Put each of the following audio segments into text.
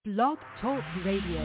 Blog Talk Radio.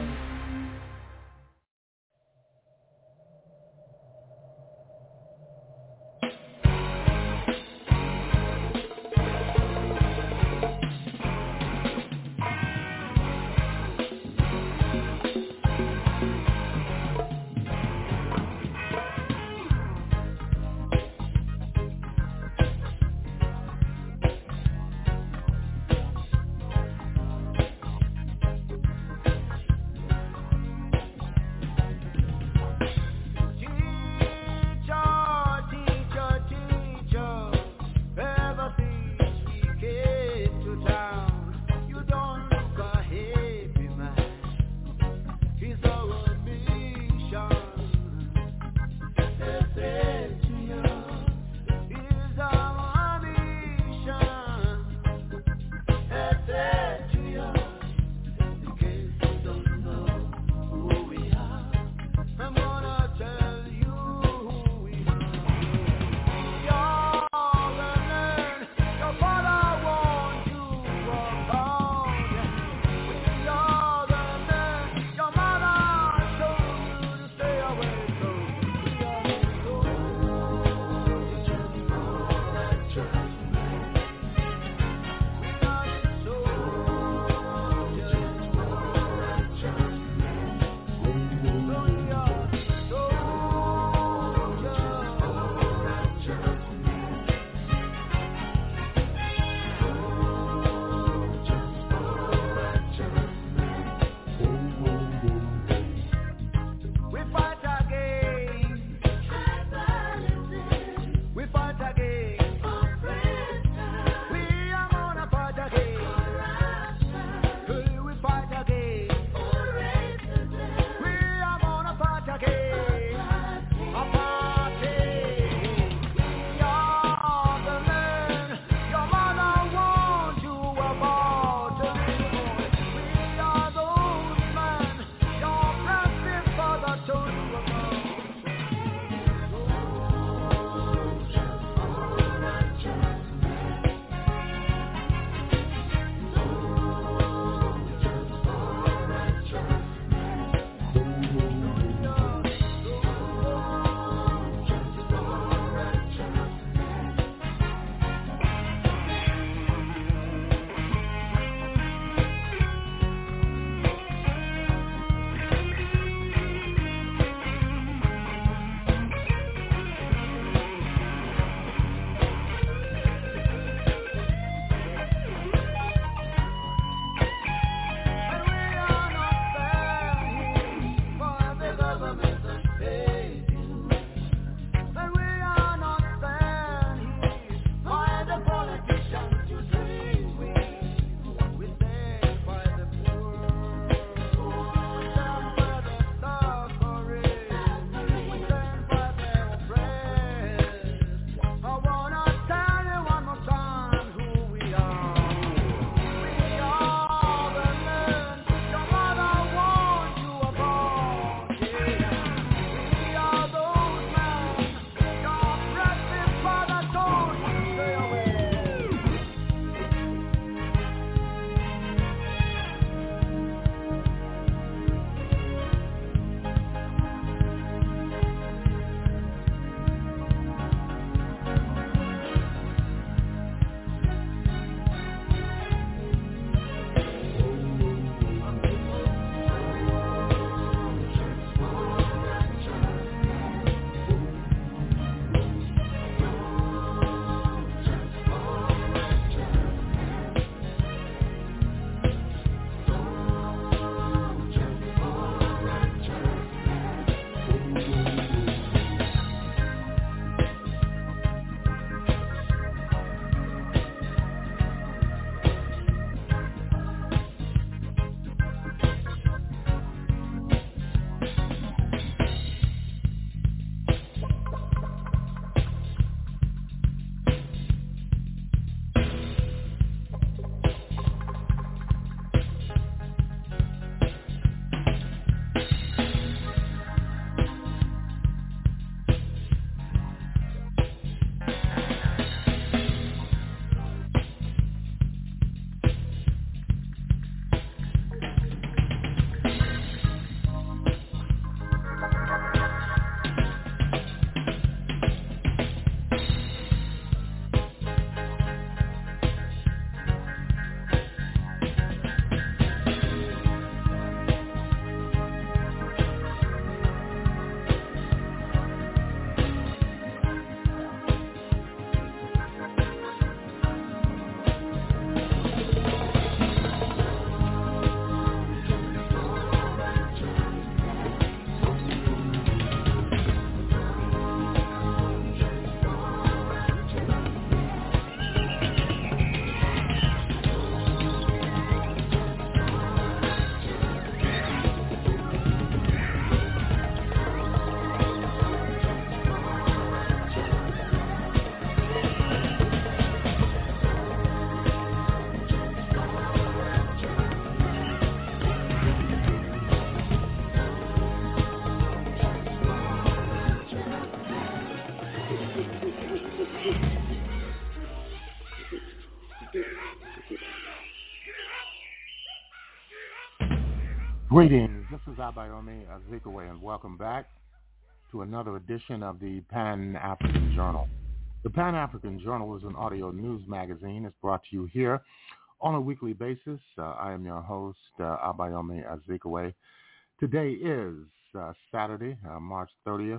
Greetings, this is Abayomi Azikiwe, and welcome back to another edition of the Pan-African Journal. The Pan-African Journal is an audio news magazine. It's brought to you here on a weekly basis. I am your host, Abayomi Azikiwe. Today is Saturday, March 30th,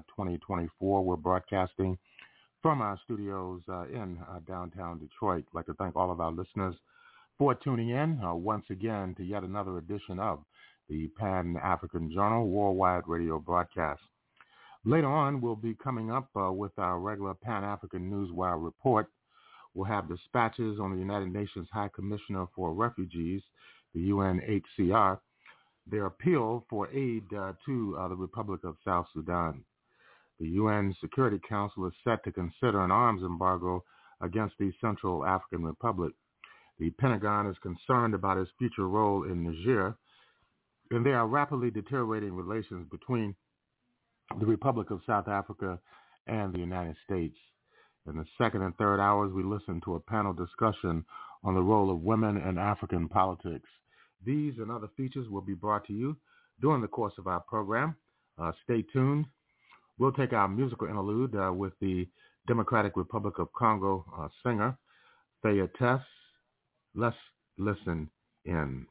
2024. We're broadcasting from our studios in downtown Detroit. I'd like to thank all of our listeners for tuning in once again to yet another edition of the Pan-African Journal worldwide radio broadcast. Later on, we'll be coming up with our regular Pan-African Newswire report. We'll have dispatches on the United Nations High Commissioner for Refugees, the UNHCR, their appeal for aid to the Republic of South Sudan. The UN Security Council is set to consider an arms embargo against the Central African Republic. The Pentagon is concerned about its future role in Niger, and there are rapidly deteriorating relations between the Republic of South Africa and the United States. In the second and third hours, we listen to a panel discussion on the role of women in African politics. These and other features will be brought to you during the course of our program. Stay tuned. We'll take our musical interlude with the Democratic Republic of Congo singer, Thea Tess. Let's listen in.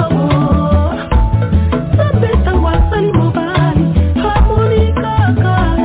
Go.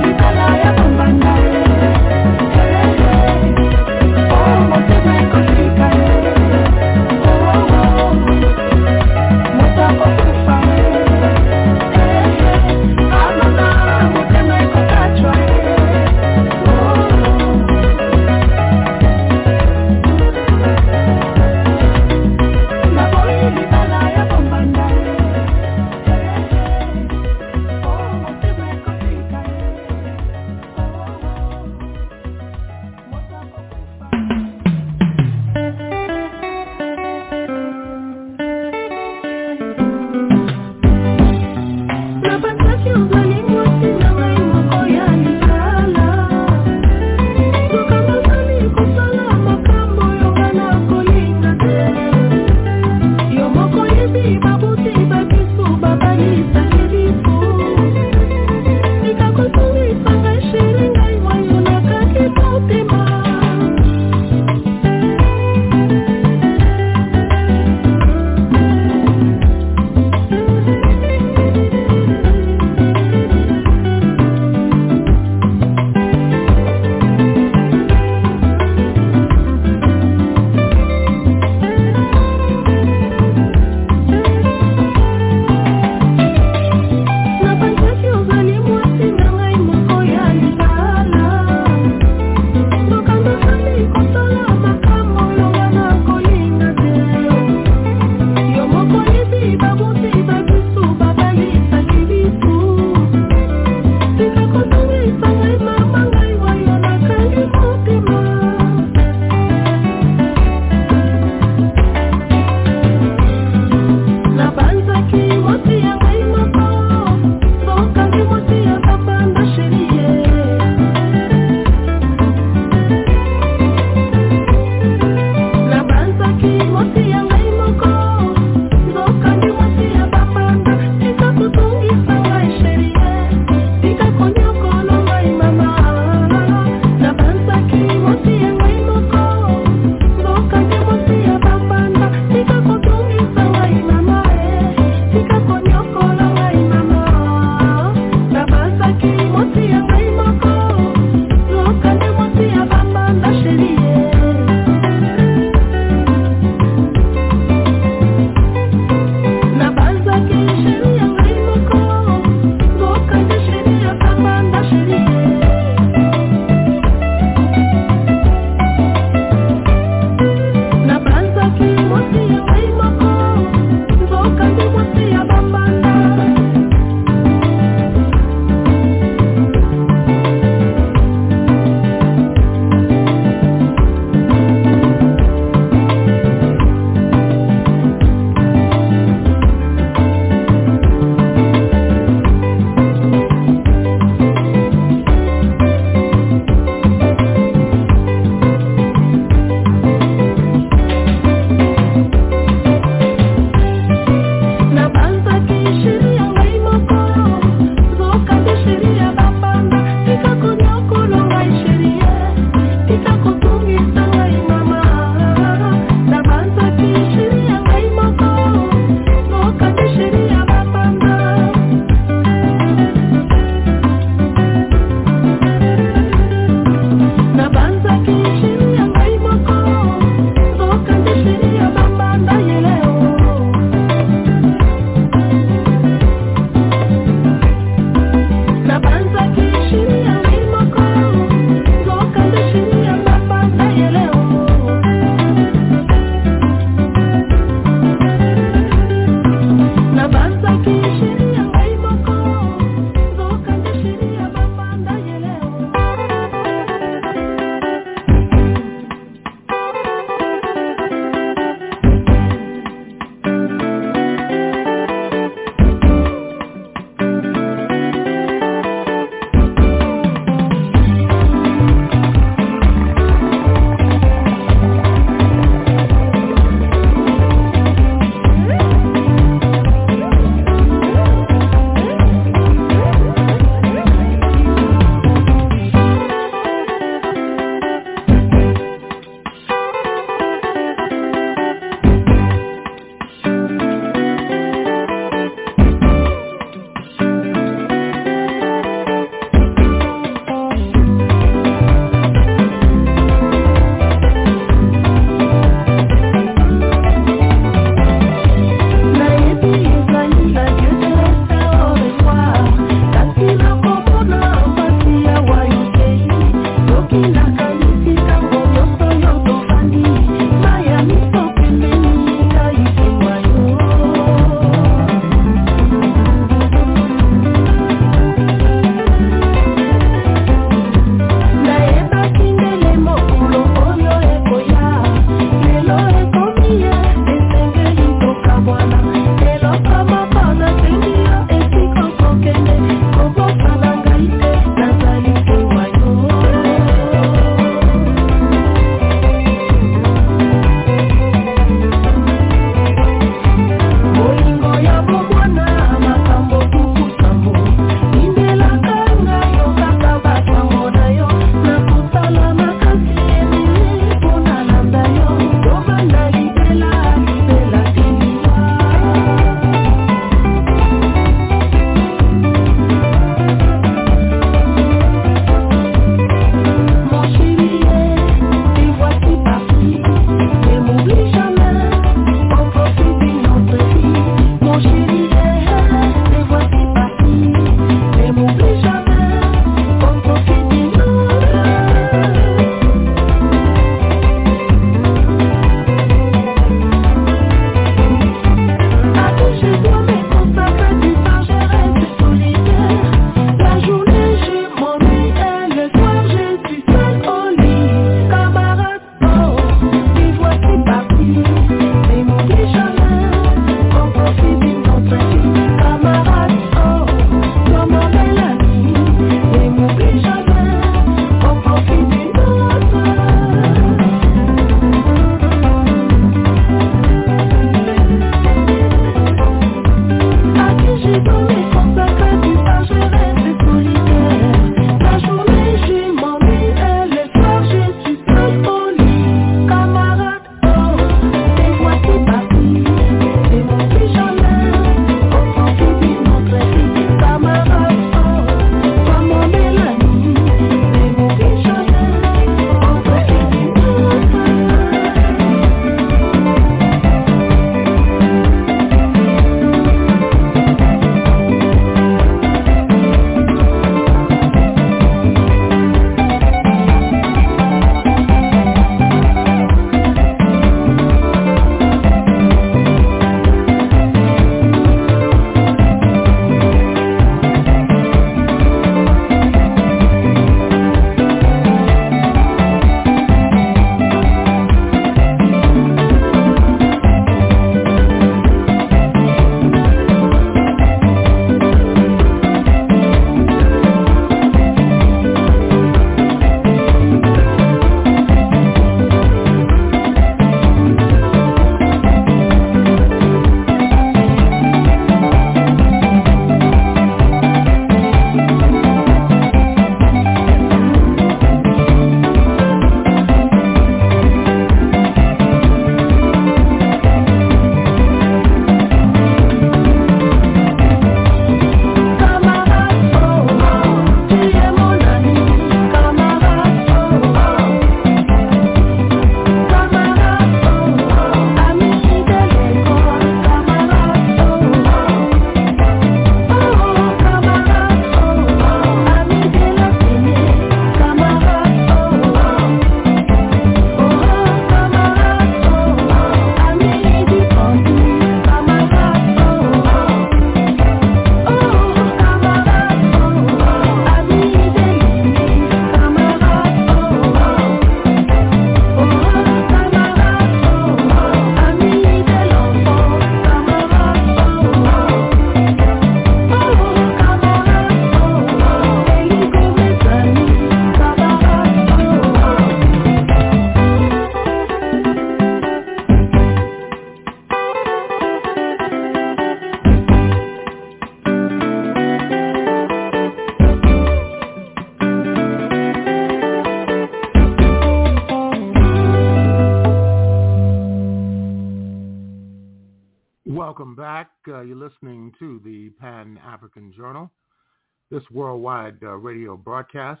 Welcome back. You're listening to the Pan-African Journal, this worldwide radio broadcast.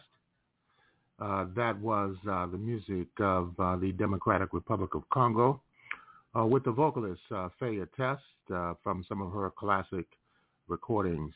That was the music of the Democratic Republic of Congo with the vocalist Faye Test from some of her classic recordings.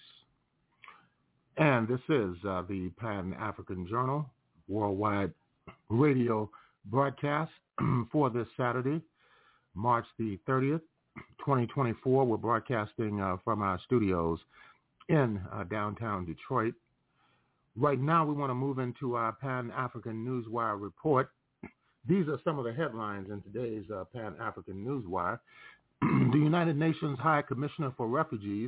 And this is the Pan-African Journal, worldwide radio broadcast for this Saturday, March the 30th, 2024. We're broadcasting from our studios in downtown Detroit. Right now, we want to move into our Pan-African Newswire report. These are some of the headlines in today's Pan-African Newswire. The United Nations High Commissioner for Refugees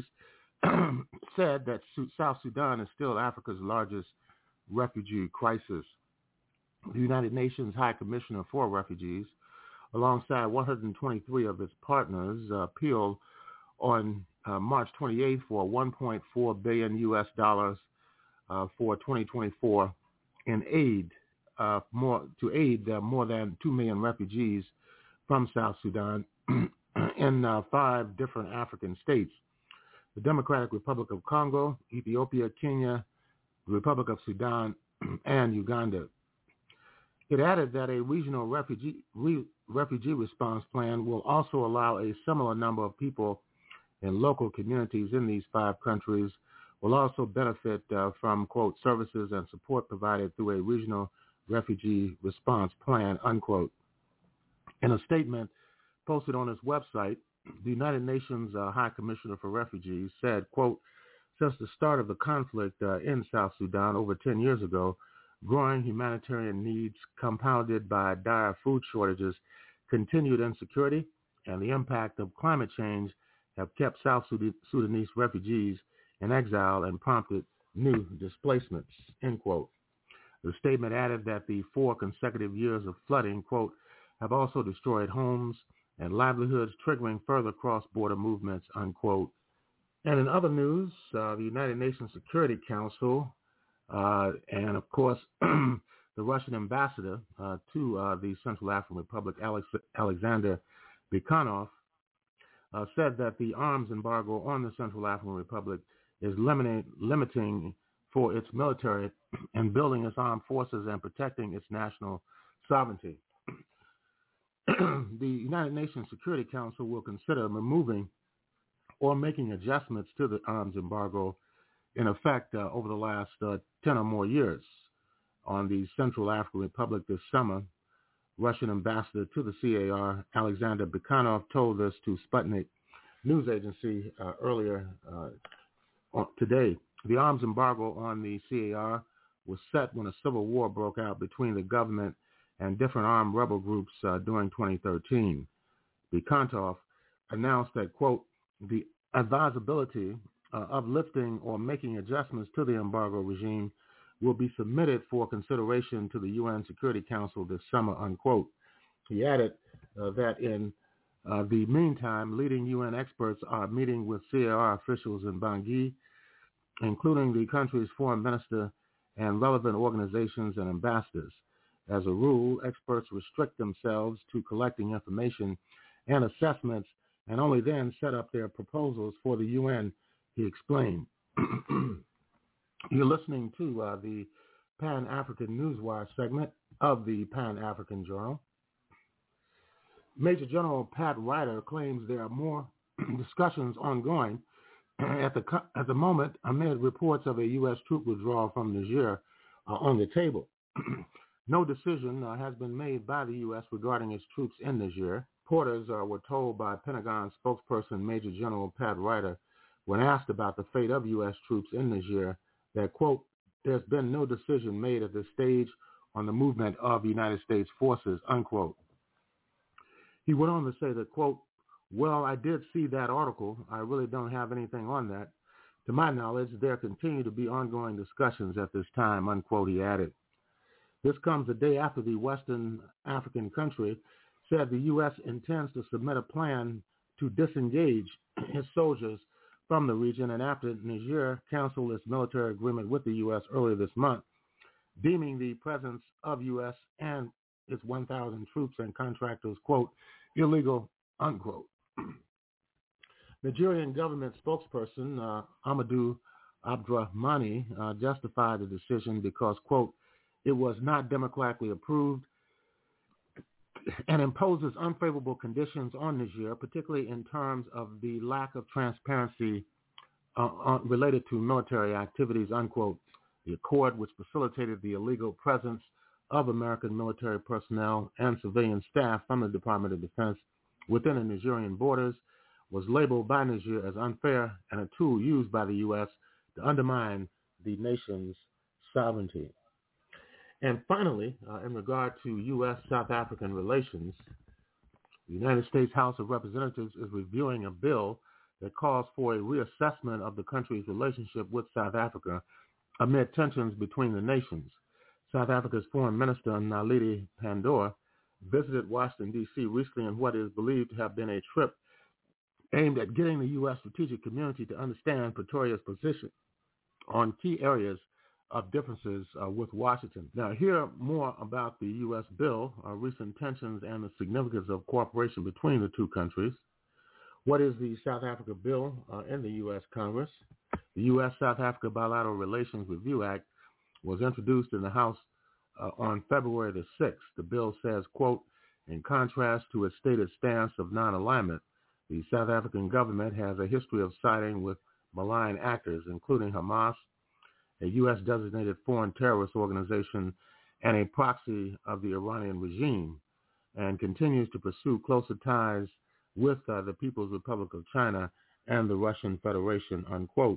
said that South Sudan is still Africa's largest refugee crisis. The United Nations High Commissioner for Refugees, alongside 123 of its partners, appealed on March 28th for $1.4 billion US for 2024 in aid, more than 2 million refugees from South Sudan in 5 different African states: the Democratic Republic of Congo, Ethiopia, Kenya, the Republic of Sudan, and Uganda. It added that a regional refugee response plan will also allow a similar number of people in local communities in these 5 countries will also benefit from, quote, services and support provided through a regional refugee response plan, unquote. In a statement posted on its website, the United Nations High Commissioner for Refugees said, quote, since the start of the conflict in South Sudan over 10 years ago, growing humanitarian needs compounded by dire food shortages, continued insecurity, and the impact of climate change have kept South Sudanese refugees in exile and prompted new displacements, end quote. The statement added that the 4 consecutive years of flooding, quote, have also destroyed homes and livelihoods, triggering further cross-border movements, unquote. And in other news, the United Nations Security Council and, of course, the Russian ambassador to the Central African Republic, Alexander Bikhanov, said that the arms embargo on the Central African Republic is limiting for its military and building its armed forces and protecting its national sovereignty. The United Nations Security Council will consider removing or making adjustments to the arms embargo in effect over the last 10 or more years. On the Central African Republic this summer, Russian ambassador to the CAR, Alexander Bikhanov, told this to Sputnik news agency earlier today. The arms embargo on the CAR was set when a civil war broke out between the government and different armed rebel groups during 2013. Bikhanov announced that, quote, the advisability of lifting or making adjustments to the embargo regime will be submitted for consideration to the UN Security Council this summer, unquote. He added that in the meantime, leading UN experts are meeting with CAR officials in Bangui, including the country's foreign minister and relevant organizations and ambassadors. As a rule, experts restrict themselves to collecting information and assessments and only then set up their proposals for the UN, he explained. You're listening to the Pan-African Newswire segment of the Pan-African Journal. Major General Pat Ryder claims there are more discussions ongoing at the moment amid reports of a U.S. troop withdrawal from Niger on the table. No decision has been made by the U.S. regarding its troops in Niger. Reporters were told by Pentagon spokesperson Major General Pat Ryder, when asked about the fate of U.S. troops in Niger, that, quote, there's been no decision made at this stage on the movement of United States forces, unquote. He went on to say that, quote, well, I did see that article. I really don't have anything on that. To my knowledge, there continue to be ongoing discussions at this time, unquote, he added. This comes a day after the Western African country said the U.S. intends to submit a plan to disengage its soldiers from the region, and after Niger canceled its military agreement with the U.S. earlier this month, deeming the presence of U.S. and its 1,000 troops and contractors, quote, illegal, unquote. Nigerian government spokesperson Amadou Abdurahmani justified the decision because, quote, it was not democratically approved and imposes unfavorable conditions on Niger, particularly in terms of the lack of transparency related to military activities, unquote. The accord, which facilitated the illegal presence of American military personnel and civilian staff from the Department of Defense within the Nigerian borders, was labeled by Niger as unfair and a tool used by the U.S. to undermine the nation's sovereignty. And finally, in regard to U.S.-South African relations, the United States House of Representatives is reviewing a bill that calls for a reassessment of the country's relationship with South Africa amid tensions between the nations. South Africa's Foreign Minister, Naledi Pandor, visited Washington, D.C. recently in what is believed to have been a trip aimed at getting the U.S. strategic community to understand Pretoria's position on key areas of differences with Washington. Now, hear more about the U.S. bill, recent tensions, and the significance of cooperation between the two countries. What is the South Africa bill in the U.S. Congress? The U.S.-South Africa Bilateral Relations Review Act was introduced in the House on February the 6th. The bill says, quote, in contrast to its stated stance of non-alignment, the South African government has a history of siding with malign actors, including Hamas, a U.S.-designated foreign terrorist organization, and a proxy of the Iranian regime, and continues to pursue closer ties with the People's Republic of China and the Russian Federation, unquote.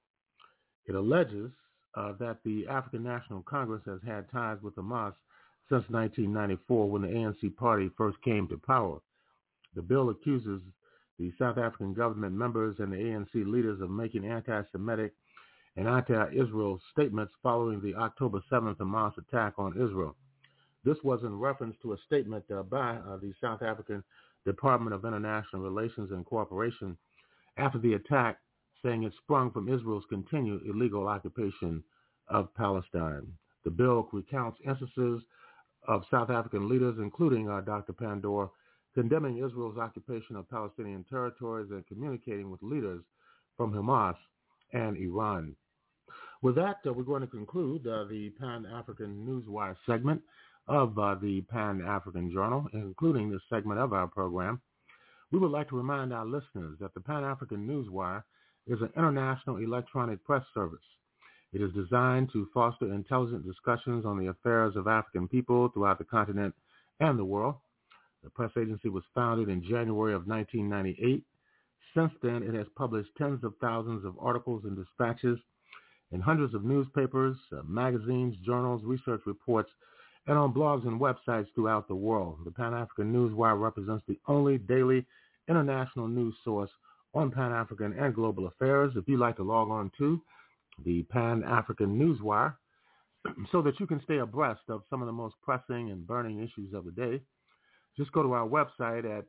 It alleges that the African National Congress has had ties with Hamas since 1994 when the ANC party first came to power. The bill accuses the South African government members and the ANC leaders of making anti-Semitic and anti-Israel statements following the October 7th Hamas attack on Israel. This was in reference to a statement by the South African Department of International Relations and Cooperation after the attack, saying it sprung from Israel's continued illegal occupation of Palestine. The bill recounts instances of South African leaders, including Dr. Pandor, condemning Israel's occupation of Palestinian territories and communicating with leaders from Hamas and Iran. With that, we're going to conclude the Pan-African Newswire segment of the Pan-African Journal, including this segment of our program. We would like to remind our listeners that the Pan-African Newswire is an international electronic press service. It is designed to foster intelligent discussions on the affairs of African people throughout the continent and the world. The press agency was founded in January of 1998. Since then, it has published tens of thousands of articles and dispatches in hundreds of newspapers, magazines, journals, research reports, and on blogs and websites throughout the world. The Pan-African Newswire represents the only daily international news source on Pan-African and global affairs. If you'd like to log on to the Pan-African Newswire so that you can stay abreast of some of the most pressing and burning issues of the day, just go to our website at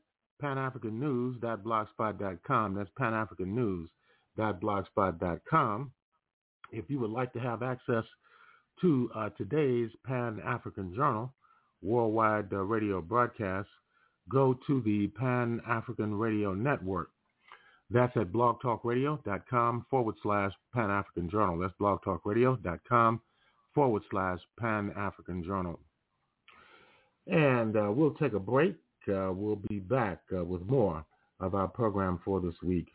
panafricannews.blogspot.com. That's panafricannews.blogspot.com. If you would like to have access to today's Pan-African Journal worldwide radio broadcast, go to the Pan-African Radio Network. That's at blogtalkradio.com/Pan-African Journal. That's blogtalkradio.com/Pan-African Journal. And we'll take a break. We'll be back with more of our program for this week.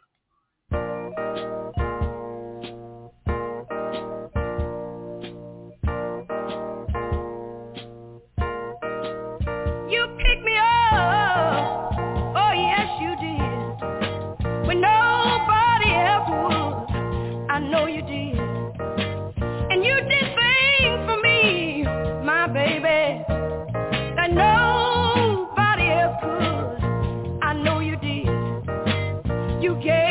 You gave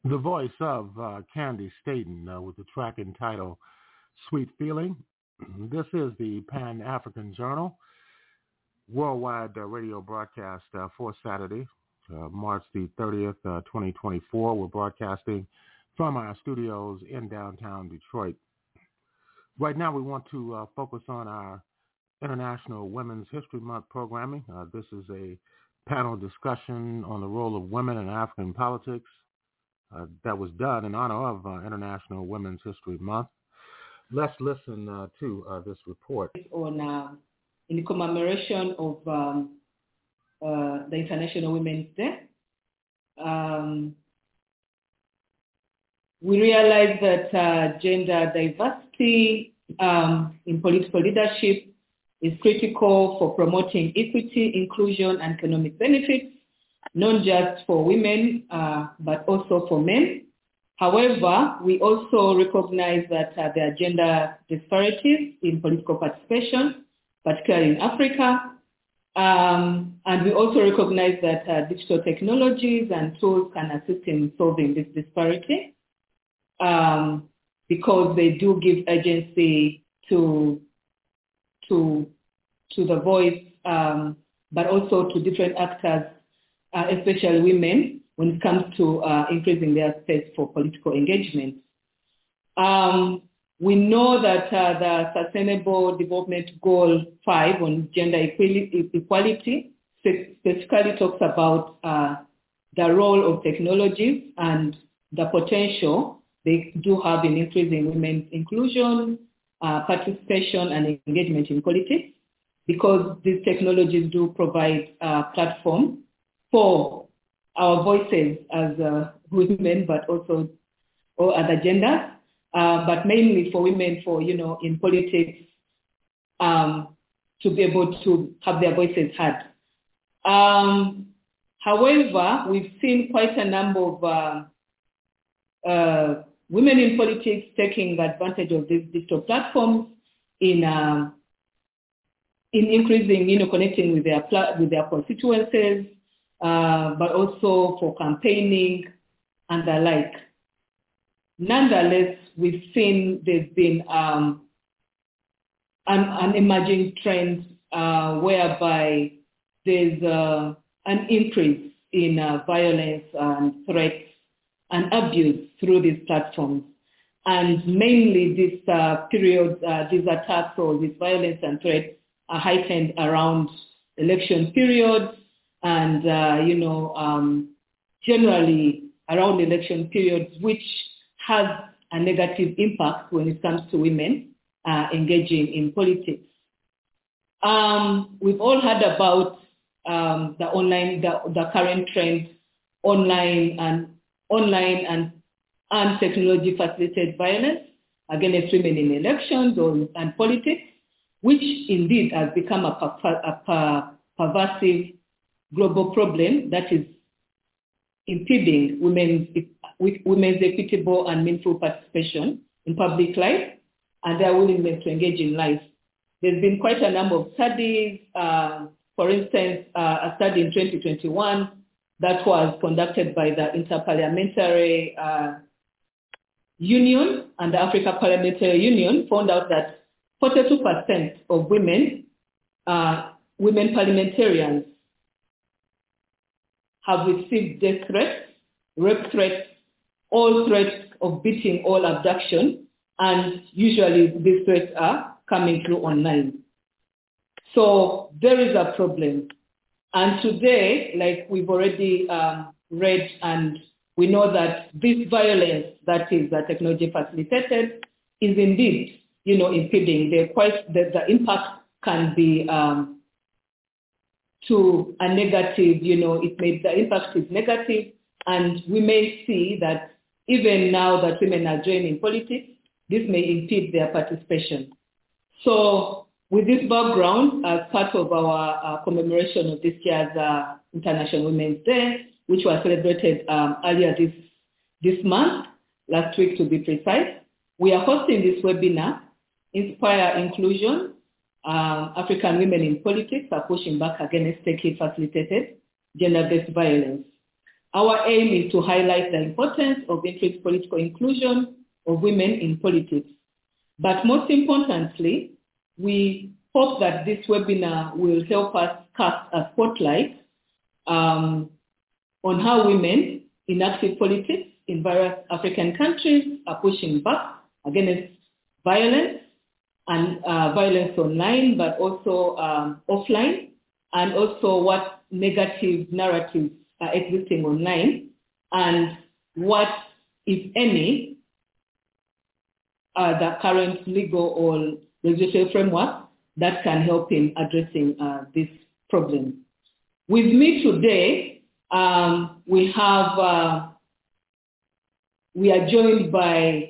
the voice of Candy Staten with the track entitled Sweet Feeling. This is the Pan-African Journal worldwide radio broadcast for Saturday, March the 30th, 2024. We're broadcasting from our studios in downtown Detroit. Right now we want to focus on our International Women's History Month programming. This is a panel discussion on the role of women in African politics that was done in honor of International Women's History Month. Let's listen to this report. On in the commemoration of the International Women's Day, we realize that gender diversity in political leadership is critical for promoting equity, inclusion, and economic benefits, not just for women, but also for men. However, we also recognize that there are gender disparities in political participation, particularly in Africa. And we also recognize that digital technologies and tools can assist in solving this disparity because they do give agency to the voice, but also to different actors, especially women, when it comes to increasing their space for political engagement. We know that the Sustainable Development Goal 5 on gender equality specifically talks about the role of technologies and the potential they do have in increasing women's inclusion, participation, and engagement in politics, because these technologies do provide a platform for our voices as women, but also all other genders, but mainly for women, in politics, to be able to have their voices heard. However, we've seen quite a number of women in politics taking advantage of these digital platforms in increasing, connecting with their constituencies, but also for campaigning and the like. Nonetheless, we've seen there's been an emerging trend whereby there's an increase in violence and threats and abuse through these platforms. And mainly this period, these attacks or this violence and threats are heightened around election periods and, generally around election periods, which has a negative impact when it comes to women engaging in politics. We've all heard about the current trend, online and technology-facilitated violence against women in elections and politics, which indeed has become a pervasive global problem that is impeding women's equitable and meaningful participation in public life and their willingness to engage in life. There's been quite a number of studies. For instance, a study in 2021 that was conducted by the Interparliamentary Union and the Africa Parliamentary Union found out that 42% of women parliamentarians have received death threats, rape threats, all threats of beating or abduction, and usually these threats are coming through online. So there is a problem. And today, like we've already read, and we know that this violence that is technology facilitated is indeed, impeding. The impact can be to a negative, the impact is negative, and we may see that even now that women are joining politics, this may impede their participation. So with this background, as part of our commemoration of this year's International Women's Day, which was celebrated earlier this month, last week to be precise, we are hosting this webinar, Inspire Inclusion, African Women in Politics are pushing back against state-facilitated gender-based violence. Our aim is to highlight the importance of increased political inclusion of women in politics. But most importantly, we hope that this webinar will help us cast a spotlight on how women in active politics in various African countries are pushing back against violence and violence online, but also offline, and also what negative narratives are existing online, and what, if any, are the current legal or regulatory framework that can help in addressing this problem. With me today, we are joined by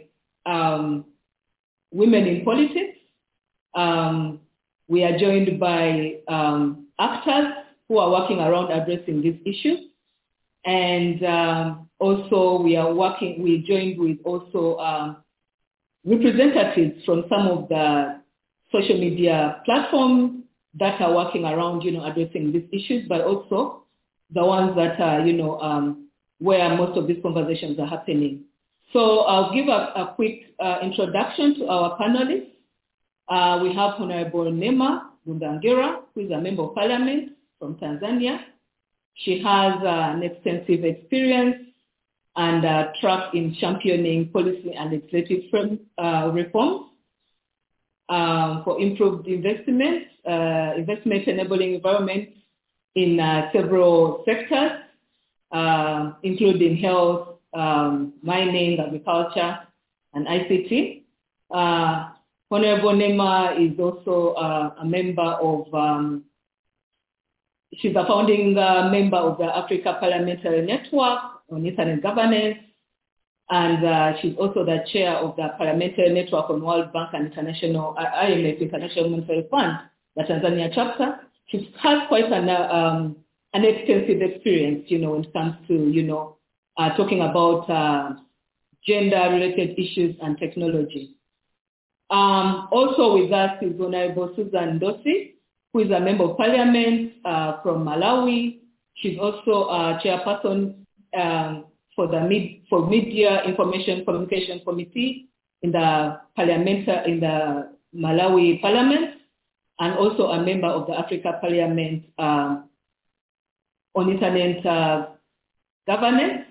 women in politics. We are joined by actors who are working around addressing these issues. And also we're joined with also representatives from some of the social media platforms that are working around, addressing these issues, but also the ones that are, where most of these conversations are happening. So I'll give a quick introduction to our panelists. We have Honorable Neema Gundangira, who is a Member of Parliament from Tanzania. She has an extensive experience and track in championing policy and legislative reforms for improved investment enabling environment in several sectors, including health, mining, agriculture, and ICT. Honorable Neema is also a member of, she's a founding member of the Africa Parliamentary Network on Internet Governance, and she's also the chair of the Parliamentary Network on World Bank and IMF, International Monetary Fund, the Tanzania chapter. She has quite an extensive experience, when it comes to, talking about gender-related issues and technology. Also with us is Honorable Susan Ndosi, who is a Member of Parliament from Malawi. She's also a chairperson for Media Information Communication Committee in the Malawi Parliament, and also a member of the Africa Parliament on Internet Governance.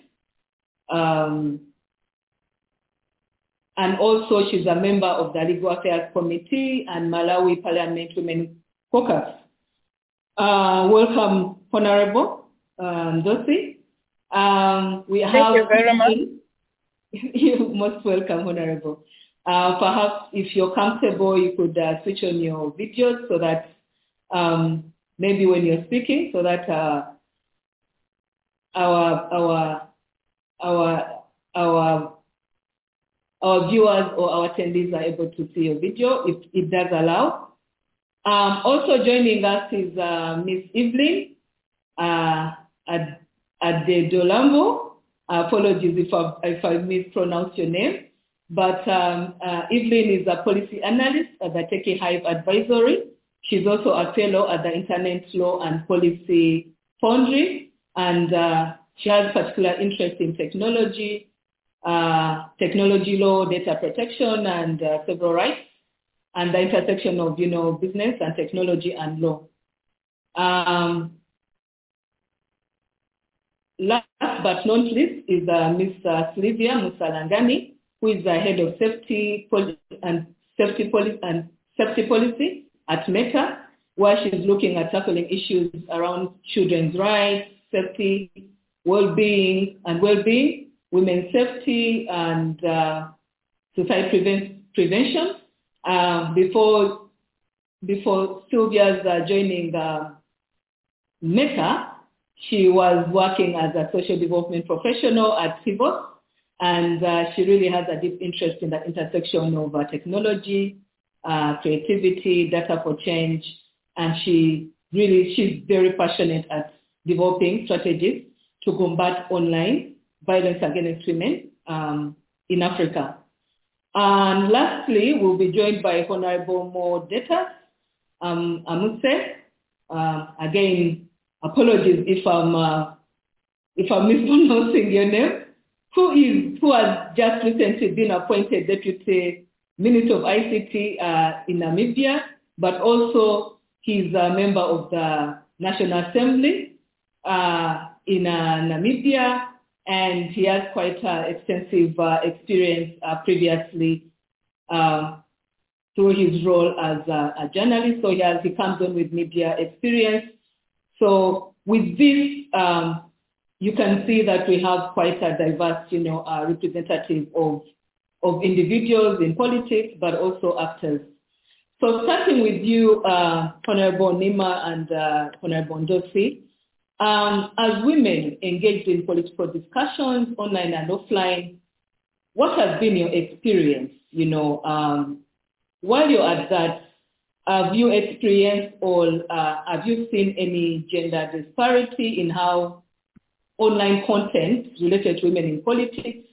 And also she's a member of the Legal Affairs Committee and Malawi Parliament Women Caucus. Welcome, Honorable Ndosi. Thank you very much. You're most welcome, Honorable. Perhaps if you're comfortable, you could switch on your video so that maybe when you're speaking, so that our viewers or our attendees are able to see your video, if it does allow. Also joining us is Miss Evelyn Adedolambo. Apologies if I mispronounced your name. But Evelyn is a policy analyst at the Techie Hive Advisory. She's also a fellow at the Internet Law and Policy Foundry, and she has particular interest in technology law, data protection, and civil rights, and the intersection of, business and technology and law. Last but not least is Ms. Sylvia Musalangani, who is the head of safety policy at Meta, where she's looking at tackling issues around children's rights, safety, well-being, women's safety, and suicide prevention. Before Sylvia's joining Meta, she was working as a social development professional at Pivot, and she really has a deep interest in the intersection of technology, creativity, data for change, and she's very passionate at developing strategies to combat online violence against women in Africa. And lastly, we'll be joined by Honorable Mo Deta Amuse. Again, apologies if I'm if I'm mispronouncing your name, who has just recently been appointed Deputy Minister of ICT in Namibia, but also he's a member of the National Assembly in Namibia, and he has quite extensive experience previously through his role as a journalist. So he comes on with media experience. So with this, you can see that we have quite a diverse, representative of individuals in politics, but also actors. So starting with you, Honorable Nima and Honorable Ndosi, as women engaged in political discussions, online and offline, what has been your experience? While you're at that, have you experienced or have you seen any gender disparity in how online content related to women in politics?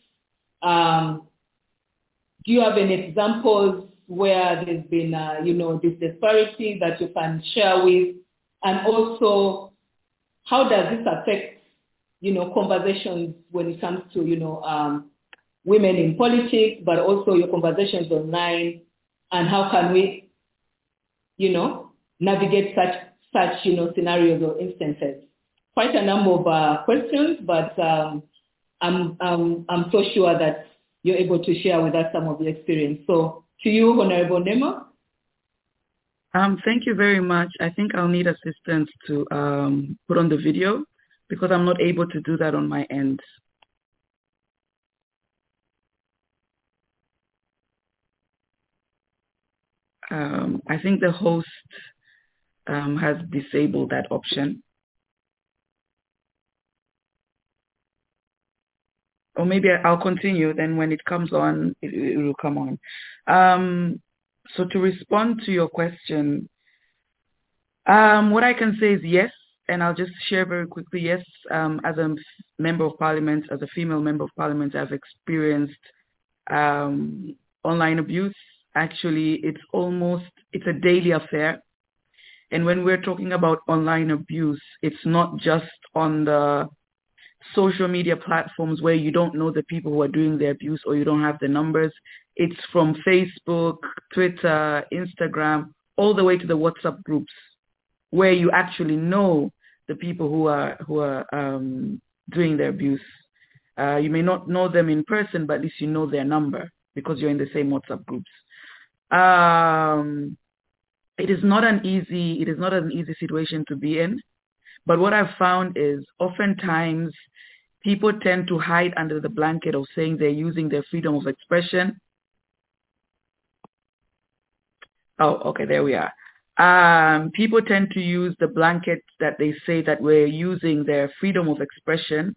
Do you have any examples where there's been, this disparity that you can share with? And also, how does this affect, conversations when it comes to, women in politics, but also your conversations online, and how can we, navigate such scenarios or instances? Quite a number of questions, but I'm so sure that you're able to share with us some of your experience. So to you, Honorable Nema. Thank you very much. I think I'll need assistance to put on the video because I'm not able to do that on my end. I think the host has disabled that option. Or maybe I'll continue, then when it comes on, it will come on. So to respond to your question, what I can say is yes, and I'll just share very quickly, yes, as a member of parliament, as a female member of parliament, I've experienced online abuse. Actually, it's a daily affair. And when we're talking about online abuse, it's not just on the social media platforms where you don't know the people who are doing the abuse or you don't have the numbers. It's from Facebook, Twitter, Instagram, all the way to the WhatsApp groups where you actually know the people who are doing the abuse. You may not know them in person, but at least you know their number because you're in the same WhatsApp groups. It is not an easy situation to be in. But what I've found is oftentimes people tend to hide under the blanket of saying they're using their freedom of expression. Oh, okay, there we are. People tend to use the blanket that they say that we're using their freedom of expression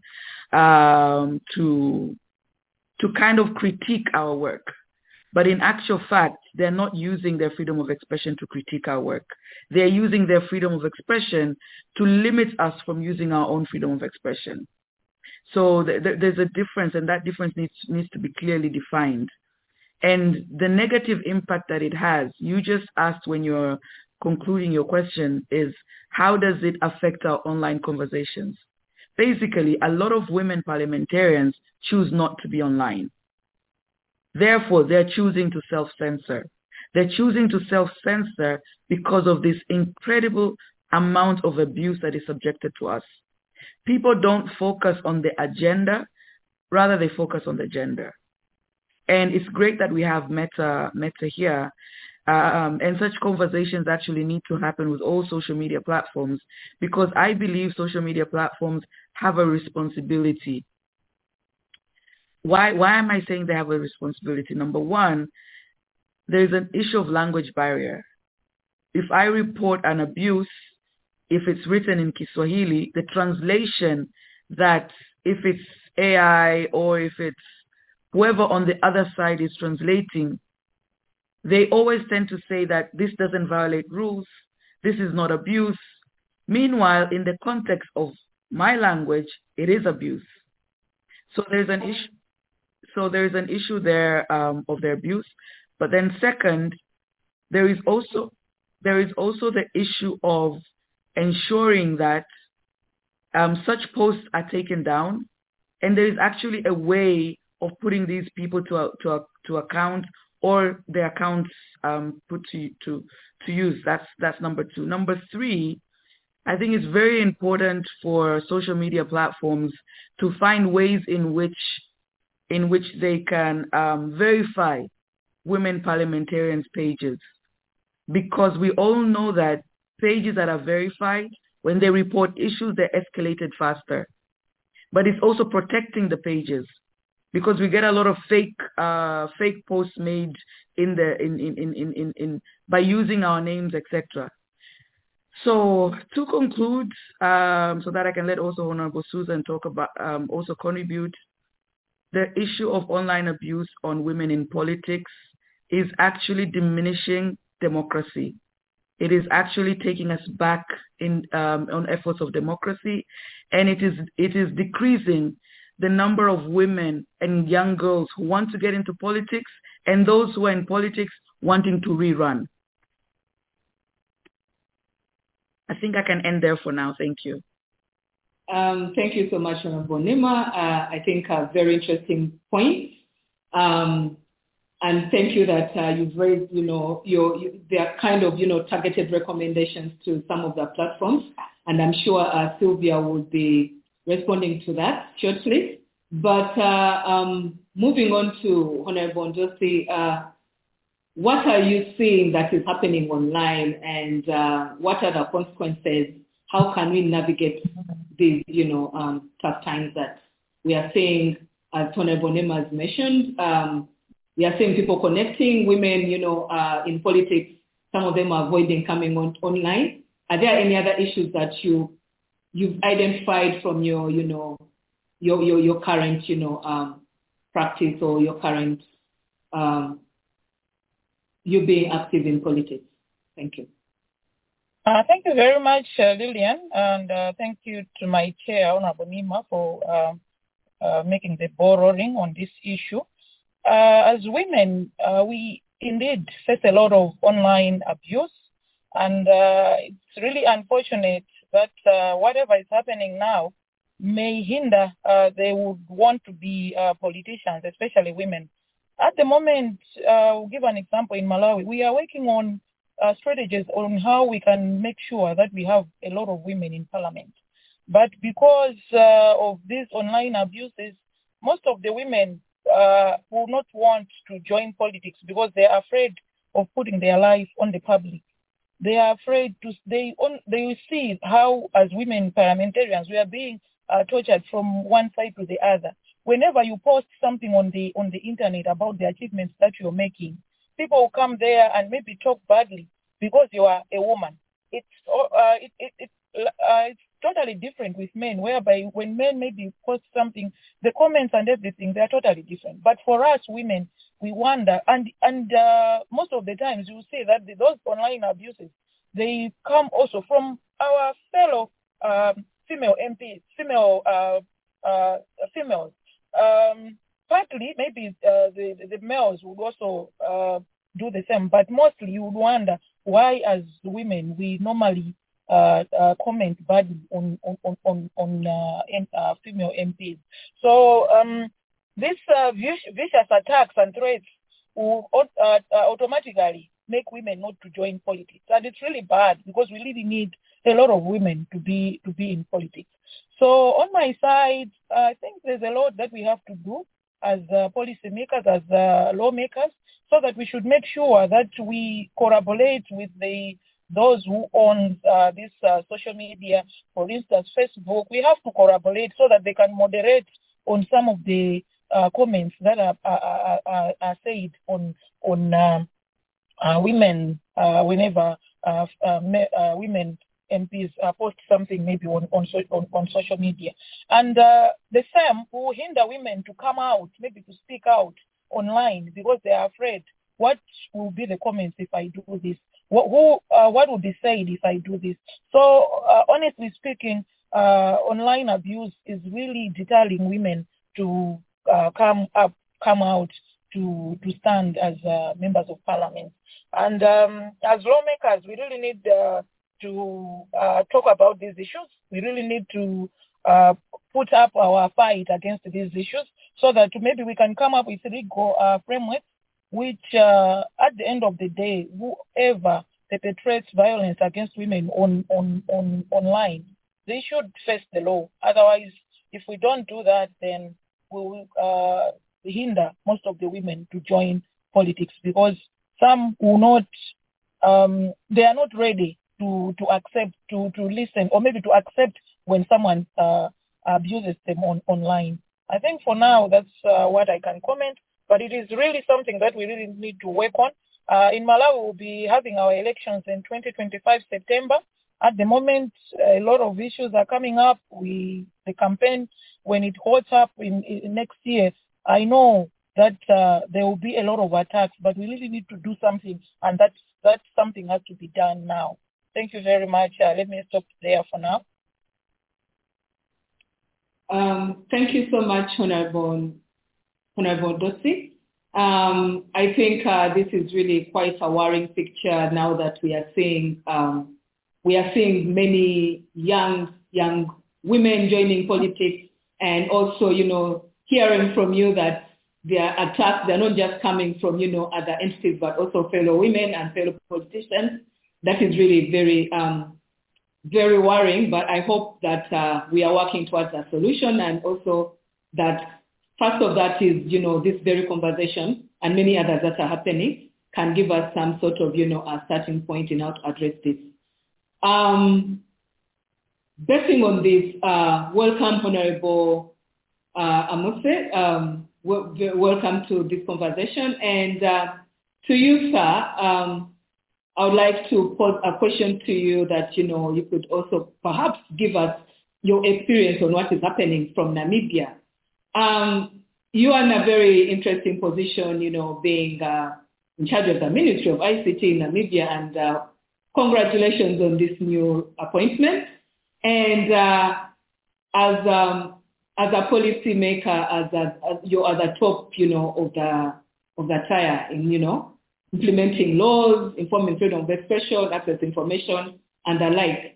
to kind of critique our work. But in actual fact, they're not using their freedom of expression to critique our work. They're using their freedom of expression to limit us from using our own freedom of expression. So there's a difference, and that difference needs to be clearly defined. And the negative impact that it has, you just asked when you're concluding your question, is how does it affect our online conversations? Basically, a lot of women parliamentarians choose not to be online. Therefore, they're choosing to self-censor. They're choosing to self-censor because of this incredible amount of abuse that is subjected to us. People don't focus on the agenda, rather they focus on the gender. And it's great that we have Meta here. And such conversations actually need to happen with all social media platforms because I believe social media platforms have a responsibility. Why am I saying they have a responsibility? Number one, there's an issue of language barrier. If I report an abuse, if it's written in Kiswahili, the translation that if it's AI or if it's whoever on the other side is translating, they always tend to say that this doesn't violate rules, this is not abuse. Meanwhile, in the context of my language, it is abuse. So there's an issue. So there is an issue there of their abuse. But then second, there is also the issue of ensuring that such posts are taken down, and there is actually a way of putting these people to account, or their accounts put to use. That's number 2. Number 3, I think it's very important for social media platforms to find ways in which they can verify women parliamentarians' pages, because we all know that pages that are verified, when they report issues, they're escalated faster. But it's also protecting the pages, because we get a lot of fake posts made by using our names, etc. So to conclude, so that I can let also Honorable Susan talk about, also contribute, the issue of online abuse on women in politics is actually diminishing democracy. It is actually taking us back on efforts of democracy, and it is decreasing the number of women and young girls who want to get into politics, and those who are in politics wanting to rerun. I think I can end there for now. Thank you. Thank you so much, Honorable Nima. I think very interesting points. And thank you that you've raised, there are kind of, targeted recommendations to some of the platforms. And I'm sure Sylvia will be responding to that shortly. But moving on to Honorable Njosi, what are you seeing that is happening online, and what are the consequences? How can we navigate these, tough times that we are seeing, as Honorable Nima has mentioned? We are seeing people connecting, women, in politics. Some of them are avoiding coming online. Are there any other issues that you've identified from your current, practice, or your current, you being active in politics? Thank you. Thank you very much, Lillian, and thank you to my chair, Honorable Nima, for making the ball rolling on this issue. As women, we indeed face a lot of online abuse, and it's really unfortunate that whatever is happening now may hinder they would want to be politicians, especially women. At the moment, I'll give an example. In Malawi, we are working on strategies on how we can make sure that we have a lot of women in parliament. But because of these online abuses, most of the women will not want to join politics because they are afraid of putting their life on the public. They are afraid they will see how, as women parliamentarians, we are being tortured from one side to the other. Whenever you post something on the internet about the achievements that you're making, people will come there and maybe talk badly because you are a woman. It's totally different with men, whereby when men maybe post something, the comments and everything, they're totally different. But for us women, we wonder, and most of the times you will see that those online abuses, they come also from our fellow female MPs, females. Partly, maybe the males would also do the same, but mostly you would wonder why, as women, we normally comment badly on female MPs. So these vicious attacks and threats will automatically make women not to join politics, and it's really bad because we really need a lot of women to be in politics. So on my side, I think there's a lot that we have to do as policymakers, as lawmakers, so that we should make sure that we collaborate with those who own this social media. For instance, Facebook, we have to collaborate so that they can moderate on some of the comments that are said on women whenever women MPs post something maybe on social media. And the same will hinder women to come out, maybe to speak out online because they are afraid. What will be the comments if I do this? What will be said if I do this? So honestly speaking, online abuse is really deterring women to come out to stand as members of parliament. And as lawmakers, we really need to talk about these issues. We really need to put up our fight against these issues so that maybe we can come up with legal frameworks which, at the end of the day, whoever perpetrates violence against women online, they should face the law. Otherwise, if we don't do that, then we will hinder most of the women to join politics, because some will not, they are not ready to accept, to listen, or maybe to accept when someone abuses them online. I think for now, that's what I can comment, but it is really something that we really need to work on. In Malawi, we'll be having our elections in 2025 September. At the moment, a lot of issues are coming up. The campaign, when it holds up in next year, I know that there will be a lot of attacks, but we really need to do something, and that something has to be done now. Thank you very much. Let me stop there for now. Thank you so much, Honorable Dotsi. I think this is really quite a worrying picture now that we are seeing many young women joining politics, and also, hearing from you that their attacks, they're not just coming from, other entities, but also fellow women and fellow politicians. That is really very, very worrying, but I hope that we are working towards a solution, and also that first of that is, this very conversation and many others that are happening can give us some sort of, a starting point in how to address this. Basing on this, welcome, Honorable Amuse. Welcome to this conversation. And to you, sir, I would like to pose a question to you that, you could also perhaps give us your experience on what is happening from Namibia. You are in a very interesting position, being in charge of the Ministry of ICT in Namibia, and congratulations on this new appointment. And as a policy maker, you are the top, of the tier in, implementing laws, informing freedom of expression, access to information, and the like.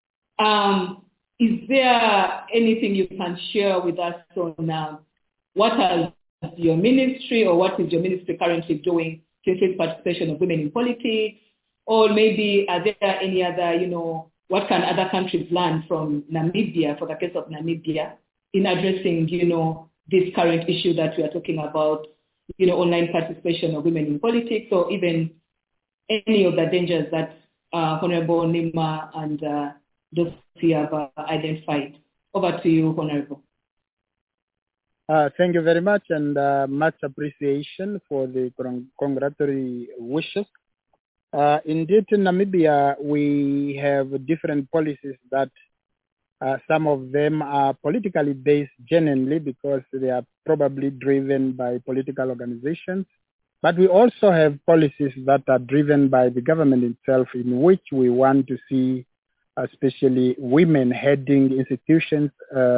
Is there anything you can share with us on what has your ministry, or what is your ministry currently doing to increase participation of women in politics? Or maybe are there any other, what can other countries learn from Namibia, for the case of Namibia, in addressing, this current issue that we are talking about, online participation of women in politics, or even any of the dangers that Honorable Nima and Dotsi have identified? Over to you, Honorable. Thank you very much, and much appreciation for the congratulatory wishes. Indeed, in Namibia, we have different policies that some of them are politically based genuinely, because they are probably driven by political organizations. But we also have policies that are driven by the government itself, in which we want to see especially women heading institutions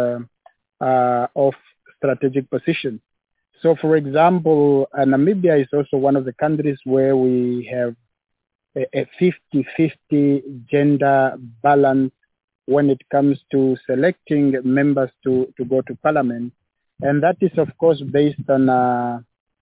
of strategic positions. So, for example, Namibia is also one of the countries where we have a 50-50 gender balance when it comes to selecting members to go to parliament. And that is, of course, based on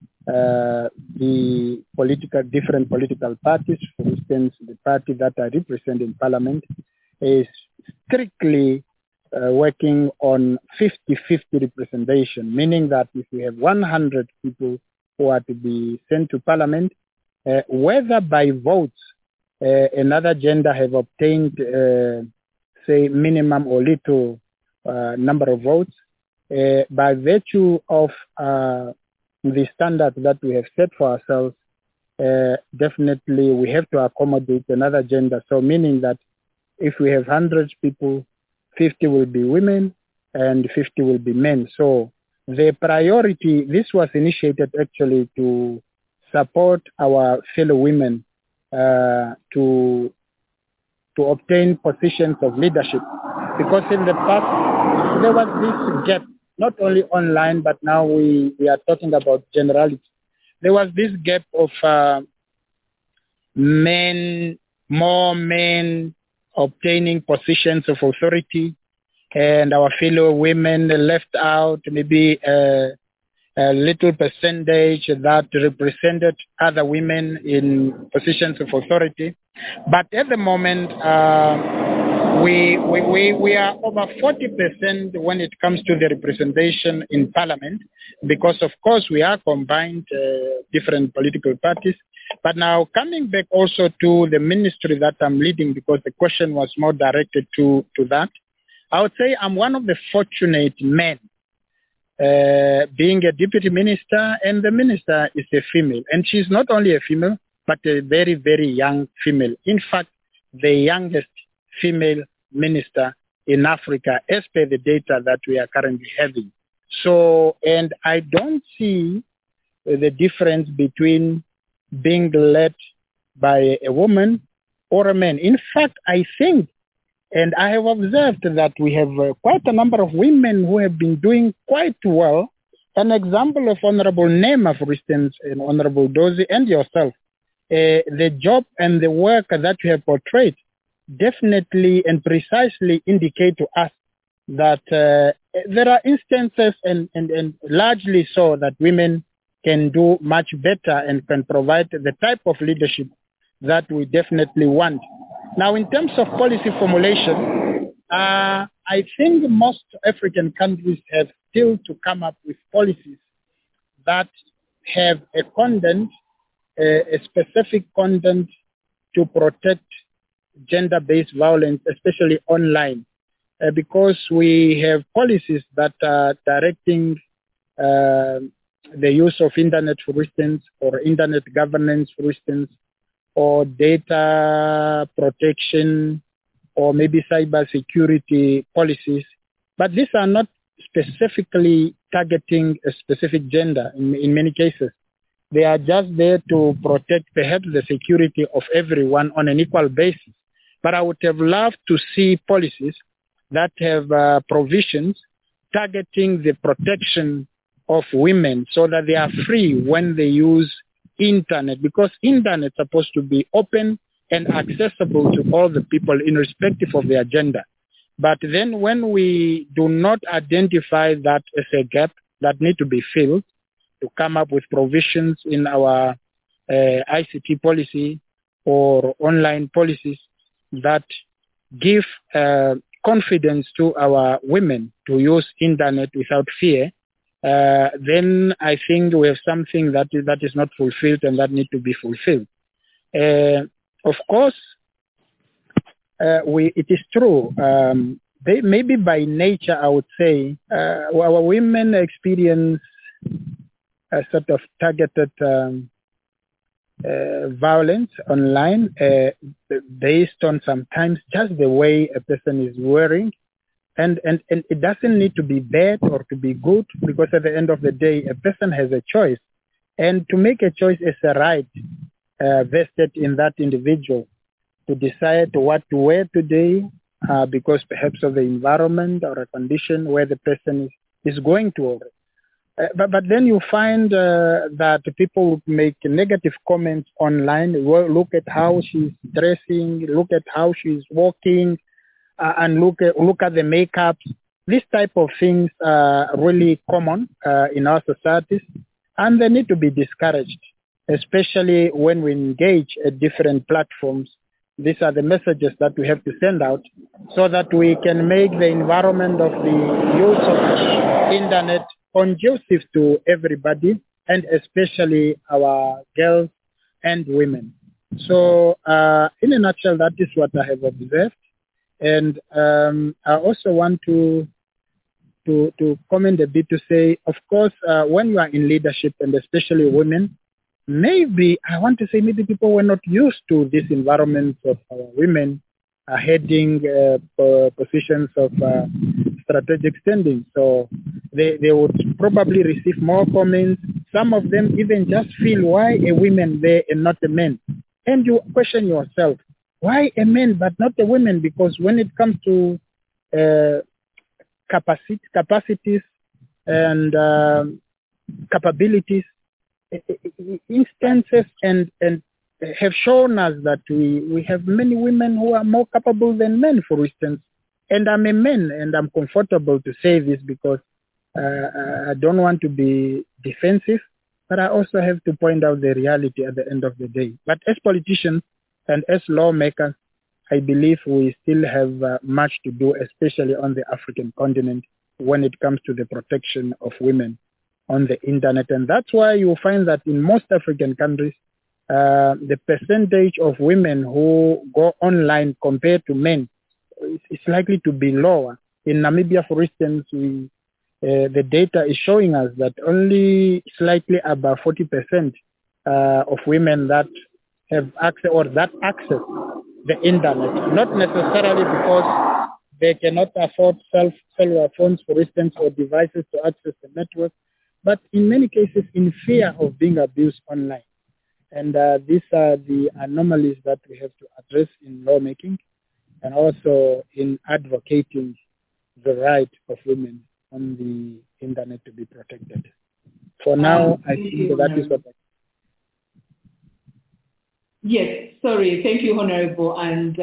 the different political parties. For instance, the party that I represent in parliament is strictly working on 50-50 representation, meaning that if we have 100 people who are to be sent to parliament, whether by votes another gender have obtained, say, minimum or little number of votes, by virtue of the standard that we have set for ourselves, definitely we have to accommodate another gender. So meaning that if we have 100 people, 50 will be women and 50 will be men. So the priority, this was initiated actually to support our fellow women to obtain positions of leadership. Because in the past, there was this gap, not only online, but now we are talking about generality. There was this gap of more men obtaining positions of authority, and our fellow women left out, maybe a little percentage that represented other women in positions of authority. But at the moment, we are over 40% when it comes to the representation in parliament, because of course we are combined different political parties. But now coming back also to the ministry that I'm leading, because the question was more directed to that, I would say I'm one of the fortunate men being a deputy minister, and the minister is a female. And she's not only a female, but a very, very young female. In fact, the youngest female minister in Africa as per the data that we are currently having. So, and I don't see the difference between being led by a woman or a man. In fact, I think, and I have observed that we have quite a number of women who have been doing quite well. An example of Honorable Nema, for instance, and Honorable Dozie and yourself, the job and the work that you have portrayed definitely and precisely indicate to us that there are instances and largely so that women can do much better and can provide the type of leadership that we definitely want. Now, in terms of policy formulation, I think most African countries have still to come up with policies that have a content, a specific content to protect gender-based violence, especially online, because we have policies that are directing the use of internet, for instance, or internet governance, for instance, or data protection, or maybe cyber security policies. But these are not specifically targeting a specific gender in many cases. They are just there to protect perhaps the security of everyone on an equal basis. But I would have loved to see policies that have provisions targeting the protection of women so that they are free when they use internet, because internet is supposed to be open and accessible to all the people irrespective of their gender. But then when we do not identify that as a gap that need to be filled, to come up with provisions in our ICT policy or online policies that give confidence to our women to use internet without fear, then I think we have something that is not fulfilled and that need to be fulfilled. Of course, it is true. Maybe by nature, I would say, our women experience a sort of targeted violence online based on sometimes just the way a person is wearing. And it doesn't need to be bad or to be good, because at the end of the day, a person has a choice. And to make a choice is a right vested in that individual to decide what to wear today because perhaps of the environment or a condition where the person is going to. But then you find that people make negative comments online. Well, look at how she's dressing, look at how she's walking, and look at the makeup. These type of things are really common in our societies, and they need to be discouraged, especially when we engage at different platforms. These are the messages that we have to send out so that we can make the environment of the use of internet conducive to everybody, and especially our girls and women. So in a nutshell, that is what I have observed. And I also want to comment a bit to say, of course, when you are in leadership, and especially women, maybe I want to say maybe people were not used to this environment of women heading positions of strategic standing. So they would probably receive more comments. Some of them even just feel, why a woman there and not a man? And you question yourself, why a man but not a woman? Because when it comes to capacities and capabilities, instances and have shown us that we have many women who are more capable than men, for instance. And I'm a man, and I'm comfortable to say this because I don't want to be defensive, but I also have to point out the reality at the end of the day. But as politicians and as lawmakers, I believe we still have much to do, especially on the African continent, when it comes to the protection of women on the internet. And that's why you'll find that in most African countries, the percentage of women who go online compared to men is likely to be lower. In Namibia, for instance, the data is showing us that only slightly above 40% of women that have access or that access the internet, not necessarily because they cannot afford cellular phones, for instance, or devices to access the network, but in many cases in fear of being abused online. And these are the anomalies that we have to address in lawmaking and also in advocating the right of women on the internet to be protected. For now, I think that is what I... Yes, sorry. Thank you, Honorable. And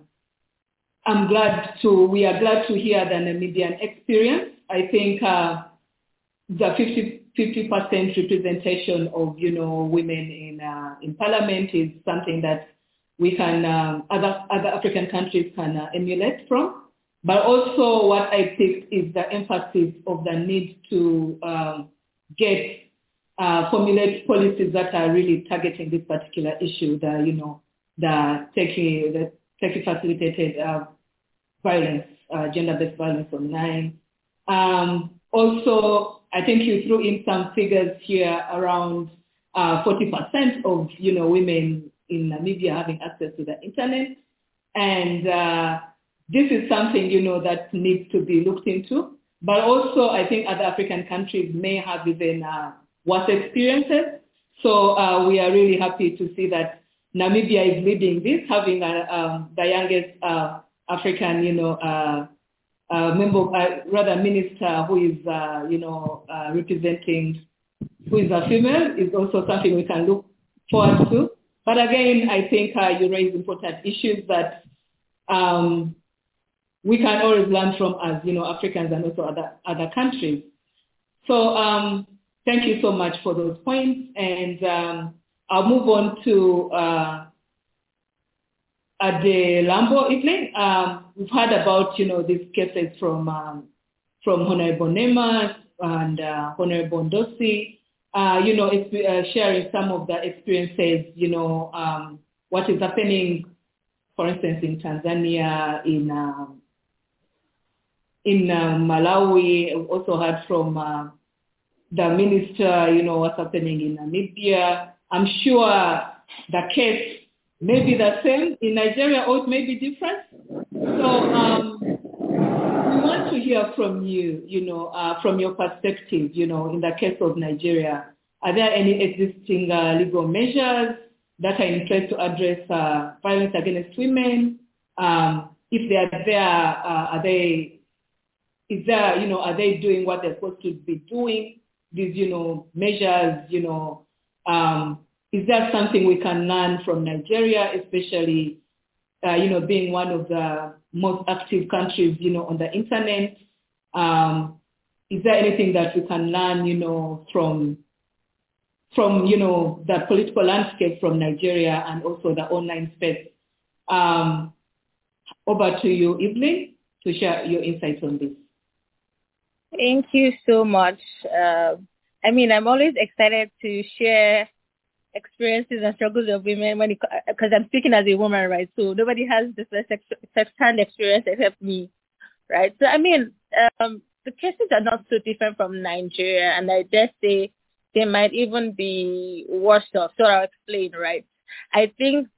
we are glad to hear the Namibian experience. I think the 50% representation of, women in parliament is something that we can, other African countries can emulate from. But also what I picked is the emphasis of the need to formulate policies that are really targeting this particular issue, the facilitated violence, gender-based violence online. Also, I think you threw in some figures here around 40% of, women in Namibia having access to the internet. And this is something, that needs to be looked into. But also, I think other African countries may have even worse experiences. So we are really happy to see that Namibia is leading this, having the youngest African, minister who is, representing, who is a female, is also something we can look forward to. But again, I think you raise important issues that we can always learn from as, Africans and also other countries. So thank you so much for those points. And I'll move on to Adelambo Evelyn. We've heard about, these cases from Honorable Nema and Honorable Ndosi, sharing some of the experiences, what is happening, for instance, in Tanzania, in Malawi. We've also heard from the minister, what's happening in Namibia. I'm sure the case may be the same in Nigeria or it may be different. So we want to hear from you, from your perspective, in the case of Nigeria. Are there any existing legal measures that are in place to address violence against women? If they are there, are they doing what they're supposed to be doing? These, measures, is there something we can learn from Nigeria, especially, being one of the most active countries, on the internet? Is there anything that we can learn, from the political landscape from Nigeria and also the online space? Over to you, Evelyn, to share your insights on this. Thank you so much. I'm always excited to share experiences and struggles of women because I'm speaking as a woman, right? So nobody has this first-hand experience except me, right? So the cases are not so different from Nigeria, and I dare say they might even be worse off. So I'll explain, right? I think,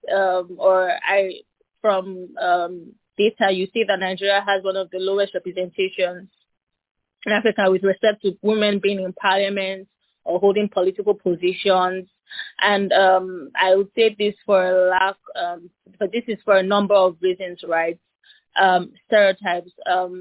from data, you see that Nigeria has one of the lowest representations in Africa with respect to women being in parliament or holding political positions. And I would say this but this is for a number of reasons, right? Stereotypes.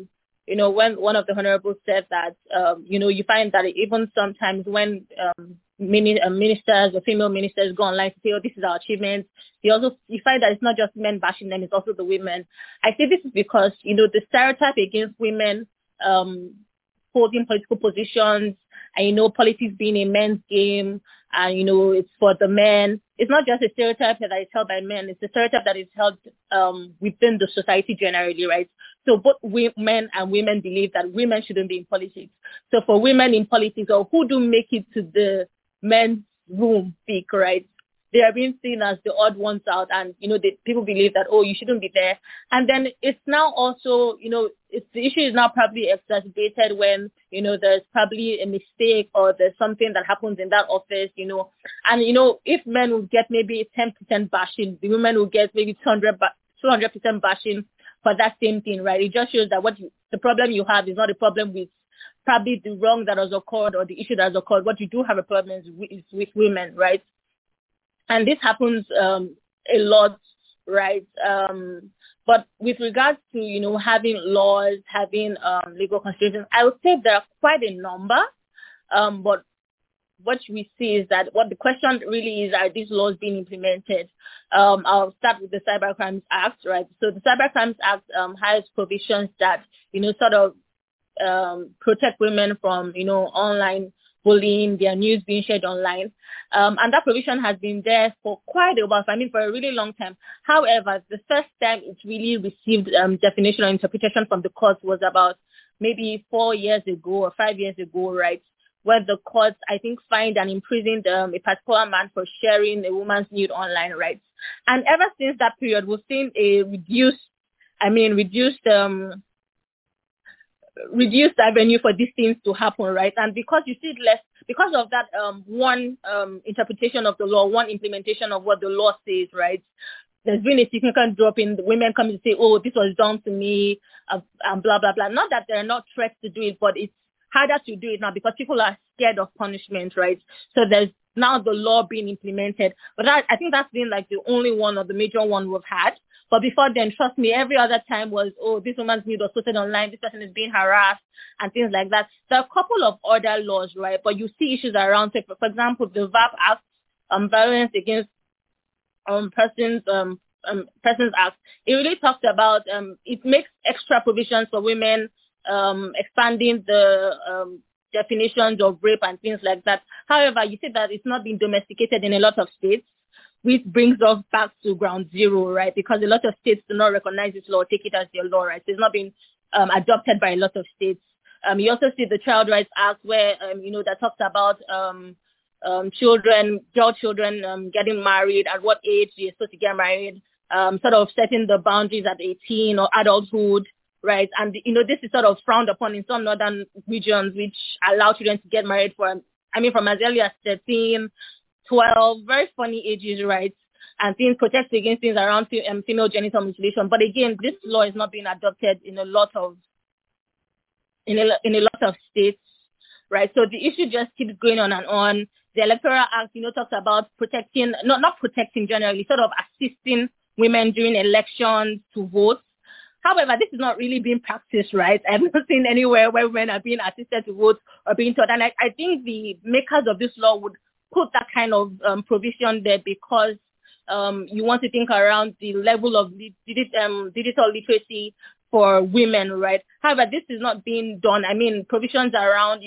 When one of the honorables said that, you find that even sometimes when ministers or female ministers go online to say, oh, this is our achievement. You find that it's not just men bashing them, it's also the women. I say this is because, the stereotype against women holding political positions and, politics being a men's game and, it's for the men. It's not just a stereotype that is held by men. It's a stereotype that is held within the society generally, right? So both men and women believe that women shouldn't be in politics. So for women in politics, or who do make it to the men's room speak, right? They are being seen as the odd ones out, and people believe that, oh, you shouldn't be there. And then it's now also, the issue is now probably exacerbated when there's probably a mistake or there's something that happens in that office, and if men will get maybe 10% bashing, the women will get maybe 200% bashing for that same thing, right? It just shows that the problem you have is not a problem with probably the wrong that has occurred or the issue that has occurred. What you do have a problem is with women, right? And this happens a lot, right? But with regards to, having laws, having legal constitutions, I would say there are quite a number. But what we see is that what the question really is, are these laws being implemented? I'll start with the Cybercrimes Act, right? So the Cybercrimes Act has provisions that, sort of protect women from, online bullying, their news being shared online. And that provision has been there for quite a while, for a really long time. However, the first time it really received definition or interpretation from the courts was about maybe 4 years ago or 5 years ago, right, where the courts, I think, fined and imprisoned a particular man for sharing a woman's nude online, right? And ever since that period, we've seen a reduced avenue for these things to happen, right? And because you see it less, because of that one interpretation of the law, one implementation of what the law says, right? There's been a significant drop in the women coming to say, oh, this was done to me, and blah, blah, blah. Not that there are not threats to do it, but it's harder to do it now because people are scared of punishment, right? So there's now the law being implemented. But I think that's been like the only one or the major one we've had. But before then, trust me, every other time was, oh, this woman's nude was posted online, this person is being harassed, and things like that. There are a couple of other laws, right? But you see issues around it. For example, the VAP Act, Violence Against Persons Act, it really talks about, it makes extra provisions for women, expanding the definitions of rape and things like that. However, you see that it's not been domesticated in a lot of states, which brings us back to ground zero, right? Because a lot of states do not recognize this law, take it as their law, right? So it's not been adopted by a lot of states. You also see the Child Rights Act where, that talks about girl children getting married, at what age you're supposed to get married, sort of setting the boundaries at 18 or adulthood, right? And, this is sort of frowned upon in some northern regions, which allow children to get married from as early as 13, 12, very funny ages, right? And things protect against things around female genital mutilation. But again, this law is not being adopted in a lot of states, right? So the issue just keeps going on and on. The Electoral Act, talks about protecting, not protecting generally, sort of assisting women during elections to vote. However, this is not really being practiced, right? I've not seen anywhere where women are being assisted to vote or being taught. And I think the makers of this law would put that kind of provision there because you want to think around the level of digital literacy for women, right? However, this is not being done. Provisions around,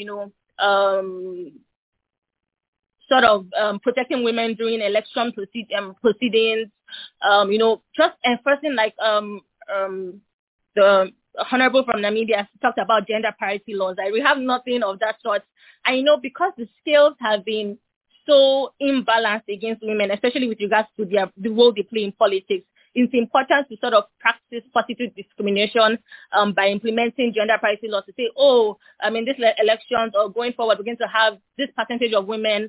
sort of protecting women during election proceedings, just enforcing like the Honorable from Namibia talked about gender parity laws. We have nothing of that sort. I know because the scales have been so imbalanced against women, especially with regards to the role they play in politics, it's important to sort of practice positive discrimination by implementing gender parity laws to say, in this elections or going forward, we're going to have this percentage of women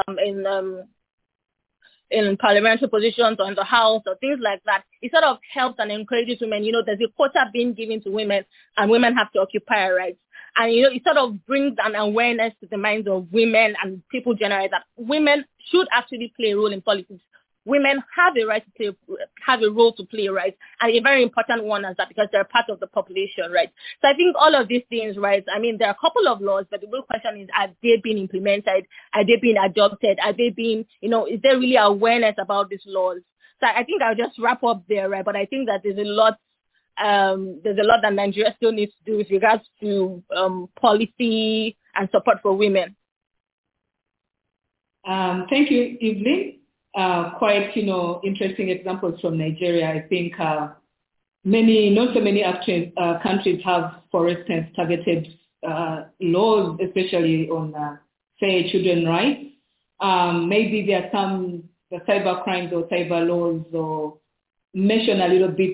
in parliamentary positions or in the House or things like that. It sort of helps and encourages women. There's a quota being given to women and women have to occupy rights. And, it sort of brings an awareness to the minds of women and people generally that women should actually play a role in politics. women have a right to have a role to play, right? And a very important one is that because they're part of the population, right? So I think all of these things, right? I mean, there are a couple of laws, but the real question is, are they being implemented? Are they being adopted? Are they being, is there really awareness about these laws? So I think I'll just wrap up there, right? But I think that there's a lot that Nigeria still needs to do with regards to policy and support for women. Thank you, Evelyn. Quite, interesting examples from Nigeria. I think not so many countries have, for instance, targeted laws, especially on, say, children's rights. Maybe there are some the cyber crimes or cyber laws or mention a little bit,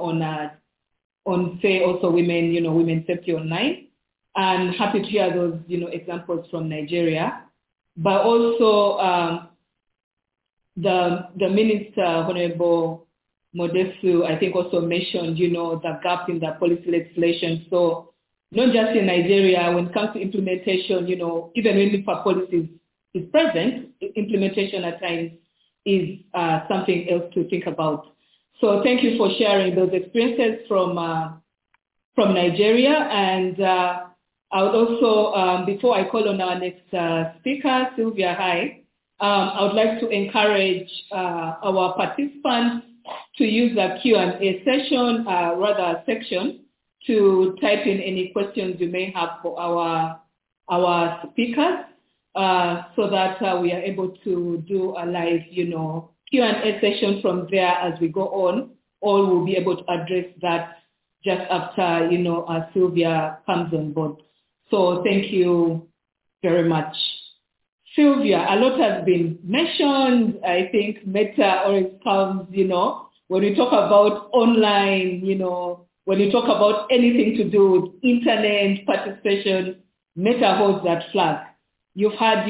on say also women, women's safety online. And happy to hear those, examples from Nigeria. But also the Minister, Honorable Modesu, I think also mentioned, the gap in the policy legislation. So not just in Nigeria, when it comes to implementation, even when NIFA policies is present, implementation at times is something else to think about. So thank you for sharing those experiences from Nigeria. And I would also, before I call on our next speaker, Sylvia Hai, I would like to encourage our participants to use the Q&A session, section, to type in any questions you may have for our speakers, so that we are able to do a live, Q&A session from there as we go on. All will be able to address that just after, Sylvia comes on board. So thank you very much. Sylvia, a lot has been mentioned. I think Meta always comes, when we talk about online, when you talk about anything to do with internet participation, Meta holds that flag. You've had,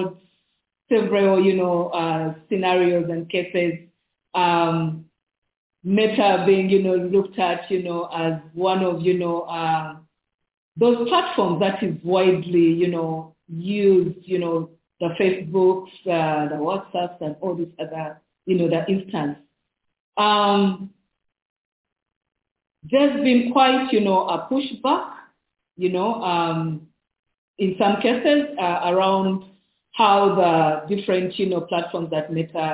several, scenarios and cases. Meta being, looked at, as one of, those platforms that is widely, used, the Facebooks, the WhatsApps, and all these other, the instance. There's been quite, a pushback, in some cases around how the different, platforms that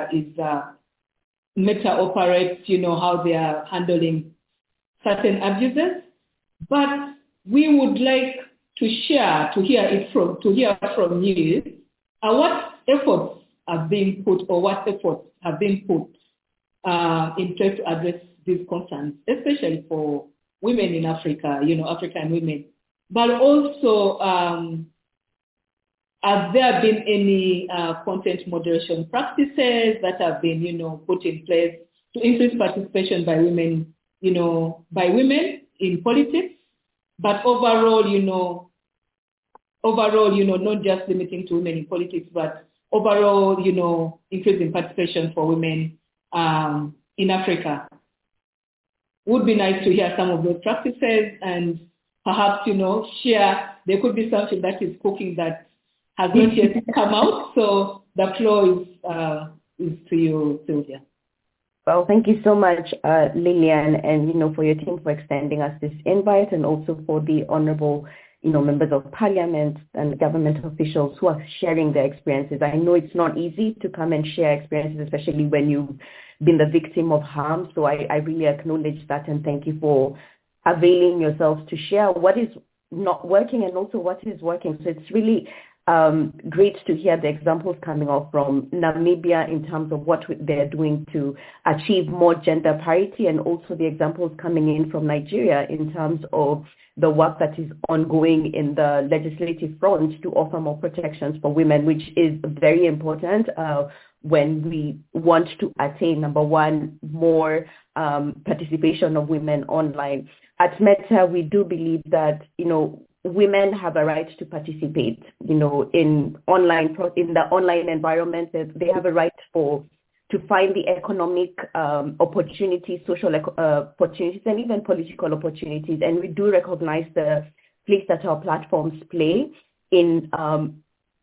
Meta operates, how they are handling certain abuses. But we would like to hear from you, what efforts have been put or what efforts have been put in place to address these concerns, especially for women in Africa, African women. But also, have there been any content moderation practices that have been, put in place to increase participation by women, in politics? But overall, not just limiting to women in politics, but overall, increasing participation for women in Africa. Would be nice to hear some of those practices and perhaps, share. There could be something that is cooking that has not yet come out. So the floor is to you, Sylvia. Well, thank you so much, Lillian, and, for your team for extending us this invite, and also for the honorable, members of parliament and government officials who are sharing their experiences. I know it's not easy to come and share experiences, especially when you've been the victim of harm. So I really acknowledge that, and thank you for availing yourselves to share what is not working and also what is working. So it's really great to hear the examples coming off from Namibia in terms of what they're doing to achieve more gender parity, and also the examples coming in from Nigeria in terms of the work that is ongoing in the legislative front to offer more protections for women, which is very important when we want to attain, number one, more participation of women online. At Meta, we do believe that, women have a right to participate, in the online environment. They have a right to find the economic opportunities, social opportunities, and even political opportunities. And we do recognize the place that our platforms play in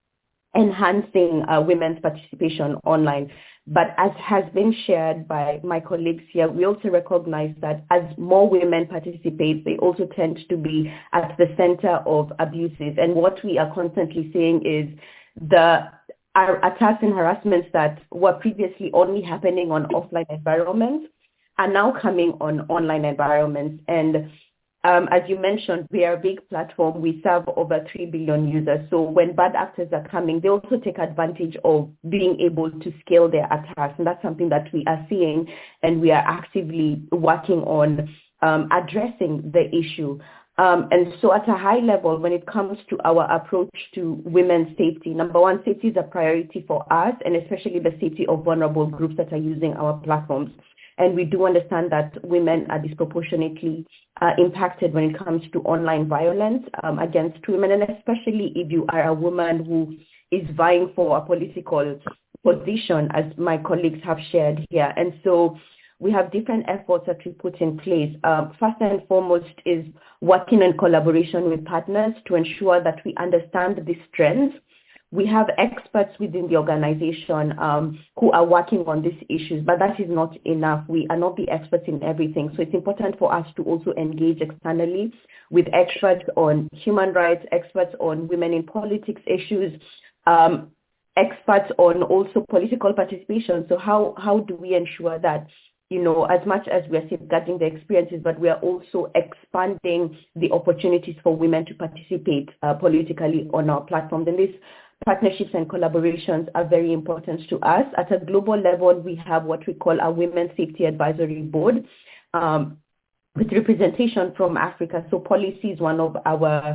enhancing women's participation online. But as has been shared by my colleagues here, we also recognize that as more women participate, they also tend to be at the center of abuses. And what we are constantly seeing is our attacks and harassments that were previously only happening on offline environments are now coming on online environments. And as you mentioned, we are a big platform. We serve over 3 billion users. So when bad actors are coming, they also take advantage of being able to scale their attacks. And that's something that we are seeing, and we are actively working on addressing the issue. And so at a high level, when it comes to our approach to women's safety, number one, safety is a priority for us, and especially the safety of vulnerable groups that are using our platforms. And we do understand that women are disproportionately impacted when it comes to online violence against women, and especially if you are a woman who is vying for a political position, as my colleagues have shared here. And so we have different efforts that we put in place. First and foremost is working in collaboration with partners to ensure that we understand these trends. We have experts within the organization who are working on these issues, but that is not enough. We are not the experts in everything. So it's important for us to also engage externally with experts on human rights, experts on women in politics issues, experts on also political participation. So how do we ensure that, as much as we are safeguarding the experiences, but we are also expanding the opportunities for women to participate politically on our platforms. And these partnerships and collaborations are very important to us. At a global level, we have what we call our Women's Safety Advisory Board with representation from Africa. So Policy is one of our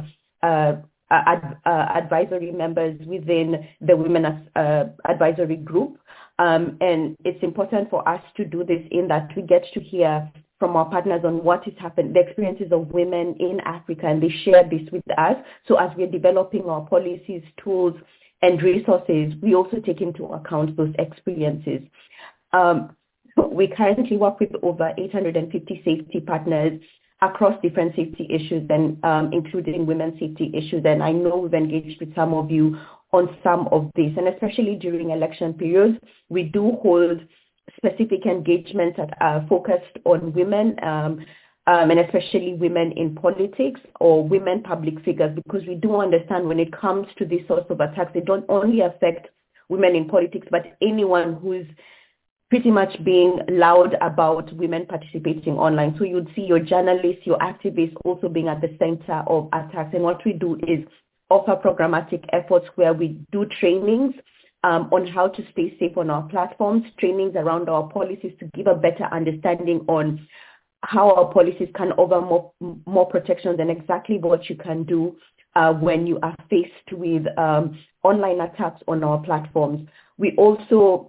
advisory members within the Women Advisory Group. And it's important for us to do this in that we get to hear from our partners on what is happening, the experiences of women in Africa, and they share this with us. So as we're developing our policies, tools, and resources, we also take into account those experiences. We currently work with over 850 safety partners across different safety issues, and including women's safety issues. And I know we've engaged with some of you on some of this, and especially during election periods, we do hold specific engagements that are focused on women, and especially women in politics or women public figures, because we do understand when it comes to these sorts of attacks, they don't only affect women in politics, but anyone who's pretty much being loud about women participating online. So you'd see your journalists, your activists also being at the center of attacks. And what we do is offer programmatic efforts where we do trainings on how to stay safe on our platforms, trainings around our policies to give a better understanding on how our policies can offer more protections and exactly what you can do when you are faced with online attacks on our platforms. We also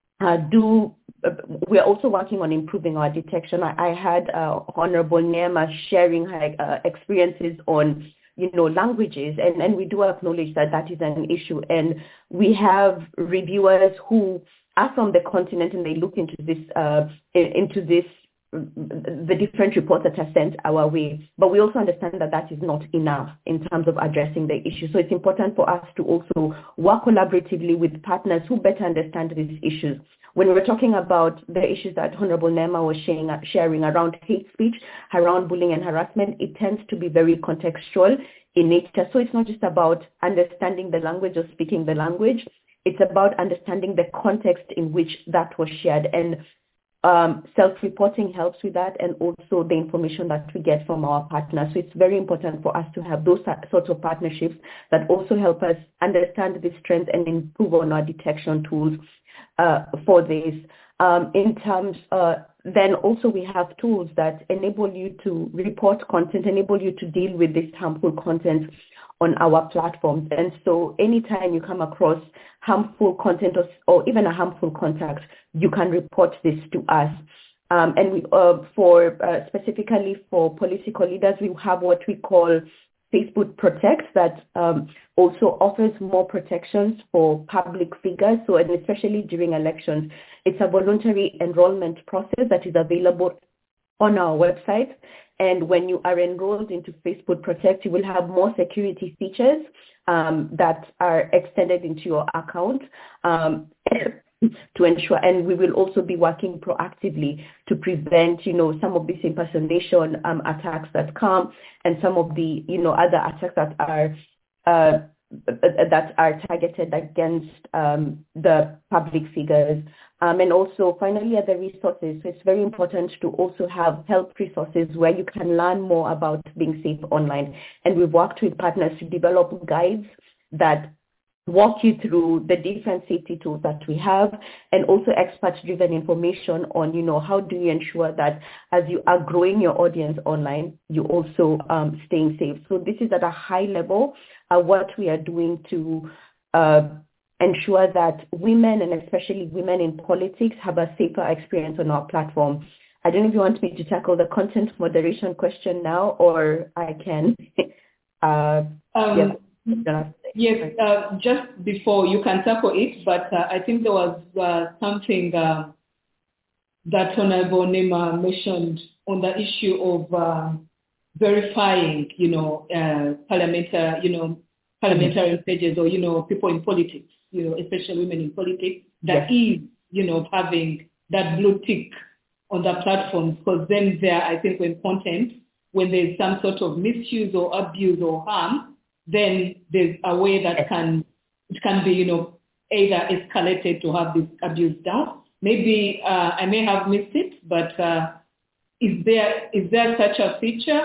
we're also working on improving our detection. I had Honorable Neema sharing her experiences on languages, and we do acknowledge that that is an issue. And we have reviewers who are from the continent, and they look into this, the different reports that are sent our way. But we also understand that that is not enough in terms of addressing the issue. So it's important for us to also work collaboratively with partners who better understand these issues. When we were talking about the issues that Honorable Neema was sharing around hate speech, around bullying and harassment, it tends to be very contextual in nature. So it's not just about understanding the language or speaking the language. It's about understanding the context in which that was shared. And self-reporting helps with that, and also the information that we get from our partners. So it's very important for us to have those sorts of partnerships that also help us understand these trends and improve on our detection tools for this. In terms, then also we have tools that enable you to report content, enable you to deal with this harmful content on our platforms. And so anytime you come across harmful content or even a harmful contact, you can report this to us. And we, specifically for political leaders, we have what we call Facebook Protect that also offers more protections for public figures. So, and especially during elections, it's a voluntary enrollment process that is available on our website. And when you are enrolled into Facebook Protect, you will have more security features that are extended into your account to ensure, and we will also be working proactively to prevent, some of these impersonation attacks that come, and some of the, other attacks that are targeted against the public figures. And also, finally, other resources. So it's very important to also have help resources where you can learn more about being safe online. And we've worked with partners to develop guides that walk you through the different safety tools that we have, and also expert-driven information on, how do you ensure that as you are growing your audience online, you also staying safe. So this is at a high level what we are doing to ensure that women, and especially women in politics, have a safer experience on our platform. I don't know if you want me to tackle the content moderation question now, or I can. Yes, just before you can tackle it, but I think there was something that Honorable Nema mentioned on the issue of verifying, parliamentary pages, or, people in politics, especially women in politics, that is, having that blue tick on the platforms, because then there, I think when there's some sort of misuse or abuse or harm, then there's a way that it can be, either escalated to have this abuse down. Maybe I may have missed it, but is there such a feature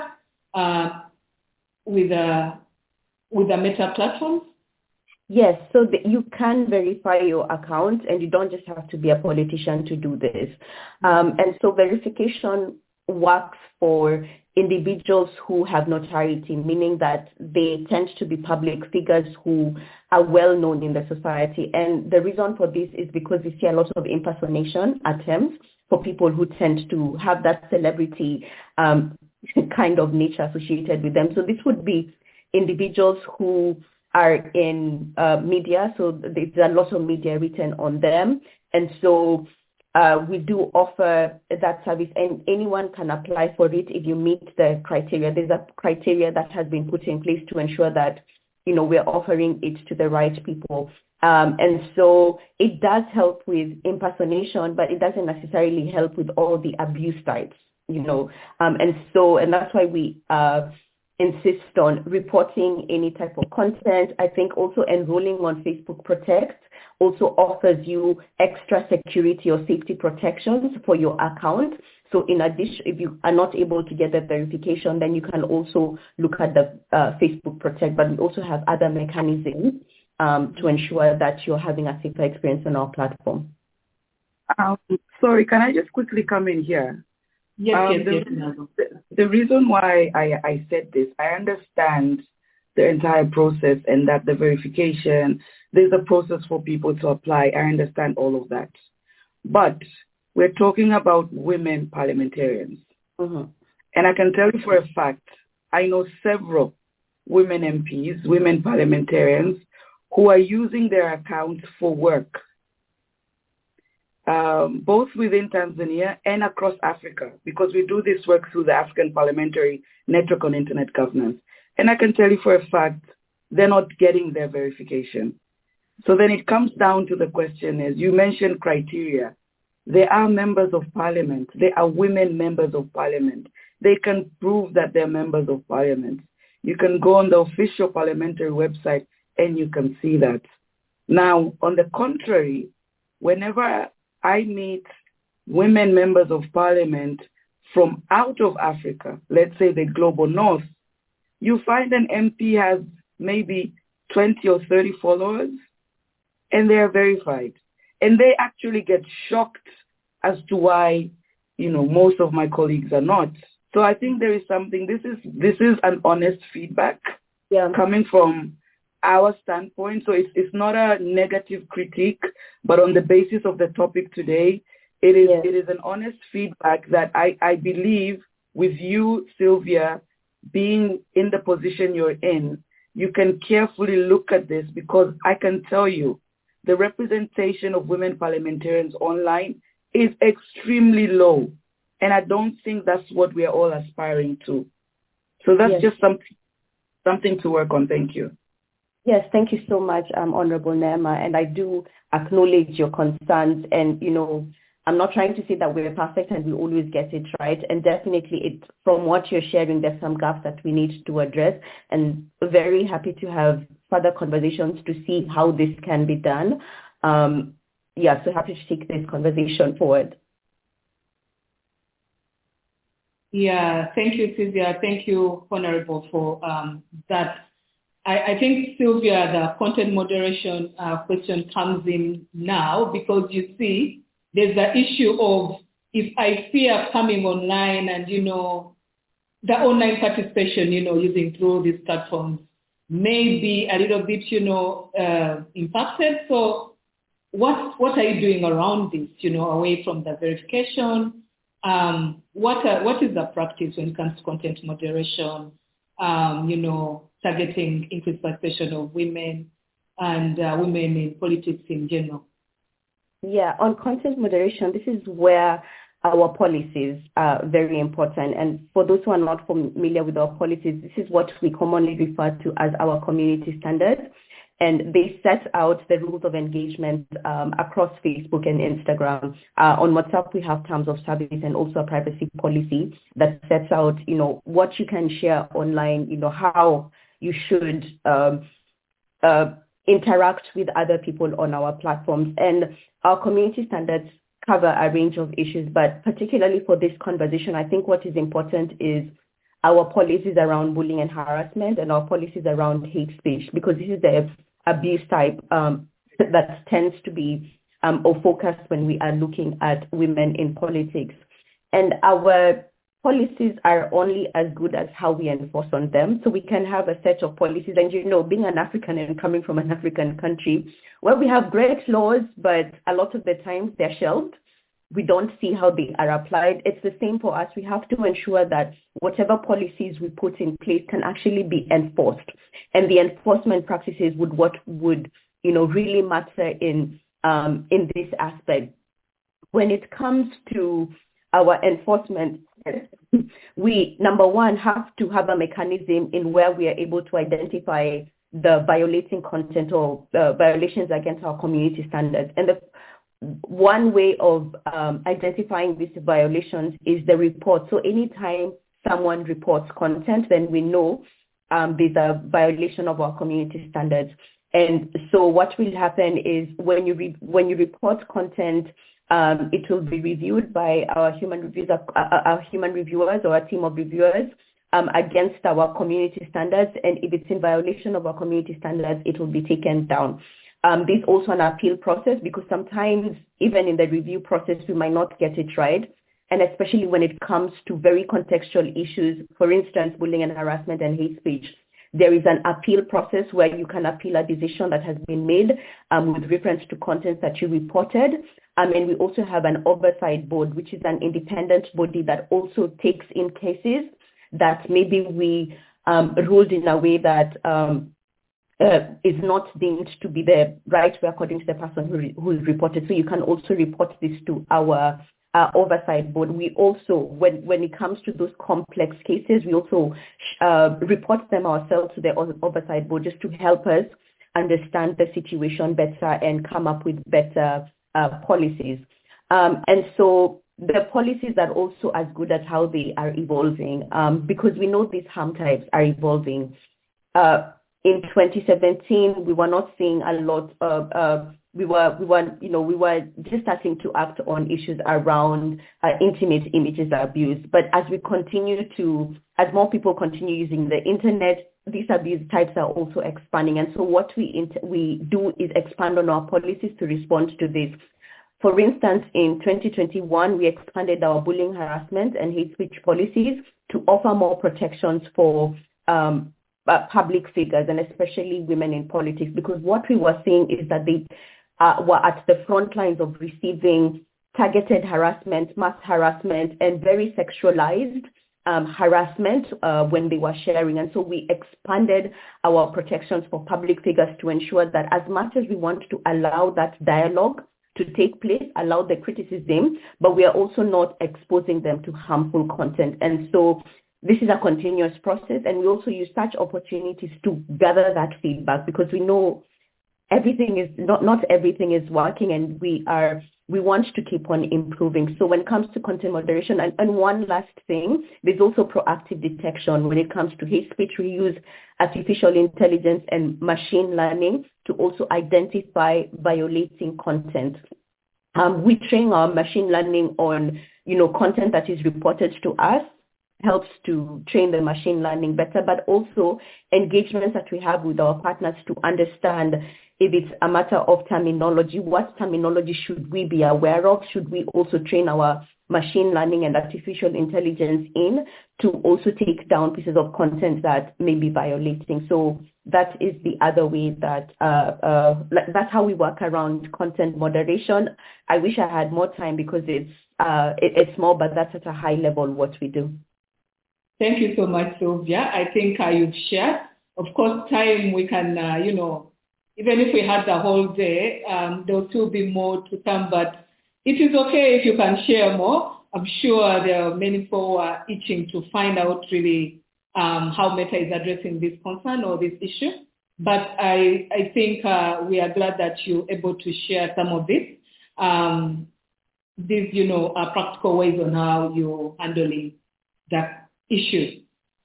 with the Meta platforms? Yes, so you can verify your account, and you don't just have to be a politician to do this. And so verification works for individuals who have notoriety, meaning that they tend to be public figures who are well known in the society. And the reason for this is because we see a lot of impersonation attempts for people who tend to have that celebrity kind of nature associated with them. So this would be individuals who are in media, so there's a lot of media written on them. And so we do offer that service, and anyone can apply for it if you meet the criteria. There's a criteria that has been put in place to ensure that, we're offering it to the right people. And so it does help with impersonation, but it doesn't necessarily help with all the abuse types, and that's why we insist on reporting any type of content. I think also enrolling on Facebook Protect also offers you extra security or safety protections for your account. So in addition, if you are not able to get that verification, then you can also look at the Facebook Protect, but we also have other mechanisms to ensure that you're having a safer experience on our platform. Sorry, can I just quickly come in here? Yes. The reason why I said this, I understand the entire process, and that the verification, there's a process for people to apply. I understand all of that. But we're talking about women parliamentarians. Mm-hmm. And I can tell you for a fact, I know several women MPs, women parliamentarians, who are using their accounts for work, both within Tanzania and across Africa, because we do this work through the African Parliamentary Network on Internet Governance. And I can tell you for a fact, they're not getting their verification. So then it comes down to the question is, you mentioned criteria. They are members of parliament. They are women members of parliament. They can prove that they're members of parliament. You can go on the official parliamentary website and you can see that. Now, on the contrary, whenever I meet women members of parliament from out of Africa, let's say the global north, you find an MP has maybe 20 or 30 followers, and they are verified. And they actually get shocked as to why, most of my colleagues are not. So I think there is something, this is an honest feedback coming from our standpoint. So it's not a negative critique, but on the basis of the topic today, it is an honest feedback that I believe with you, Sylvia, being in the position you're in, you can carefully look at this, because I can tell you the representation of women parliamentarians online is extremely low. And I don't think that's what we are all aspiring to. So that's just something to work on. Thank you. Yes, thank you so much, Honorable Neema. And I do acknowledge your concerns. And, I'm not trying to say that we're perfect and we always get it right. And definitely from what you're sharing, there's some gaps that we need to address. And very happy to have further conversations to see how this can be done. So happy to take this conversation forward. Yeah, thank you, Sylvia. Thank you, Honorable, for that. I think, Sylvia, the content moderation question comes in now because you see, there's the issue of if I fear coming online and, the online participation, using through these platforms may be a little bit, impacted. So what are you doing around this, away from the verification? What is the practice when it comes to content moderation, targeting increased participation of women and women in politics in general? Yeah, on content moderation, this is where our policies are very important. And for those who are not familiar with our policies, this is what we commonly refer to as our community standards. And they set out the rules of engagement across Facebook and Instagram. On WhatsApp, we have terms of service and also a privacy policy that sets out, what you can share online, how you should interact with other people on our platforms. And our community standards cover a range of issues, but particularly for this conversation, I think what is important is our policies around bullying and harassment and our policies around hate speech, because this is the abuse type that tends to be or focused when we are looking at women in politics. And our policies are only as good as how we enforce on them. So we can have a set of policies. And, being an African and coming from an African country, where we have great laws, but a lot of the times they're shelved. We don't see how they are applied. It's the same for us. We have to ensure that whatever policies we put in place can actually be enforced. And the enforcement practices would really matter in this aspect. When it comes to our enforcement, we, number one, have to have a mechanism in where we are able to identify the violating content or violations against our community standards. And the one way of identifying these violations is the report. So anytime someone reports content, then we know there's a violation of our community standards. And so what will happen is when you report content, it will be reviewed by our human reviewers or a team of reviewers against our community standards. And if it's in violation of our community standards, it will be taken down. There's also an appeal process because sometimes even in the review process, we might not get it right. And especially when it comes to very contextual issues, for instance, bullying and harassment and hate speech, there is an appeal process where you can appeal a decision that has been made with reference to content that you reported. And we also have an oversight board, which is an independent body that also takes in cases that maybe we ruled in a way that is not deemed to be the right way according to the person who reported. So you can also report this to our oversight board. We also, when it comes to those complex cases, we also report them ourselves to the oversight board just to help us understand the situation better and come up with better policies. And so the policies are also as good as how they are evolving because we know these harm types are evolving. In 2017, we were not seeing a lot of, we were just starting to act on issues around intimate images abuse. But as more people continue using the internet, these abuse types are also expanding. And so what we do is expand on our policies to respond to this. For instance, in 2021, we expanded our bullying, harassment, and hate speech policies to offer more protections for public figures and especially women in politics, because what we were seeing is that they were at the front lines of receiving targeted harassment, mass harassment, and very sexualized harassment when they were sharing. And so we expanded our protections for public figures to ensure that as much as we want to allow that dialogue to take place, allow the criticism, but we are also not exposing them to harmful content. And so this is a continuous process, and we also use such opportunities to gather that feedback, because we know everything is not everything is working, and we want to keep on improving. So when it comes to content moderation, and one last thing, there's also proactive detection when it comes to hate speech. We use artificial intelligence and machine learning to also identify violating content. We train our machine learning on, content that is reported to us, helps to train the machine learning better, but also engagements that we have with our partners to understand if it's a matter of terminology, what terminology should we be aware of? Should we also train our machine learning and artificial intelligence in to also take down pieces of content that may be violating? So that is the other way that, that's how we work around content moderation. I wish I had more time because it's small, but that's at a high level what we do. Thank you so much, Sylvia. I think you've shared. Of course, time we can, even if we had the whole day, there'll still be more to come, but it is okay if you can share more. I'm sure there are many people who are itching to find out really how Meta is addressing this concern or this issue. But I think we are glad that you're able to share some of this. These, practical ways on how you're handling that issue.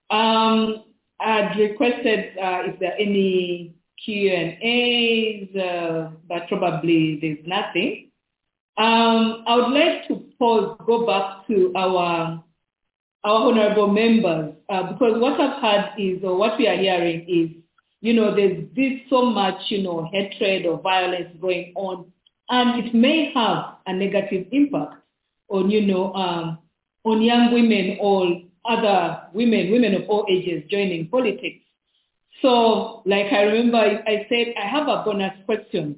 I'd requested if there are any Q&As, but probably there's nothing. I would like to go back to our honorable members, because what I've heard is, or what we are hearing is, there's so much, hatred or violence going on, and it may have a negative impact on, on young women or other women of all ages joining politics. So, like I remember I said, I have a bonus question.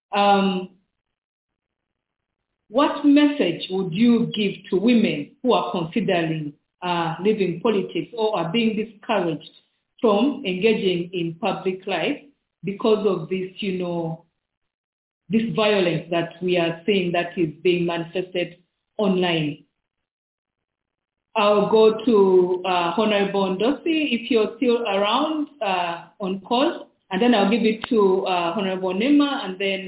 What message would you give to women who are considering leaving politics or are being discouraged from engaging in public life because of this, this violence that we are seeing that is being manifested online? I'll go to Honorable Ndosi, if you're still around on call, and then I'll give it to Honorable Nema, and then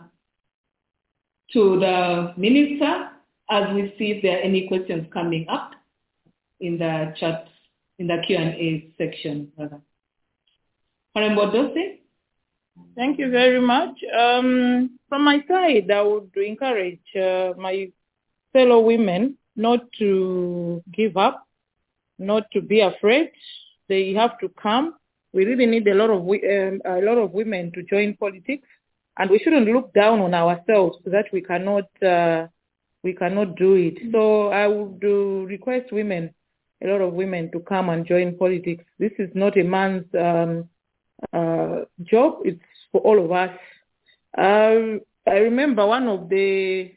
to the Minister, as we see if there are any questions coming up in the chat, in the Q&A section. Honorable Ndosi? Thank you very much. From my side, I would encourage my fellow women not to give up, not to be afraid. They have to come. We really need a lot of women to join politics, and we shouldn't look down on ourselves so that we cannot do it. So I would request a lot of women to come and join politics. This is not a man's job. It's for all of us. I remember one of a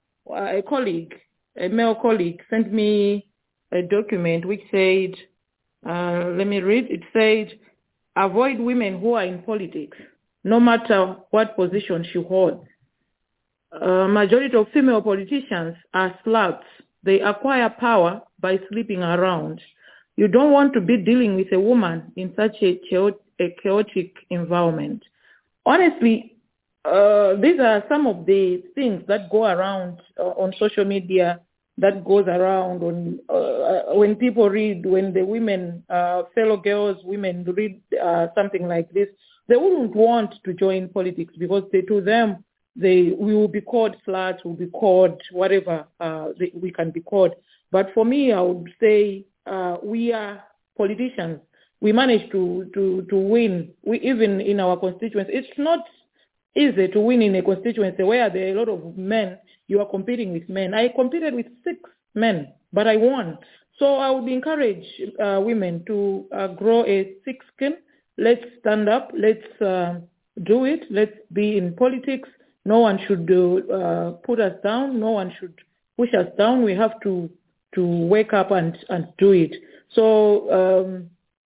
male colleague sent me a document which said, let me read. It said, avoid women who are in politics, no matter what position she holds. Majority of female politicians are sluts. They acquire power by sleeping around. You don't want to be dealing with a woman in such a chaotic environment. Honestly, these are some of the things that go around on social media, that goes around on when people read, when the women, fellow girls, women read something like this, they wouldn't want to join politics because to them, we will be called sluts, we'll be called whatever we can be called. But for me, I would say we are politicians. We manage to win. Even in our constituency, it's not easy to win in a constituency where there are a lot of men. You are competing with men. I competed with 6 men, but I won. So I would encourage women to grow a thick skin. Let's stand up. Let's do it. Let's be in politics. No one should put us down. No one should push us down. We have to wake up and do it. So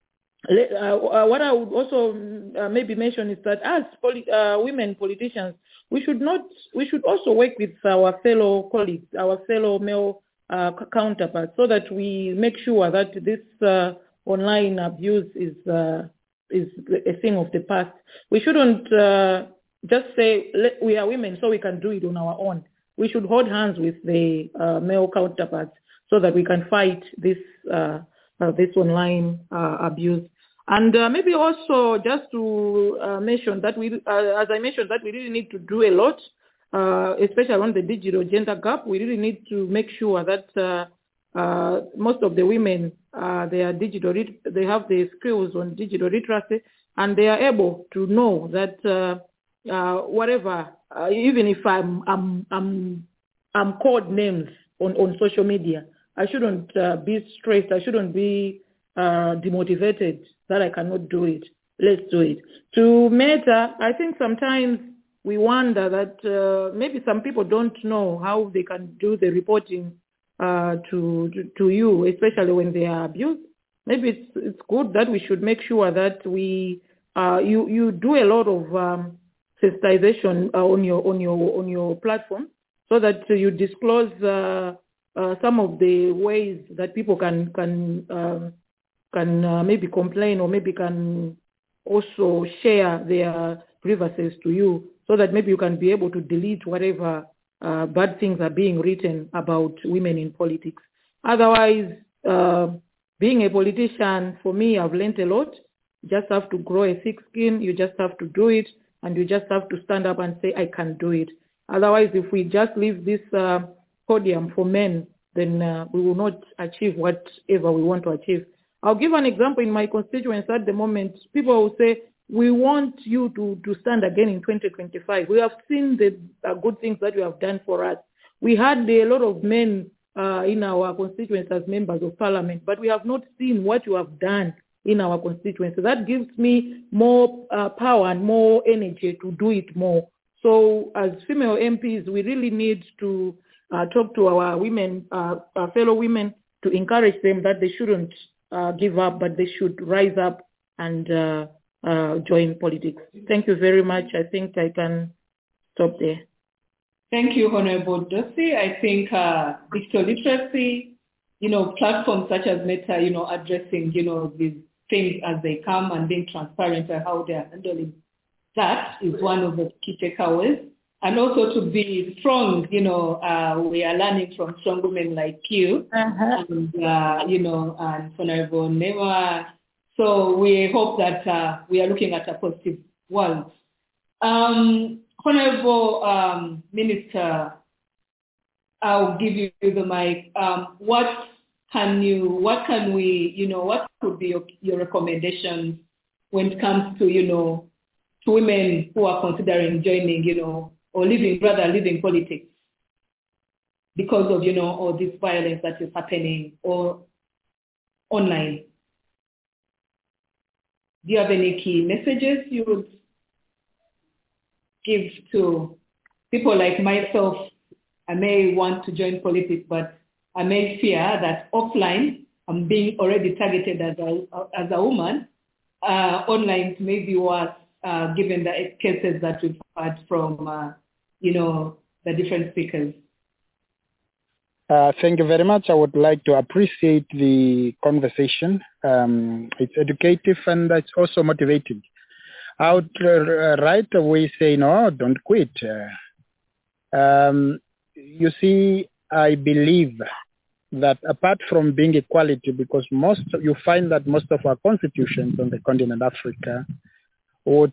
what I would also maybe mention is that as women politicians, we should also work with our fellow colleagues, our fellow male counterparts, so that we make sure that this online abuse is a thing of the past. We shouldn't just say we are women, so we can do it on our own. We should hold hands with the male counterparts so that we can fight this online abuse. And maybe also just to mention that as I mentioned, that we really need to do a lot, especially around the digital gender gap. We really need to make sure that most of the women, they have the skills on digital literacy, and they are able to know that whatever, even if I'm called names on social media, I shouldn't be stressed. I shouldn't be demotivated that I cannot do it. Let's do it. To Meta, I think sometimes we wonder that maybe some people don't know how they can do the reporting to you, especially when they are abused. Maybe it's good that we should make sure that you do a lot of sensitization on your platform, so that you disclose some of the ways that people can maybe complain, or maybe can also share their grievances to you, so that maybe you can be able to delete whatever bad things are being written about women in politics. Otherwise, being a politician, for me, I've learned a lot. You just have to grow a thick skin. You just have to do it, and you just have to stand up and say, I can do it. Otherwise, if we just leave this podium for men, then we will not achieve whatever we want to achieve. I'll give an example. In my constituents at the moment, people will say, we want you to stand again in 2025. We have seen the good things that you have done for us. We had a lot of men in our constituents as members of parliament, but we have not seen what you have done in our constituents. So that gives me more power and more energy to do it more. So as female MPs, we really need to talk to our women, our fellow women, to encourage them that they shouldn't give up, but they should rise up and join politics. Thank you very much. I think I can stop there. Thank you, Honorable Dossi. I think digital literacy, platforms such as Meta, addressing, these things as they come and being transparent on how they are handling that is one of the key takeaways. And also to be strong, we are learning from strong women like you, and, and Honorable Nema. So we hope that we are looking at a positive world. Honorable Minister, I'll give you the mic. What could be your recommendations when it comes to, to women who are considering joining, or leaving politics because of, all this violence that is happening or online? Do you have any key messages you would give to people like myself? I may want to join politics, but I may fear that offline I'm being already targeted as a woman. Online may be worse, given the cases that we've had from, the different speakers. Thank you very much. I would like to appreciate the conversation. It's educative and it's also motivating. I would right away say, no, don't quit. You see, I believe that apart from being equality, because you find that most of our constitutions on the continent Africa would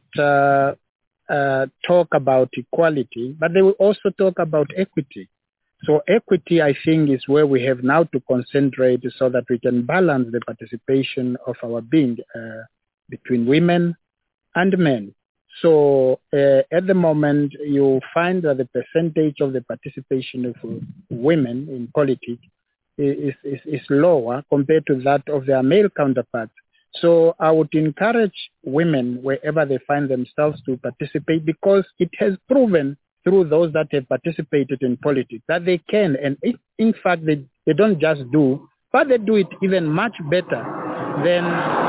talk about equality, but they will also talk about equity. So equity, I think, is where we have now to concentrate so that we can balance the participation of our being between women and men. So at the moment, you find that the percentage of the participation of women in politics is lower compared to that of their male counterparts. So I would encourage women wherever they find themselves to participate, because it has proven through those that have participated in politics that they can. And in fact, they don't just do, but they do it even much better than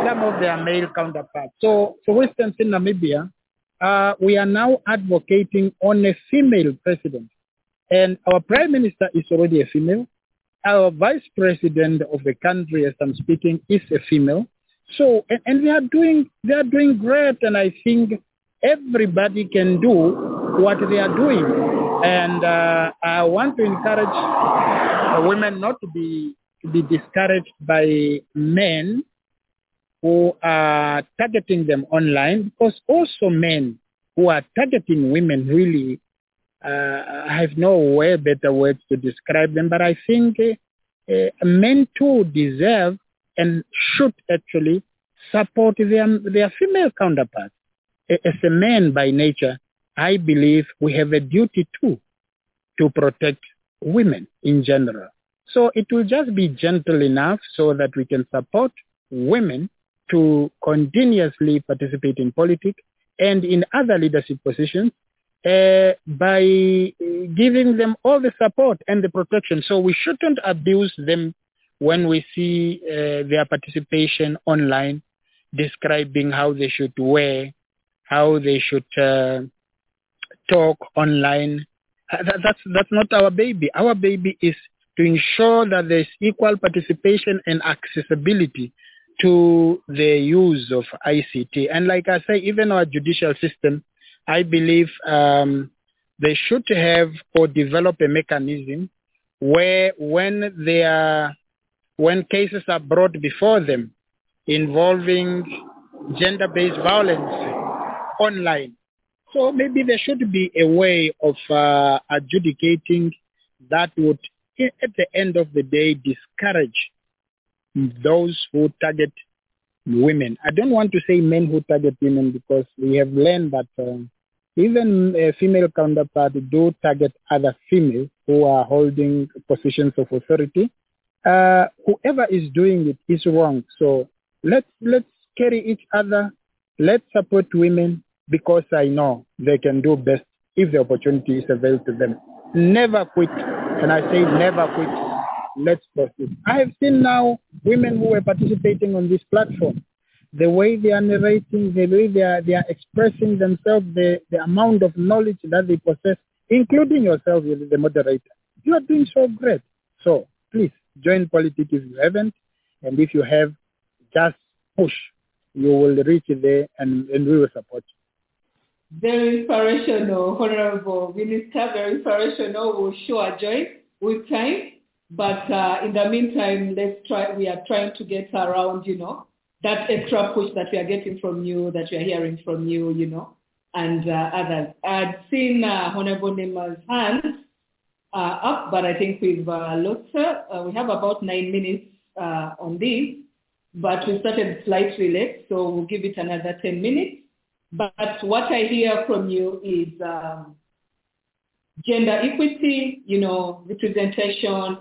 some of their male counterparts. So, for instance, in Namibia, we are now advocating on a female president. And our prime minister is already a female. Our vice president of the country, as I'm speaking, is a female. So, and they are doing great. And I think everybody can do what they are doing. And I want to encourage women not to be discouraged by men who are targeting them online, because also men who are targeting women really, I have no way better words to describe them, but I think men too deserve and should actually support their female counterparts. As a man by nature, I believe we have a duty too to protect women in general. So it will just be gentle enough so that we can support women to continuously participate in politics and in other leadership positions by giving them all the support and the protection. So we shouldn't abuse them when we see their participation online, describing how they should wear, how they should talk online. That's not our baby. Our baby is to ensure that there's equal participation and accessibility to the use of ICT. And like I say, even our judicial system, I believe they should have or develop a mechanism where when cases are brought before them involving gender-based violence online, so maybe there should be a way of adjudicating that would, at the end of the day, discourage those who target women. I don't want to say men who target women, because we have learned that even a female counterpart do target other females who are holding positions of authority. Whoever is doing it is wrong. So let's carry each other. Let's support women, because I know they can do best if the opportunity is available to them. Never quit. And I say never quit. Let's proceed. I have seen now women who are participating on this platform, the way they are narrating, the way they are expressing themselves, the amount of knowledge that they possess, including yourself, the moderator. You are doing so great. So please join politics if you haven't, and if you have, just push. You will reach there, and we will support you. Very inspirational, Honorable Minister. Very inspirational. We'll show our joy with time. But in the meantime, we are trying to get around, that extra push that we are getting from you, that we are hearing from you, and others. I'd seen Honorable Nema's hand up, but I think we've lost her. We have about 9 minutes on this, but we started slightly late, so we'll give it another 10 minutes. But what I hear from you is gender equity, representation,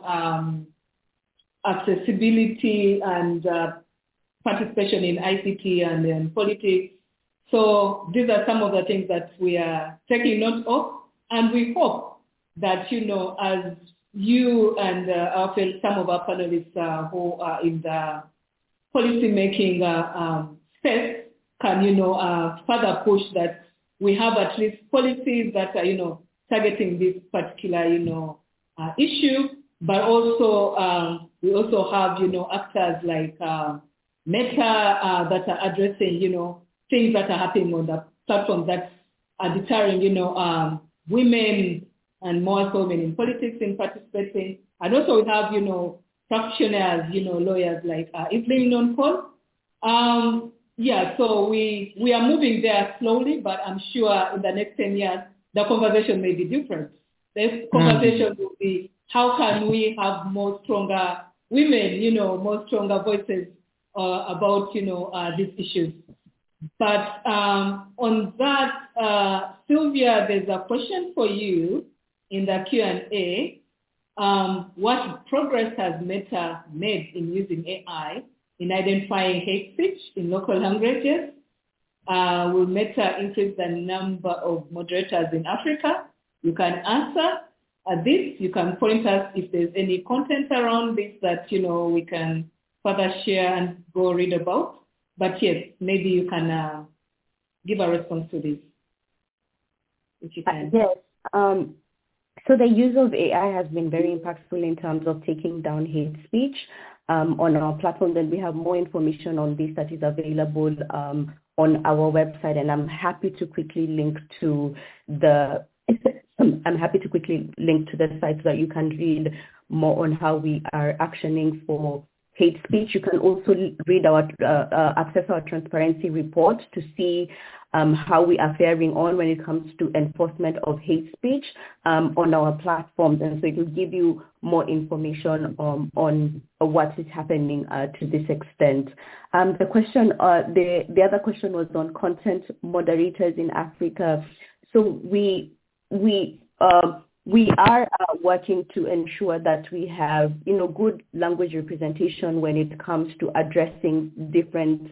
accessibility, and participation in ICT and in politics. So these are some of the things that we are taking note of, and we hope that, as you and some of our panelists who are in the policy-making space can, further push that we have at least policies that are, targeting this particular, issue, but also we also have, actors like Meta that are addressing, things that are happening on the platform that are deterring, women and more so women in politics in participating. And also we have, practitioners, lawyers like Evelyn Nonkol. So we are moving there slowly, but I'm sure in the next 10 years, the conversation may be different. The conversation will be, how can we have more stronger women, more stronger voices about, these issues. But on that, Sylvia, there's a question for you in the Q&A. What progress has Meta made in using AI in identifying hate speech in local languages? Will Meta increase the number of moderators in Africa? You can answer this. You can point us if there's any content around this that, we can further share and go read about. But yes, maybe you can give a response to this, if you can. Yes. So the use of AI has been very impactful in terms of taking down hate speech on our platform. Then we have more information on this that is available on our website, and I'm happy to quickly link to the site so that you can read more on how we are actioning for hate speech. You can also read our access our transparency report to see how we are faring on when it comes to enforcement of hate speech on our platforms, and so it will give you more information on what is happening to this extent. The question, the other question was on content moderators in Africa. So we are working to ensure that we have, good language representation when it comes to addressing different,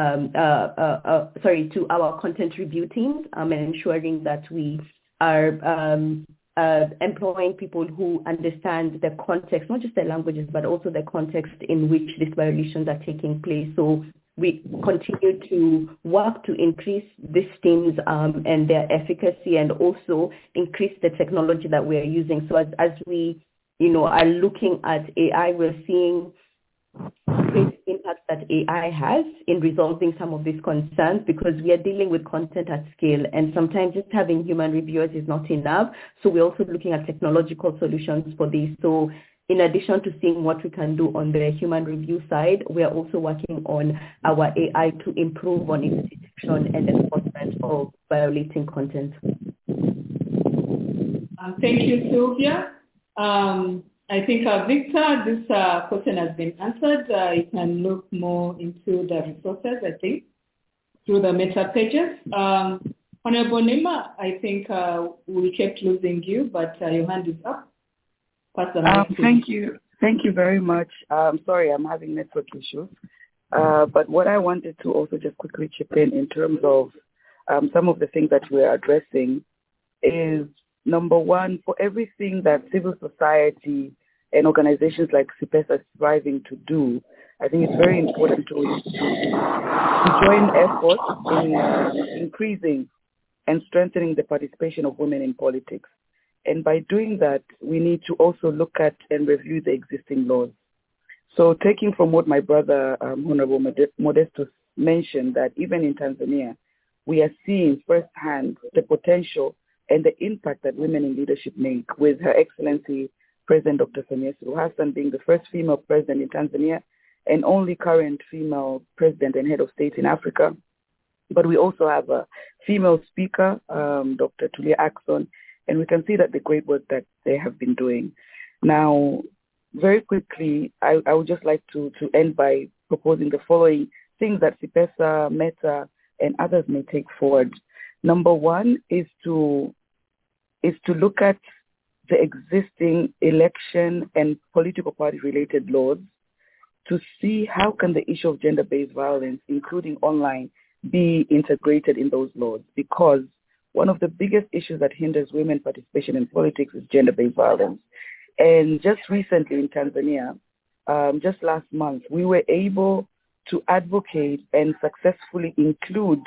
to our content review teams and ensuring that we are employing people who understand the context, not just the languages, but also the context in which these violations are taking place. So we continue to work to increase these teams and their efficacy, and also increase the technology that we are using. So as we, are looking at AI, we're seeing great impact that AI has in resolving some of these concerns, because we are dealing with content at scale, and sometimes just having human reviewers is not enough. So we're also looking at technological solutions for this. So in addition to seeing what we can do on the human review side, we are also working on our AI to improve on its detection and enforcement of violating content. Thank you, Sylvia. I think, Victor, this question has been answered. You can look more into the resources, I think, through the meta pages. Honorable Nima, I think we kept losing you, but your hand is up. Thank you. Thank you very much. Sorry, I'm having network issues. But what I wanted to also just quickly chip in terms of some of the things that we're addressing is, number one, for everything that civil society and organizations like CIPESA are striving to do, I think it's very important to join efforts in increasing and strengthening the participation of women in politics. And by doing that, we need to also look at and review the existing laws. So taking from what my brother, Honorable Modestus, mentioned, that even in Tanzania, we are seeing firsthand the potential and the impact that women in leadership make, with Her Excellency President Dr. Samia Suluhu Hassan being the first female president in Tanzania and only current female president and head of state in Africa. But we also have a female speaker, Dr. Tulia Ackson, and we can see that the great work that they have been doing. Now, very quickly, I would just like to end by proposing the following things that CIPESA, Meta, and others may take forward. Number one is to look at the existing election and political party-related laws to see how can the issue of gender-based violence, including online, be integrated in those laws, because one of the biggest issues that hinders women's participation in politics is gender-based violence. And just recently in Tanzania, just last month, we were able to advocate and successfully include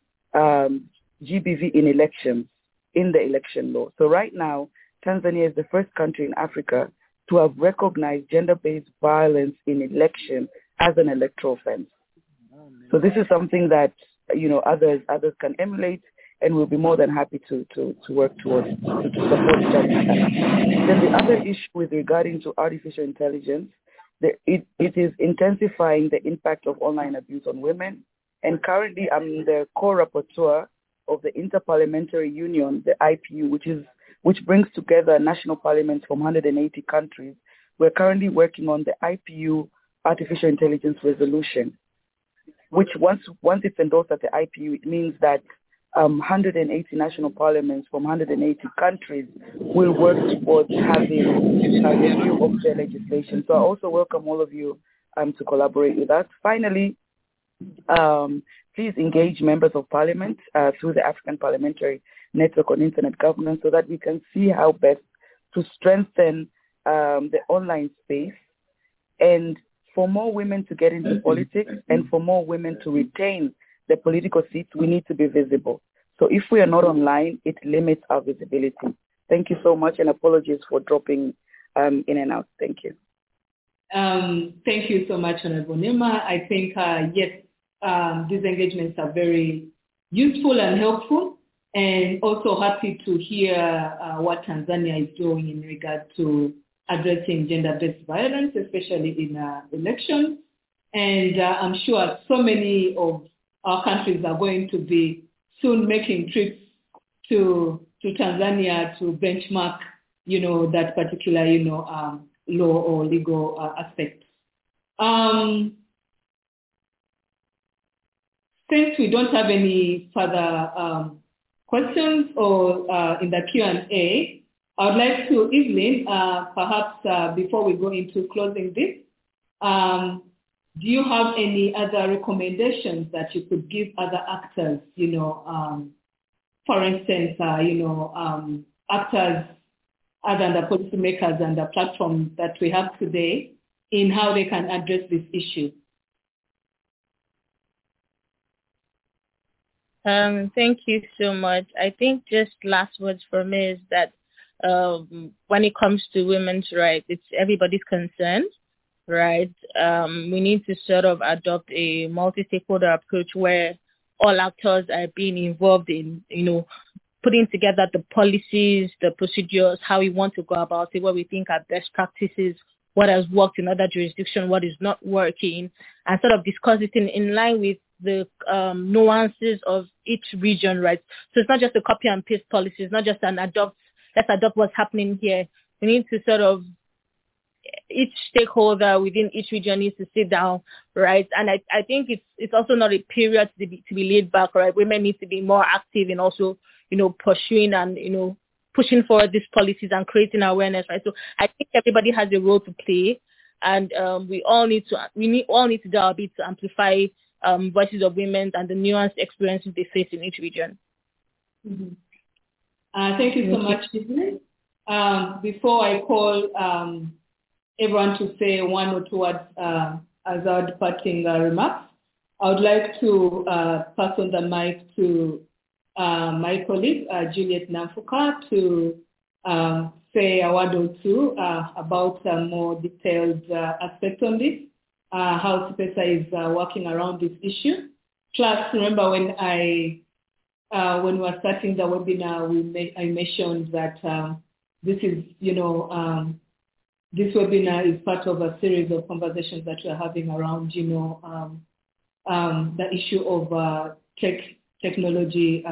GBV in elections, in the election law. So right now, Tanzania is the first country in Africa to have recognized gender-based violence in election as an electoral offense. So this is something that, others can emulate, and we'll be more than happy to work towards to support each other. Then the other issue with regarding to artificial intelligence, it is intensifying the impact of online abuse on women. And currently I'm the co-rapporteur of the Interparliamentary Union, the IPU, which brings together national parliaments from 180 countries. We're currently working on the IPU Artificial Intelligence Resolution, which once it's endorsed at the IPU, it means that 180 national parliaments from 180 countries will work towards having a review of their legislation. So I also welcome all of you to collaborate with us. Finally, please engage members of parliament through the African Parliamentary Network on Internet Governance so that we can see how best to strengthen the online space and for more women to get into politics and for more women to retain the political seats, we need to be visible. So if we are not online, it limits our visibility. Thank you so much, and apologies for dropping in and out. Thank you. Thank you so much, Honorable Nima. I think, yes, these engagements are very useful and helpful, and also happy to hear what Tanzania is doing in regard to addressing gender-based violence, especially in elections. And I'm sure so many of our countries are going to be soon making trips to Tanzania to benchmark, that particular, law or legal aspect. Since we don't have any further questions or in the Q&A, I would like to, Evelyn, perhaps before we go into closing this, do you have any other recommendations that you could give other actors, for instance, actors other than the policymakers and the platforms that we have today in how they can address this issue? Thank you so much. I think just last words for me is that when it comes to women's rights, it's everybody's concern, right? We need to sort of adopt a multi-stakeholder approach where all actors are being involved in, putting together the policies, the procedures, how we want to go about it, what we think are best practices, what has worked in other jurisdictions, what is not working, and sort of discuss it in line with the nuances of each region, right? So it's not just a copy and paste policy. It's not just let's adopt what's happening here. We need to sort of, each stakeholder within each region needs to sit down, right? And I think it's also not a period to be laid back, right? Women need to be more active in also, pursuing and, pushing forward these policies and creating awareness, right? So I think everybody has a role to play, and we all need to do our bit to amplify voices of women and the nuanced experiences they face in each region. Mm-hmm. Thank you so much, Evelyn. Before I call everyone to say one or two words as our departing remarks, I would like to pass on the mic to my colleague, Juliet Namfuka, to say a word or two about a more detailed aspect on this, how CPESA is working around this issue. Plus, remember when we were starting the webinar, I mentioned that this is, this webinar is part of a series of conversations that we're having around, the issue of technology,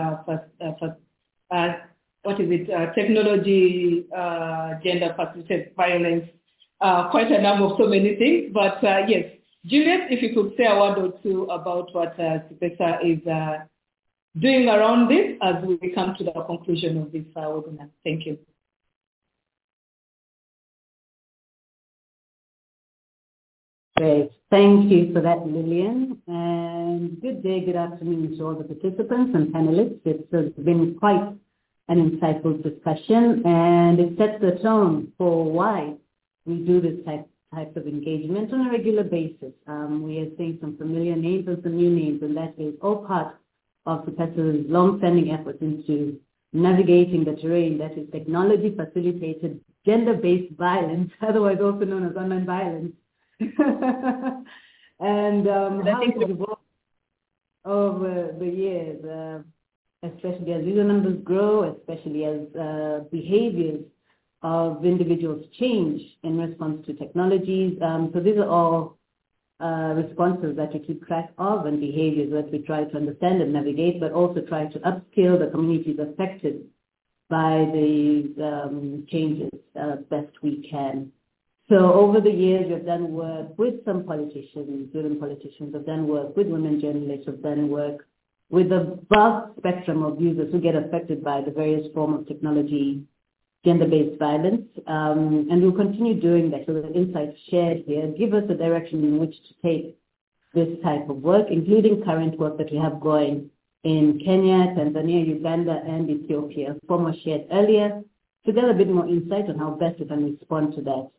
technology, gender-facilitated violence, quite a number of so many things. But yes, Juliet, if you could say a word or two about what CPESA is doing around this as we come to the conclusion of this webinar. Thank you. Great. Thank you for that, Lillian. And good day, good afternoon to all the participants and panelists. It's been quite an insightful discussion, and it sets the tone for why we do this type of engagement on a regular basis. We are seeing some familiar names and some new names, and that is all part of CPESA's long-standing efforts into navigating the terrain that is technology-facilitated gender-based violence, otherwise also known as online violence. And how it has evolved over the years, especially as user numbers grow, especially as behaviors of individuals change in response to technologies. So these are all responses that we keep track of and behaviors that we try to understand and navigate, but also try to upskill the communities affected by these changes best we can. So over the years, we've done work with some politicians, women politicians, we've done work with women journalists, we've done work with a vast spectrum of users who get affected by the various forms of technology, gender-based violence, and we'll continue doing that. So the insights shared here give us a direction in which to take this type of work, including current work that we have going in Kenya, Tanzania, Uganda, and Ethiopia. Fomo shared earlier to get a bit more insight on how best we can respond to that.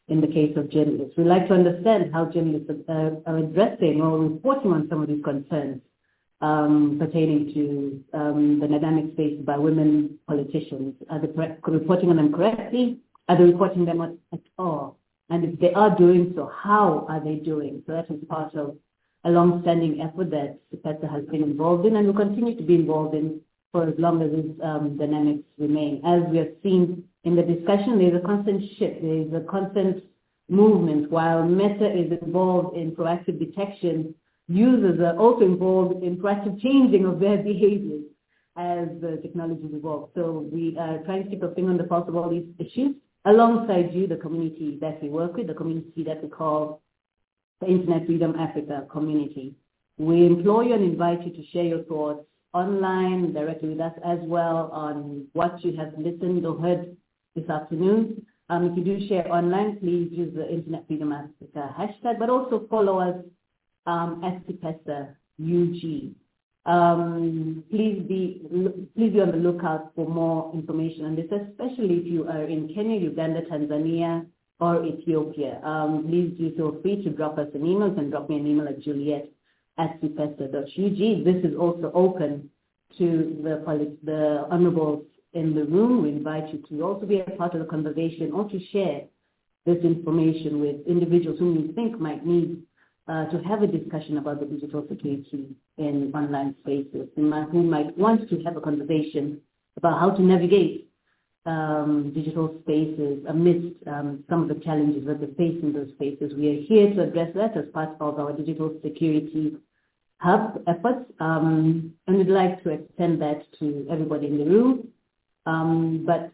in the case of journalists. We'd like to understand how journalists are addressing or reporting on some of these concerns pertaining to the dynamics faced by women politicians. Are they reporting on them correctly? Are they reporting them at all? And if they are doing so, how are they doing? So that is part of a long-standing effort that CIPESA has been involved in and will continue to be involved in for as long as these dynamics remain. As we have seen in the discussion, there is a constant shift, there is a constant movement. While Meta is involved in proactive detection, users are also involved in proactive changing of their behaviors as the technologies evolve. So we are trying to keep a finger on the pulse of all these issues alongside you, the community that we work with, the community that we call the Internet Freedom Africa community. We implore you and invite you to share your thoughts online, directly with us as well on what you have listened or heard this afternoon. If you do share online, please use the Internet Freedom Africa hashtag, but also follow us at CIPESA UG. Please be on the lookout for more information on this, especially if you are in Kenya, Uganda, Tanzania, or Ethiopia. Please do feel free to drop us an email. You can drop me an email at juliet@cipesa.ug. This is also open to the honorables in the room. We invite you to also be a part of the conversation or to share this information with individuals whom you think might need to have a discussion about the digital security in online spaces, who might want to have a conversation about how to navigate digital spaces amidst some of the challenges that they face in those spaces. We are here to address that as part of our digital security hub efforts, and we'd like to extend that to everybody in the room. But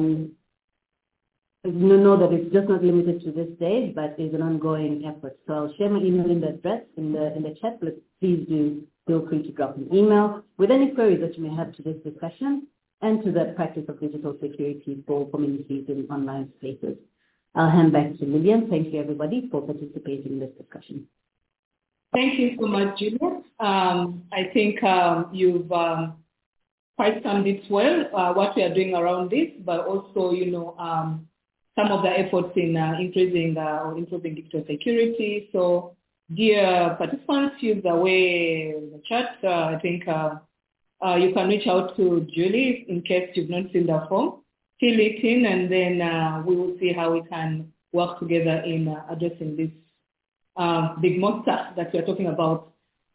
know that it's just not limited to this day, but is an ongoing effort. So I'll share my email address in the chat, but please do feel free to drop an email with any queries that you may have to this discussion and to the practice of digital security for communities in online spaces. I'll hand back to Lillian. Thank you, everybody, for participating in this discussion. Thank you so much, Juliet. I think you've quite summed it well, what we are doing around this, but also, some of the efforts in increasing or improving digital security. So, dear participants, use the chat. I think you can reach out to Julie in case you've not seen the form. Fill it in, and then we will see how we can work together in addressing this big monster that we are talking about.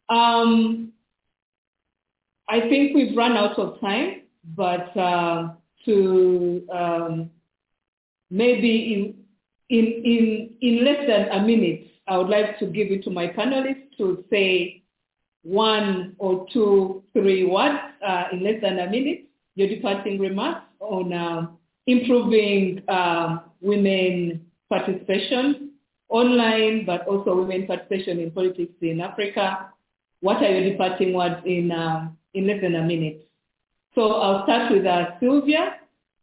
I think we've run out of time, but maybe in less than a minute, I would like to give it to my panelists to say 1 or 2, 3 words in less than a minute, your departing remarks on improving women participation online, but also women participation in politics in Africa. What are your departing words in less than a minute? So I'll start with Sylvia.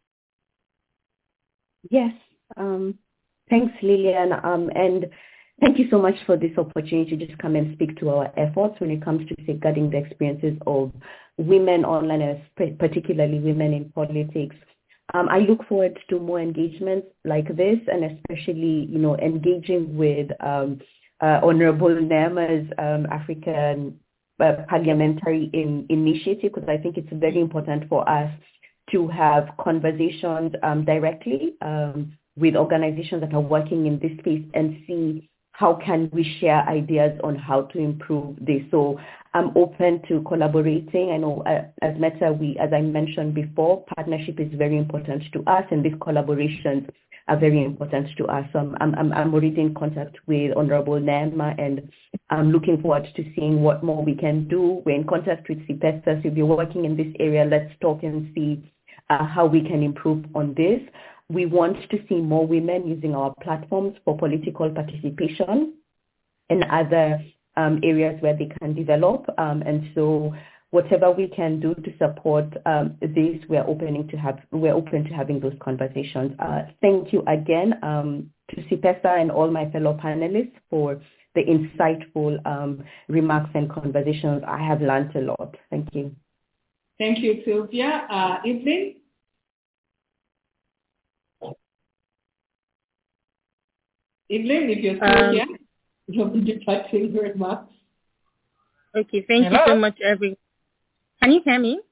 Yes, thanks, Lillian, and thank you so much for this opportunity to just come and speak to our efforts when it comes to safeguarding the experiences of women online, and particularly women in politics. I look forward to more engagements like this, and especially, engaging with Honorable Nema's African Parliamentary Initiative, because I think it's very important for us to have conversations directly with organizations that are working in this space and see how can we share ideas on how to improve this. So I'm open to collaborating. I know as Meta, as I mentioned before, partnership is very important to us, and these collaborations are very important to us. So I'm already in contact with Honorable Nema, and I'm looking forward to seeing what more we can do. We're in contact with CIPESA, so if you're working in this area, let's talk and see how we can improve on this. We want to see more women using our platforms for political participation and other areas where they can develop. And so whatever we can do to support this, we're open to having those conversations. Thank you again to CIPESA and all my fellow panelists for the insightful remarks and conversations. I have learned a lot. Thank you. Thank you, Sylvia. Evelyn? Evelyn, if you're still here, you have been departing remarks. Okay, thank you so much, everyone. Can you hear me?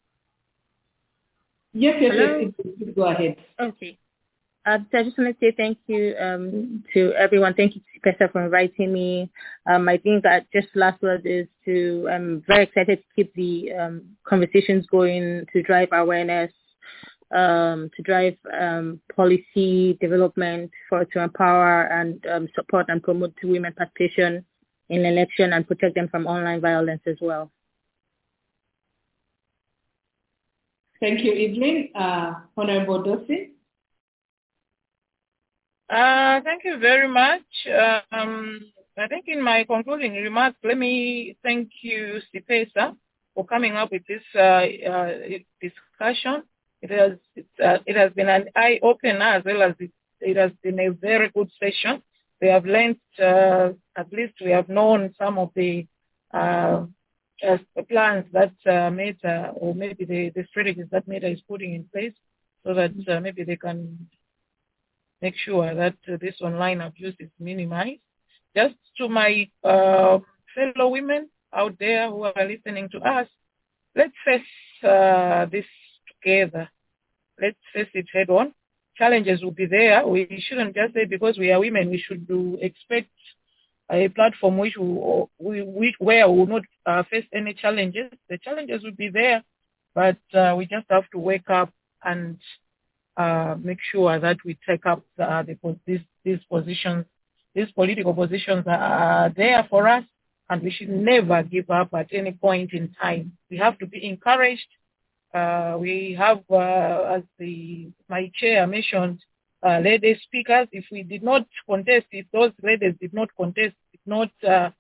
Yes, please go ahead. Okay. I just want to say thank you to everyone. Thank you, Professor, for inviting me. I think that just last word is I'm very excited to keep the conversations going, to drive awareness, to drive policy development to empower and support and promote women participation in election and protect them from online violence as well. Thank you, Evelyn. Honorable Dossi. Thank you very much. I think in my concluding remarks, let me thank you, Sipesa, for coming up with this discussion. It has been an eye-opener as well as it has been a very good session. We have learned, at least we have known some of the plans that Meta, or maybe the strategies that Meta is putting in place, so that maybe they can make sure that this online abuse is minimized. Just to my fellow women out there who are listening to us, let's face this together. Let's face it head on. Challenges will be there. We shouldn't just say because we are women, we should expect a platform where we will not face any challenges. The challenges will be there, but we just have to wake up and make sure that we take up these positions. These political positions are there for us, and we should never give up at any point in time. We have to be encouraged. We have, as my chair mentioned, lady speakers. If we did not contest, if those ladies did not contest, they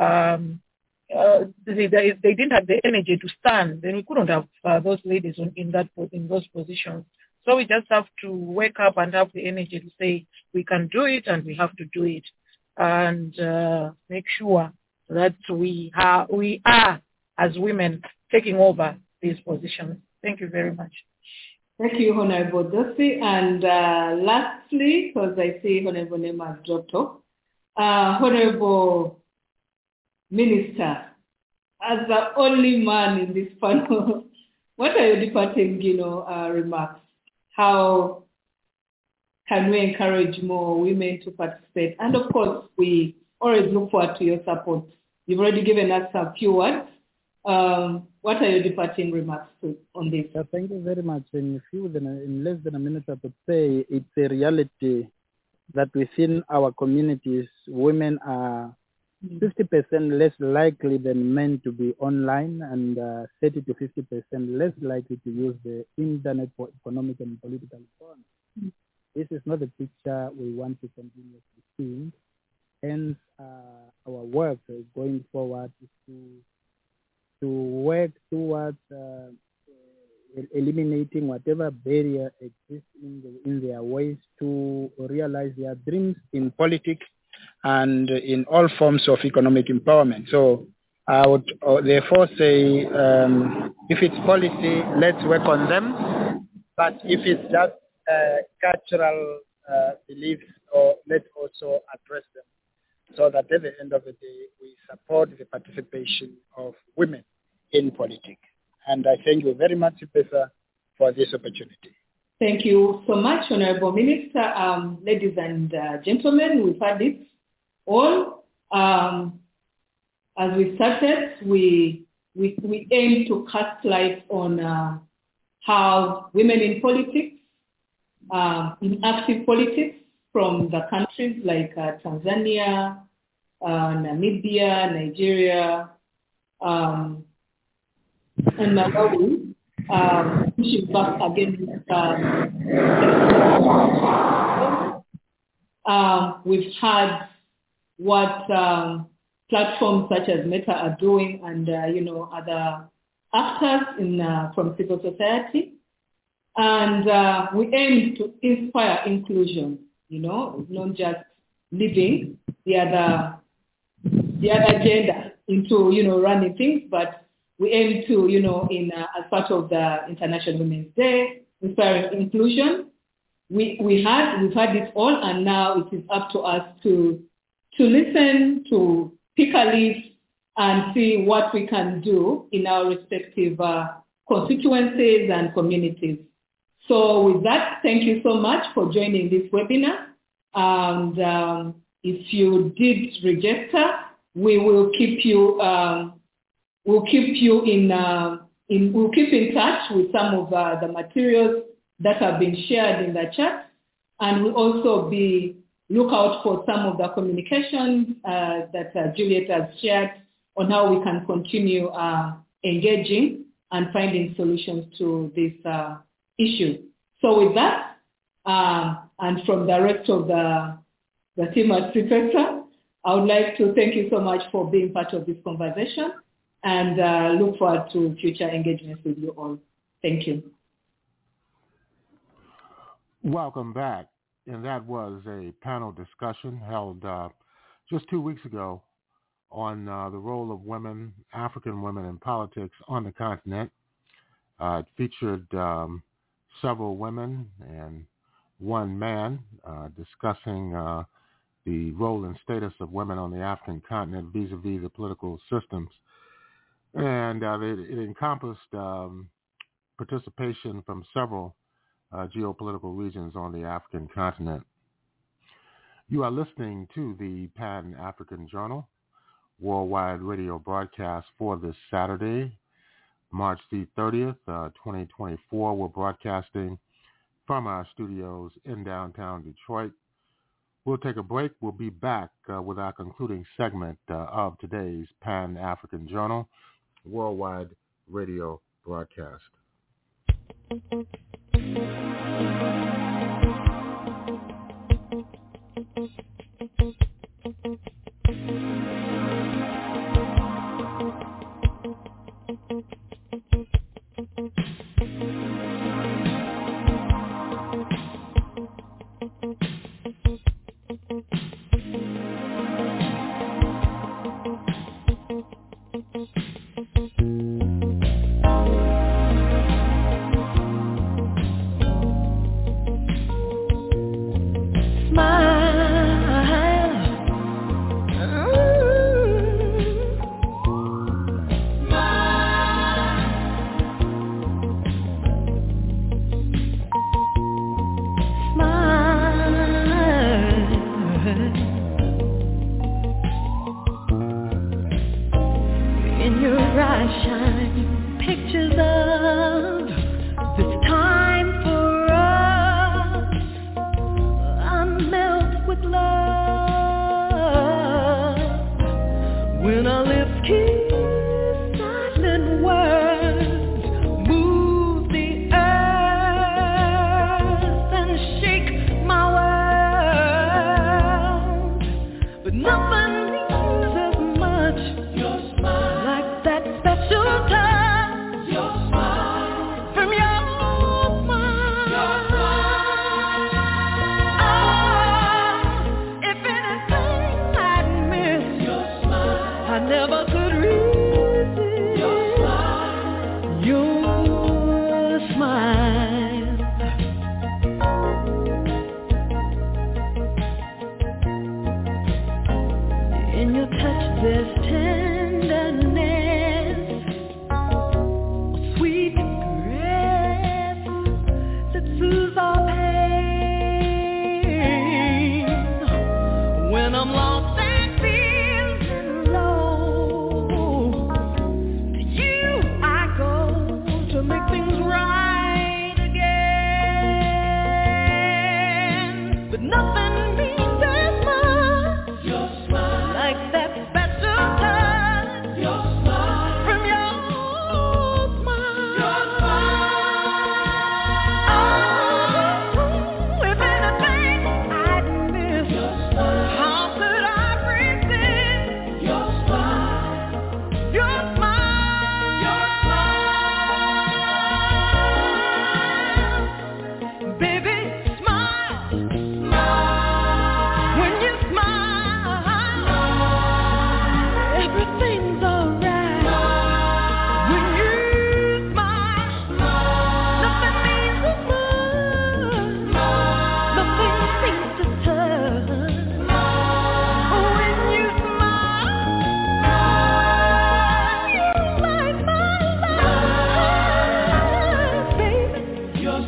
didn't have the energy to stand, then we couldn't have those ladies in those positions. So we just have to wake up and have the energy to say we can do it and we have to do it, and make sure that we are as women taking over these positions. Thank you very much. Thank you, Honorable Dossi. And lastly, because I see Honorable Nema has dropped off, Honorable Minister, as the only man in this panel, what are your departing, remarks? How can we encourage more women to participate? And of course, we always look forward to your support. You've already given us a few words. What are your departing remarks on this? Thank you very much. In less than a minute, I could say it's a reality that within our communities, women are 50% less likely than men to be online, and 30 to 50% less likely to use the internet for economic and political reform. This is not a picture we want to continuously see. Hence, our work going forward is to work towards eliminating whatever barrier exists in their ways to realize their dreams in politics and in all forms of economic empowerment. So I would therefore say, if it's policy, let's work on them. But if it's just cultural beliefs, let's also address them, so that at the end of the day, we support the participation of women in politics. And I thank you very much, Professor, for this opportunity. Thank you so much, Honorable Minister. Ladies and gentlemen, we've had this all. As we started, we aim to cast light on how women in politics, in active politics from the countries like Tanzania, Namibia, Nigeria, and Malawi, pushing back against we've had what platforms such as Meta are doing, and other actors from civil society, and we aim to inspire inclusion. Not just living the other agenda into running things, but we aim to as part of the International Women's Day, inspiring inclusion, we've had it all, and now it is up to us to listen, to pick a lead, and see what we can do in our respective constituencies and communities. So with that, thank you so much for joining this webinar. And if you did register, we will keep you we'll keep in touch with some of the materials that have been shared in the chat, and we'll also look out for some of the communications that Juliet has shared on how we can continue engaging and finding solutions to this issue. So with that, and from the rest of the team at Prefecture, I would like to thank you so much for being part of this conversation, and look forward to future engagements with you all. Thank you. Welcome back. And that was a panel discussion held just 2 weeks ago on the role of women, African women in politics on the continent. It featured several women and one man discussing the role and status of women on the African continent vis-a-vis the political systems. And it encompassed participation from several geopolitical regions on the African continent. You are listening to the Pan-African Journal worldwide radio broadcast for this Saturday, March the 30th, 2024. We're broadcasting from our studios in downtown Detroit. We'll take a break. We'll be back with our concluding segment of today's Pan-African Journal worldwide radio broadcast.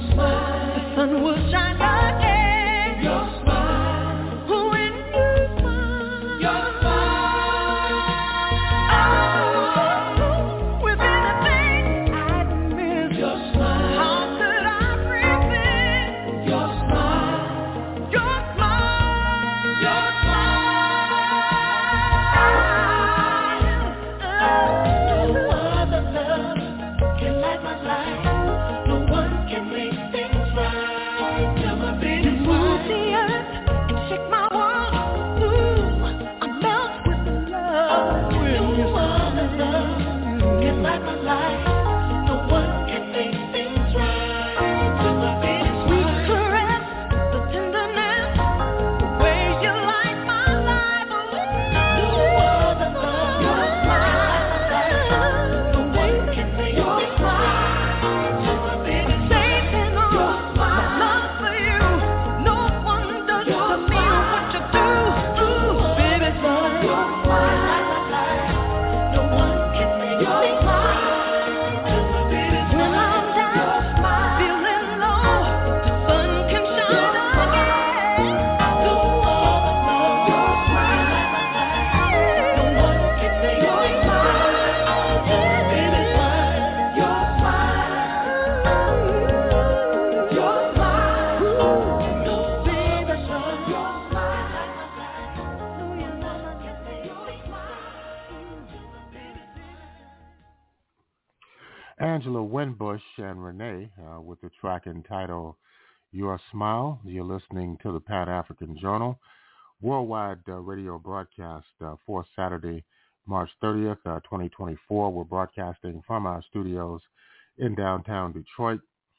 Angela Winbush and Renee with the track entitled Your Smile. You're listening to the Pan-African Journal, worldwide radio broadcast for Saturday, March 30th, 2024. We're broadcasting from our studios in downtown Detroit.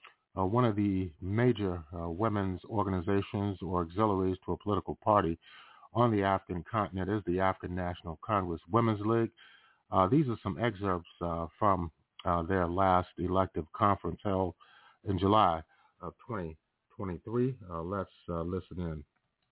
One of the major women's organizations or auxiliaries to a political party on the African continent is the African National Congress Women's League. These are some excerpts from their last elective conference held in July of 2023. Let's listen in.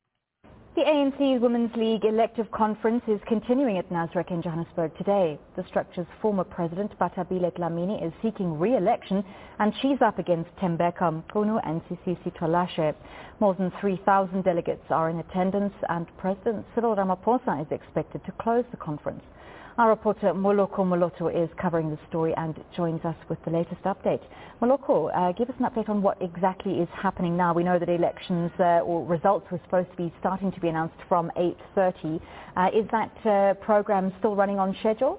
The ANC's Women's League elective conference is continuing at Nasrec in Johannesburg today. The structure's former president, Bathabile Dlamini, is seeking re-election, and she's up against Thembeka Mchunu and Sisisi Twalashe. More than 3,000 delegates are in attendance, and President Cyril Ramaphosa is expected to close the conference. Our reporter Moloko Moloto is covering the story and joins us with the latest update. Moloko, give us an update on what exactly is happening now. We know that elections or results were supposed to be starting to be announced from 8:30. Is that program still running on schedule?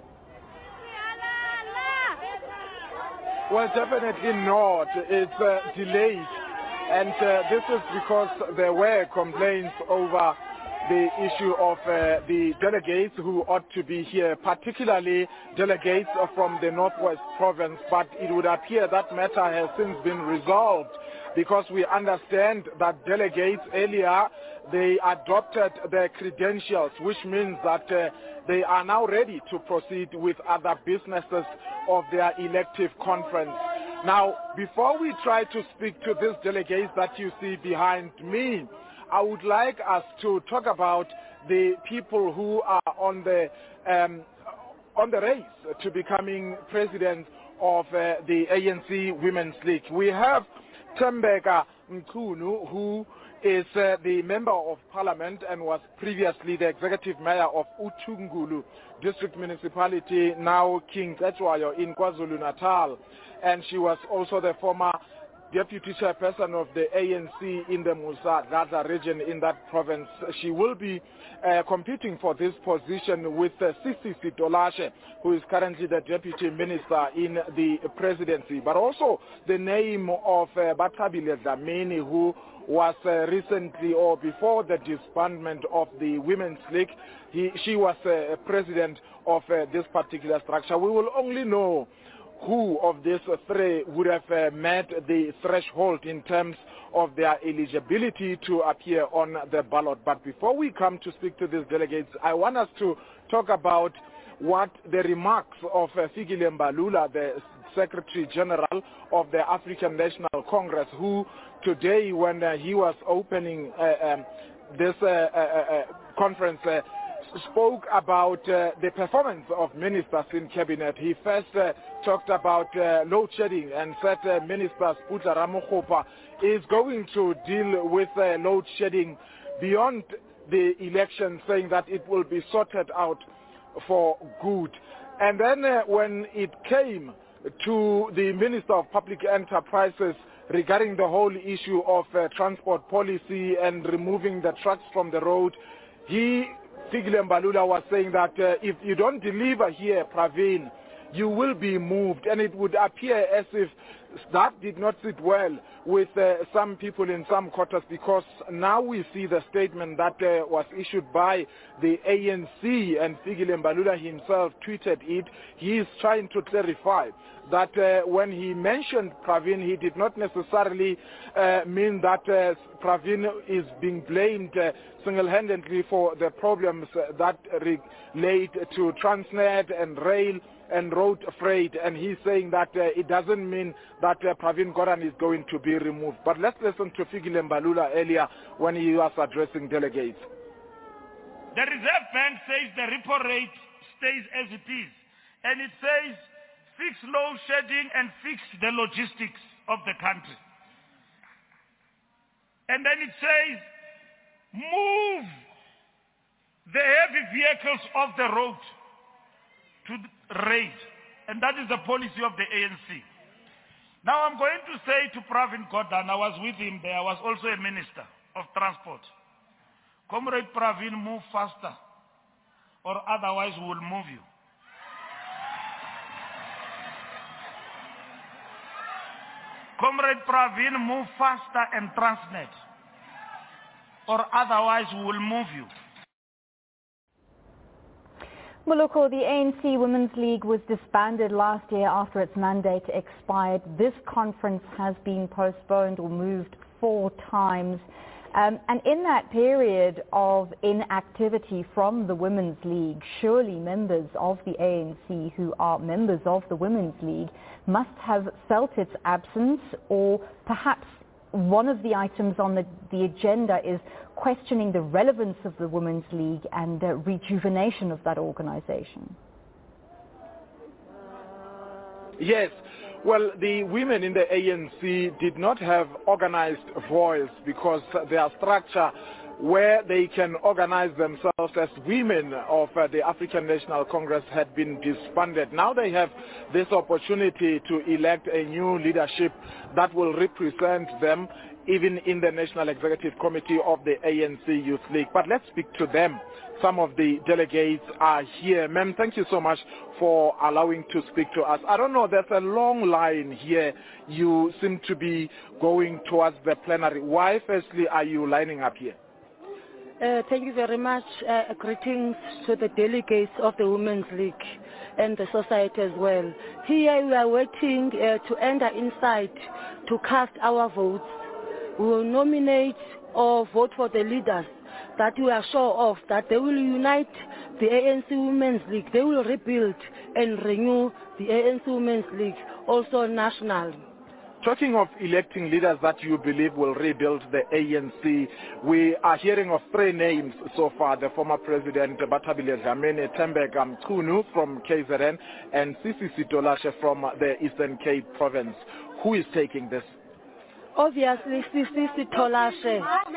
Well, definitely not. It's delayed. And this is because there were complaints over the issue of the delegates who ought to be here, particularly delegates from the Northwest Province. But it would appear that matter has since been resolved, because we understand that delegates earlier, they adopted their credentials, which means that they are now ready to proceed with other businesses of their elective conference. Now, before we try to speak to these delegates that you see behind me, I would like us to talk about the people who are on the race to becoming president of the ANC Women's League. We have Thembeka Mchunu, who is the Member of Parliament and was previously the Executive Mayor of Utungulu District Municipality, now King Cetshwayo in KwaZulu-Natal. And she was also the former Deputy Chairperson of the ANC in the Musa Gaza region in that province. She will be competing for this position with Sisisi Twalashe, who is currently the Deputy Minister in the presidency. But also the name of Bathabile Dlamini, who was recently or before the disbandment of the Women's League. She was president of this particular structure. We will only know who of these three would have met the threshold in terms of their eligibility to appear on the ballot. But before we come to speak to these delegates, I want us to talk about what the remarks of Fikile Mbalula, the Secretary General of the African National Congress, who today, when he was opening this conference, spoke about the performance of ministers in cabinet. He first talked about load shedding and said Minister Sputla Ramokgopa is going to deal with load shedding beyond the election, saying that it will be sorted out for good. And then when it came to the Minister of Public Enterprises regarding the whole issue of transport policy and removing the trucks from the road, Fikile Mbalula was saying that if you don't deliver here, Pravin, you will be moved. And it would appear as if that did not sit well with some people in some quarters, because now we see the statement that was issued by the ANC, and Fikile Mbalula himself tweeted it. He is trying to clarify that when he mentioned Pravin, he did not necessarily mean that Pravin is being blamed single-handedly for the problems that relate to Transnet and rail and road freight, and he's saying that it doesn't mean that Pravin Gordhan is going to be removed. But let's listen to Fikile Mbalula earlier when he was addressing delegates. The Reserve Bank says the repo rate stays as it is, and it says fix load shedding and fix the logistics of the country. And then it says move the heavy vehicles off the road to raid, and that is the policy of the ANC. Now I'm going to say to Pravin Gordhan, I was with him there, I was also a minister of transport. Comrade Pravin, move faster, or otherwise we will move you. Comrade Pravin, move faster and Transnet, or otherwise we will move you. Moloko, the ANC Women's League was disbanded last year after its mandate expired. This conference has been postponed or moved 4 times. And in that period of inactivity from the Women's League, surely members of the ANC who are members of the Women's League must have felt its absence, or perhaps one of the items on the agenda is questioning the relevance of the Women's League and rejuvenation of that organization. Yes. Well, the women in the ANC did not have organized voice because their structure where they can organize themselves as women of the African National Congress had been disbanded. Now they have this opportunity to elect a new leadership that will represent them even in the National Executive Committee of the ANC Youth League. But let's speak to them. Some of the delegates are here. Ma'am, thank you so much for allowing to speak to us. I don't know, there's a long line here. You seem to be going towards the plenary. Why, firstly, are you lining up here? Thank you very much. Greetings to the delegates of the Women's League and the society as well. Here we are waiting to enter inside to cast our votes. We will nominate or vote for the leaders that we are sure of, that they will unite the ANC Women's League. They will rebuild and renew the ANC Women's League, also nationally. Talking of electing leaders that you believe will rebuild the ANC, we are hearing of 3 names so far: the former president Bathabile Dlamini, Thembeka Mchunu from KZN, and Sisi Sitolashe from the Eastern Cape province. Who is taking this? Obviously, Sisi Sitolashe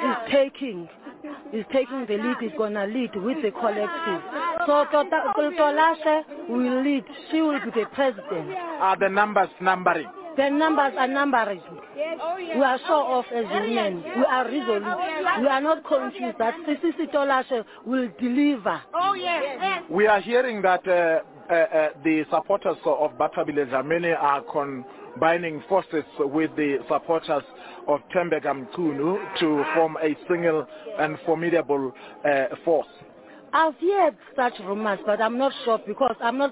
is taking the lead, is going to lead with the collective. So Tolashe will lead. She will be the president. Are the numbers numbering? The numbers are numbering. We are sure of as women. We are resolute. We are not confused that Sisi Tolashe will deliver. Oh, yes. We are hearing that the supporters of Bathabile Dlamini are combining forces with the supporters of Thembeka Mchunu to form a single and formidable force. I've heard such rumors, but I'm not sure because I'm not that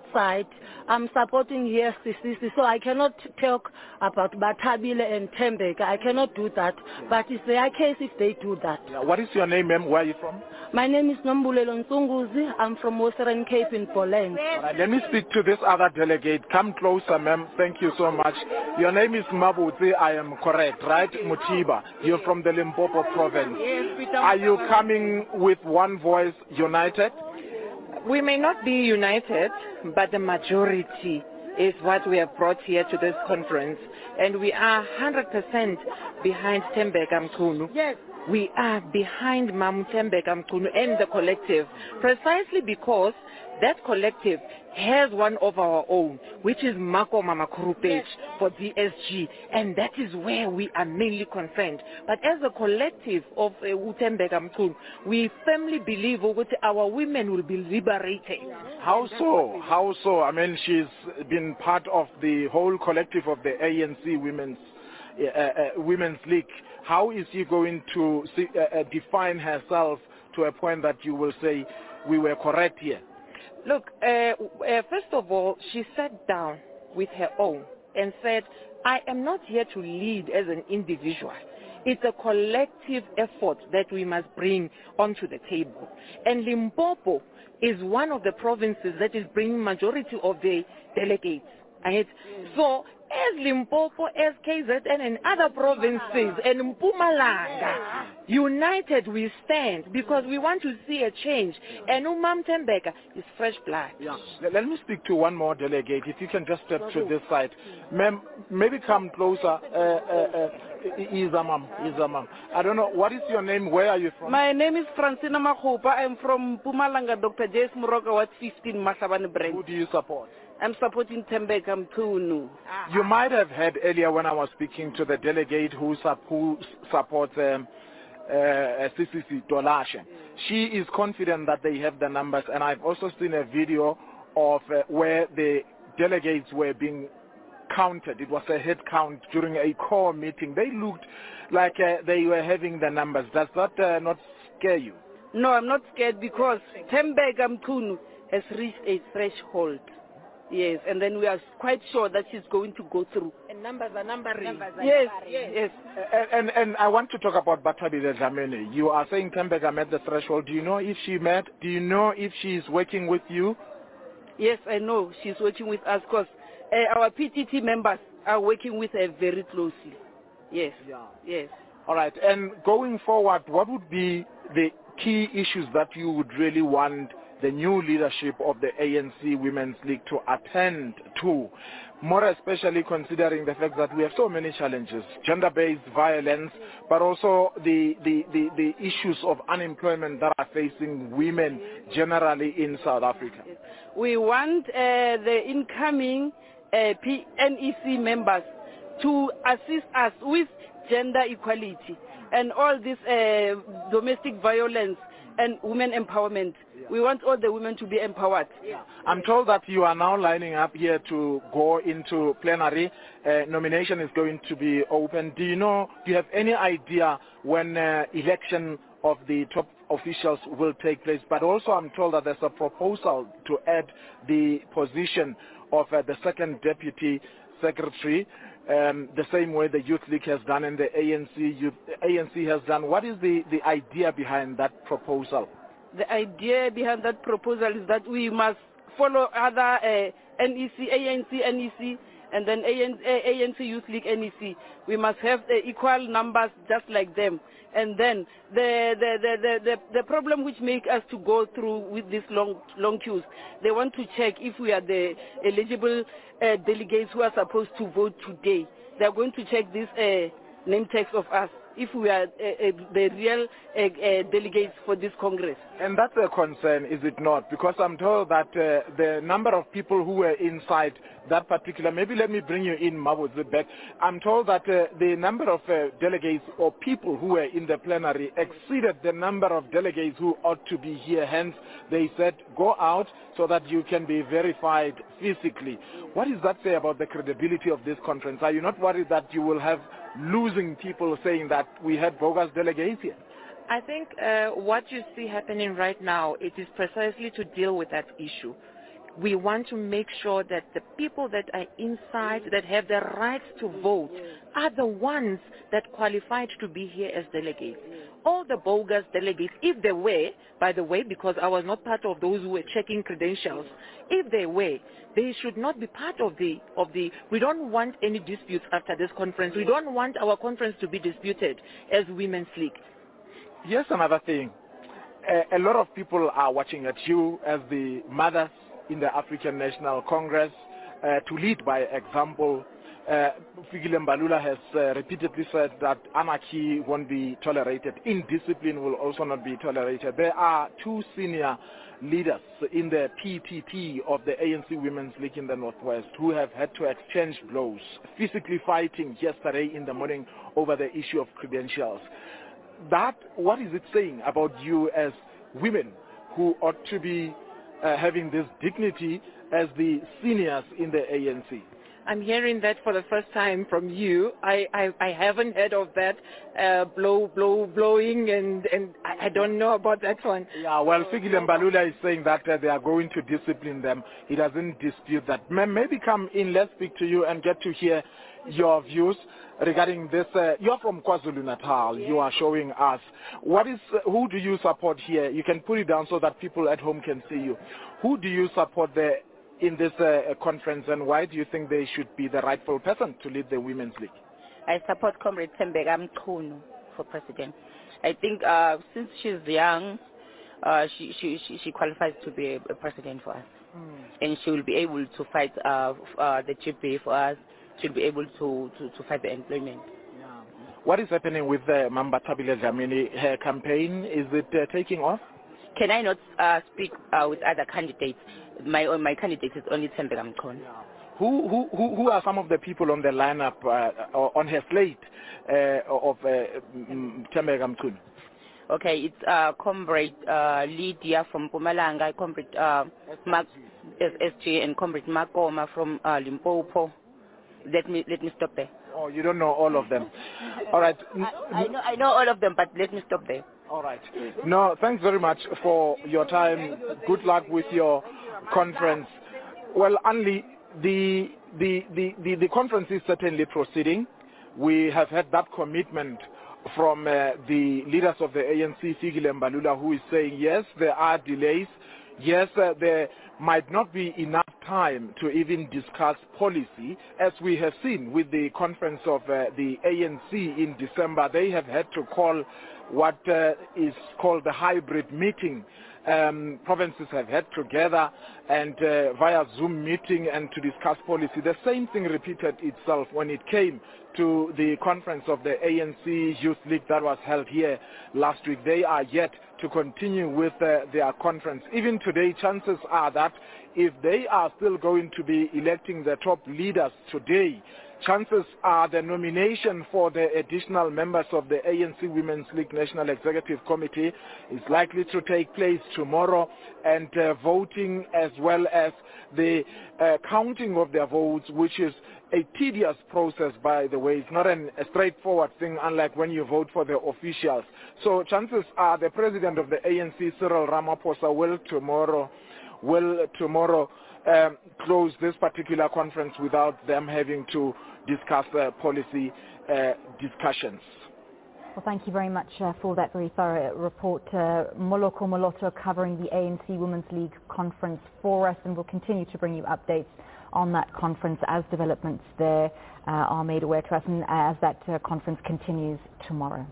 side. I'm supporting here CCC, so I cannot talk about Batabile and Tembeka. I cannot do that, but it's their case if they do that. Yeah. What is your name, ma'am? Where are you from? My name is Nombulelo Nsunguzi. I'm from Western Cape in Poland. All right, let me speak to this other delegate. Come closer, ma'am. Thank you so much. Your name is Mabutsi. I am correct, right? Mutiba. You're from the Limpopo province. Are you coming with one voice, united? We may not be united, but the majority is what we have brought here to this conference. And we are 100% behind Tembeka Mchunu. Yes. We are behind Mam Tembeka Mchunu and the collective, precisely because that collective has one of our own, which is Mako Mamakuru page for DSG, and that is where we are mainly concerned. But as a collective of Tembeka Mchunu, we firmly believe that our women will be liberated. How so? How so? I mean, she's been part of the whole collective of the ANC Women's League. How is she going to define herself to a point that you will say we were correct here? Look, first of all, she sat down with her own and said, I am not here to lead as an individual. It's a collective effort that we must bring onto the table. And Limpopo is one of the provinces that is bringing majority of the delegates. Right? So, as Limpopo, as KZN and other provinces, and Mpumalanga, united we stand because we want to see a change. And Umam Tembeka is fresh blood. Yeah. Let me speak to one more delegate. If you can just step to this side. Ma'am, maybe come closer. Izamam. I don't know. What is your name? Where are you from? My name is Francina Makhupa. I'm from Mpumalanga, Dr. J.S. Moroka, Ward 15, Masabane Brand. Who do you support? I'm supporting Tembeka Mchunu. You might have heard earlier when I was speaking to the delegate who supports CCC Dolashe. She is confident that they have the numbers, and I've also seen a video of where the delegates were being counted. It was a head count during a core meeting. They looked like they were having the numbers. Does that not scare you? No, I'm not scared because Tembeka Mchunu has reached a threshold. Yes, and then we are quite sure that she's going to go through. And numbers are numbering. Yes. And I want to talk about Batabile Dlamini. You are saying Tembeka met the threshold. Do you know if she met? Do you know if she is working with you? Yes, I know she's working with us because our PTT members are working with her very closely. Yes. Yeah. Yes. All right. And going forward, what would be the key issues that you would really want the new leadership of the ANC Women's League to attend to, more especially considering the fact that we have so many challenges, gender-based violence, but also the issues of unemployment that are facing women generally in South Africa? We want the incoming NEC members to assist us with gender equality and all this domestic violence and women empowerment. We want all the women to be empowered. I'm told that you are now lining up here to go into plenary. Nomination is going to be open. Do you have any idea when election of the top officials will take place? But also I'm told that there's a proposal to add the position of the second deputy secretary, the same way the Youth League has done and the ANC has done. What is the idea behind that proposal? The idea behind that proposal is that we must follow other NEC, ANC, NEC, and then ANC Youth League, NEC. We must have equal numbers just like them. And then the problem which make us to go through with these long queues, they want to check if we are the eligible delegates who are supposed to vote today. They are going to check this name tags of us, if we are the real delegates for this Congress. And that's a concern, is it not? Because I'm told that the number of people who were inside that particular, maybe let me bring you in, Mabuzwe, back. I'm told that the number of delegates or people who were in the plenary exceeded the number of delegates who ought to be here. Hence, they said, go out so that you can be verified physically. What does that say about the credibility of this conference? Are you not worried that you will have losing people saying that we had bogus delegates here? I think what you see happening right now, it is precisely to deal with that issue. We want to make sure that the people that are inside, that have the rights to vote, are the ones that qualified to be here as delegates. All the bogus delegates, if they were, by the way, because I was not part of those who were checking credentials, if they were, they should not be part of the, we don't want any disputes after this conference. We don't want our conference to be disputed as Women's League. Here's another thing. A lot of people are watching at you as the mothers in the African National Congress to lead by example. Fikile Mbalula has repeatedly said that anarchy won't be tolerated. Indiscipline will also not be tolerated. There are two senior leaders in the PPP of the ANC Women's League in the Northwest who have had to exchange blows, physically fighting yesterday in the morning over the issue of credentials. What is it saying about you as women who ought to be having this dignity as the seniors in the ANC? I'm hearing that for the first time from you. I haven't heard of that blowing, and I don't know about that one. Yeah, well, Fikile Mbalula is saying that they are going to discipline them. He doesn't dispute that. Maybe come in, let's speak to you and get to hear your views regarding this. You're from KwaZulu-Natal. You are showing us. Who do you support here? You can put it down so that people at home can see you. Who do you support there in this conference, and why do you think they should be the rightful person to lead the Women's League? I support Comrade Thembeka Mchunu for president. I think since she's young, she qualifies to be a president for us. And she will be able to fight the GP for us. She'll be able to fight the employment. What is happening with Mamba Thabile Dlamini? Her campaign, is it taking off? Can I not speak with other candidates? My candidate is only Thembeka Mchunu. Who are some of the people on the lineup on her slate of Thembeka Mchunu? Okay, it's Comrade Lydia from Mpumalanga, Comrade SG, and Comrade Makoma from Limpopo. Let me stop there. Oh, you don't know all of them. All right. I know all of them, but let me stop there. All right. No, thanks very much for your time. Good luck with your conference. Well, Anli, the conference is certainly proceeding. We have had that commitment from the leaders of the ANC, Fikile Mbalula, who is saying, yes, there are delays. Yes, there might not be enough time to even discuss policy. As we have seen with the conference of the ANC in December, they have had to call what is called the hybrid meeting. Provinces have had to gather and via Zoom meeting and to discuss policy. The same thing repeated itself when it came to the conference of the ANC Youth League that was held here last week. They are yet to continue with their conference. Even today, chances are that if they are still going to be electing the top leaders today, chances are the nomination for the additional members of the ANC Women's League National Executive Committee is likely to take place tomorrow, and voting as well as the counting of their votes, which is a tedious process, by the way. It's not a straightforward thing, unlike when you vote for the officials. So chances are the president of the ANC, Cyril Ramaphosa, will tomorrow close this particular conference without them having to discuss policy discussions. Well, thank you very much for that very thorough report. Moloko Moloto covering the ANC Women's League conference for us, and we'll continue to bring you updates on that conference as developments there are made aware to us, and as that conference continues tomorrow.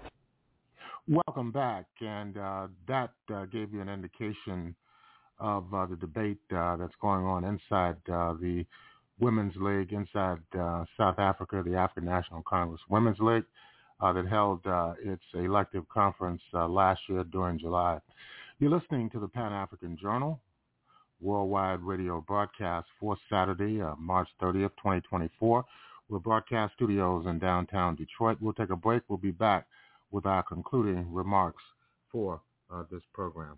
Welcome back, and that gave you an indication of the debate that's going on inside the Women's League, inside South Africa, the African National Congress Women's League that held its elective conference last year during July. You're listening to the Pan-African Journal worldwide radio broadcast for Saturday, March 30th, 2024. We're broadcast studios in downtown Detroit. We'll take a break. We'll be back with our concluding remarks for this program.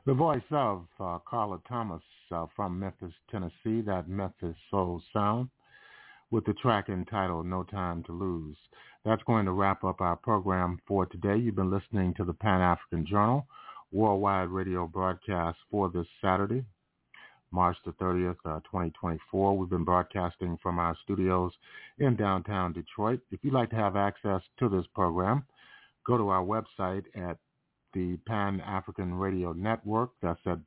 The voice of Carla Thomas from Memphis, Tennessee, that Memphis Soul Sound, with the track entitled No Time to Lose. That's going to wrap up our program for today. You've been listening to the Pan-African Journal worldwide radio broadcast for this Saturday, March the 30th, 2024. We've been broadcasting from our studios in downtown Detroit. If you'd like to have access to this program, go to our website at the Pan-African Radio Network. That's at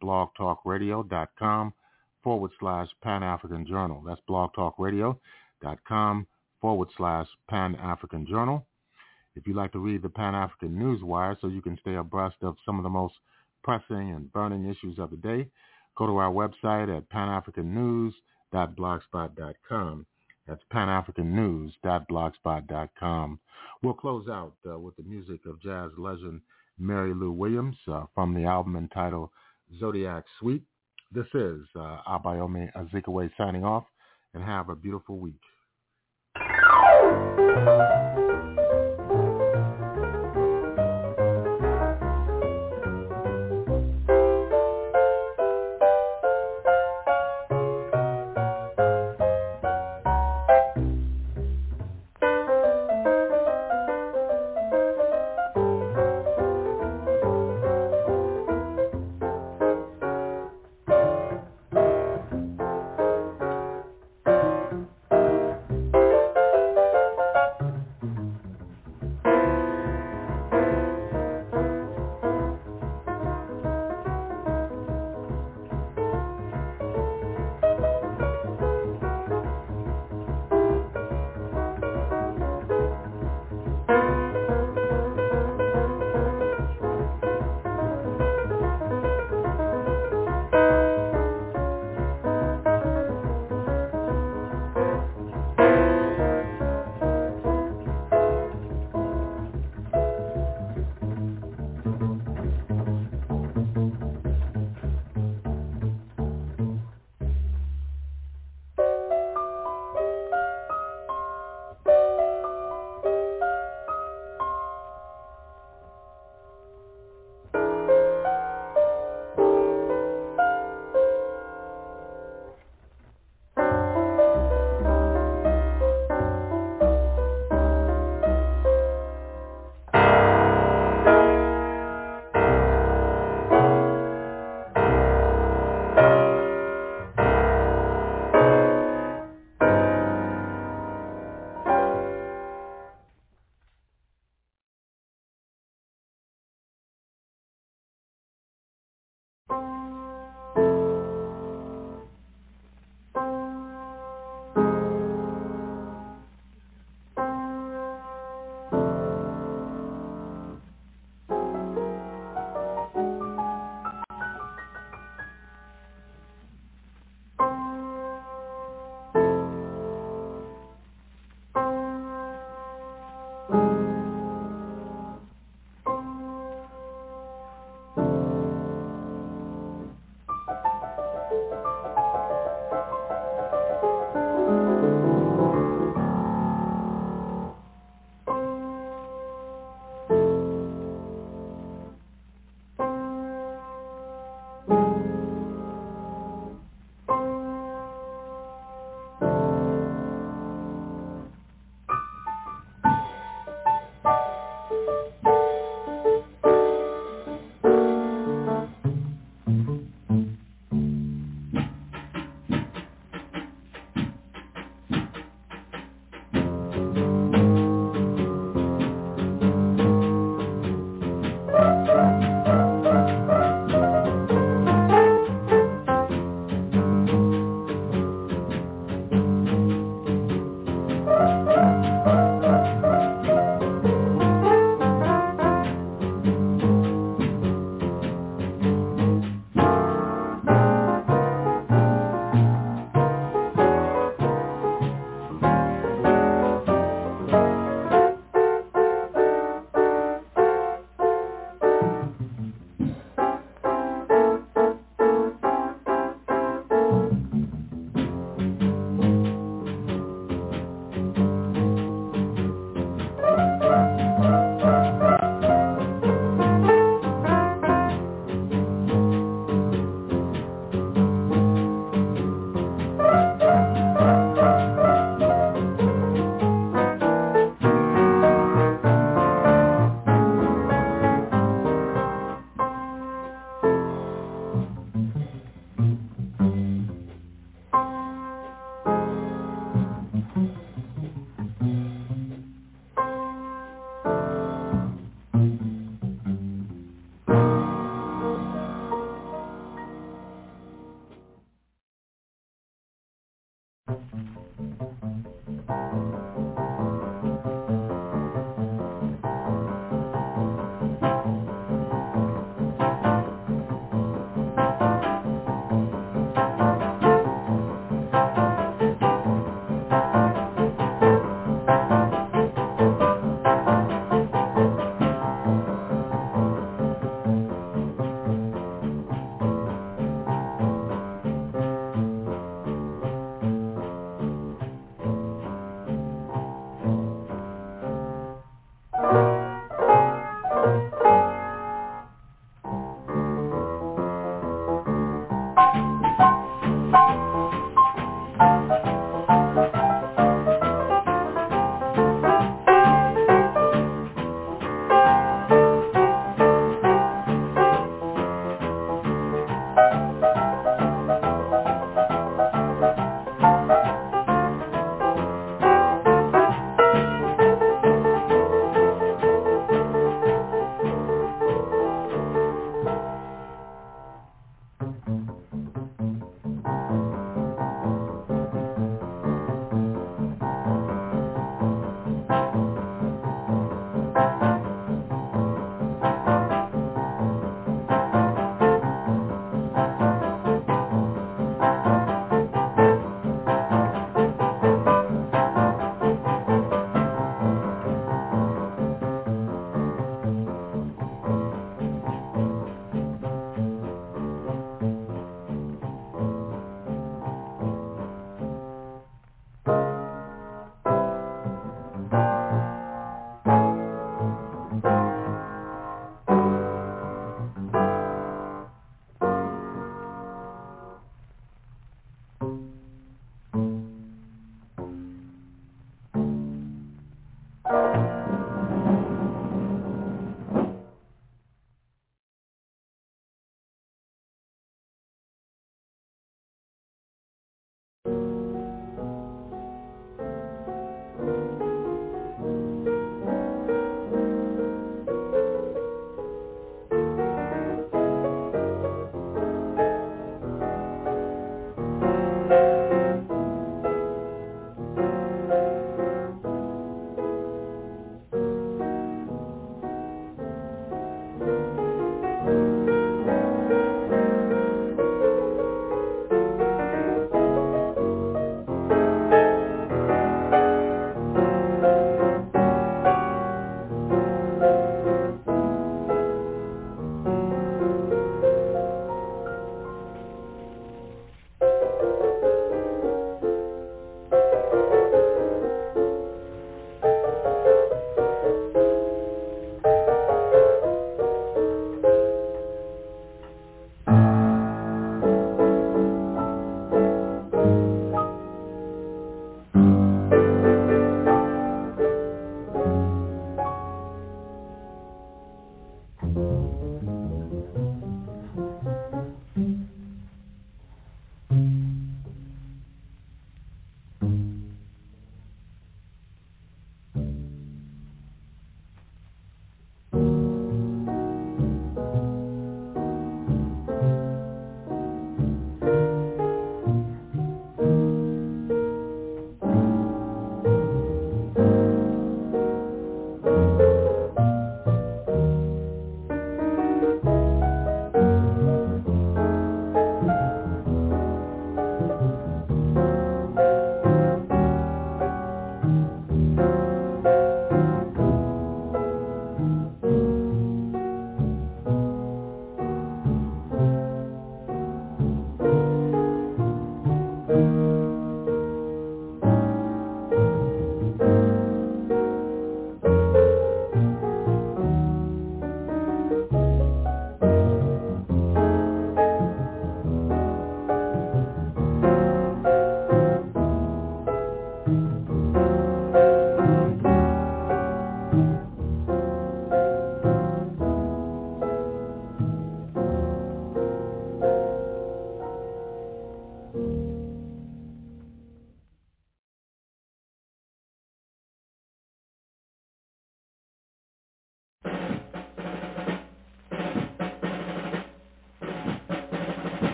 blogtalkradio.com/Pan-African Journal. That's blogtalkradio.com/Pan-African Journal. If you'd like to read the Pan-African Newswire so you can stay abreast of some of the most pressing and burning issues of the day, go to our website at panafricannews.blogspot.com. That's panafricannews.blogspot.com. We'll close out with the music of jazz legend Mary Lou Williams from the album entitled Zodiac Suite. This is Abayomi Azikiwe signing off, and have a beautiful week.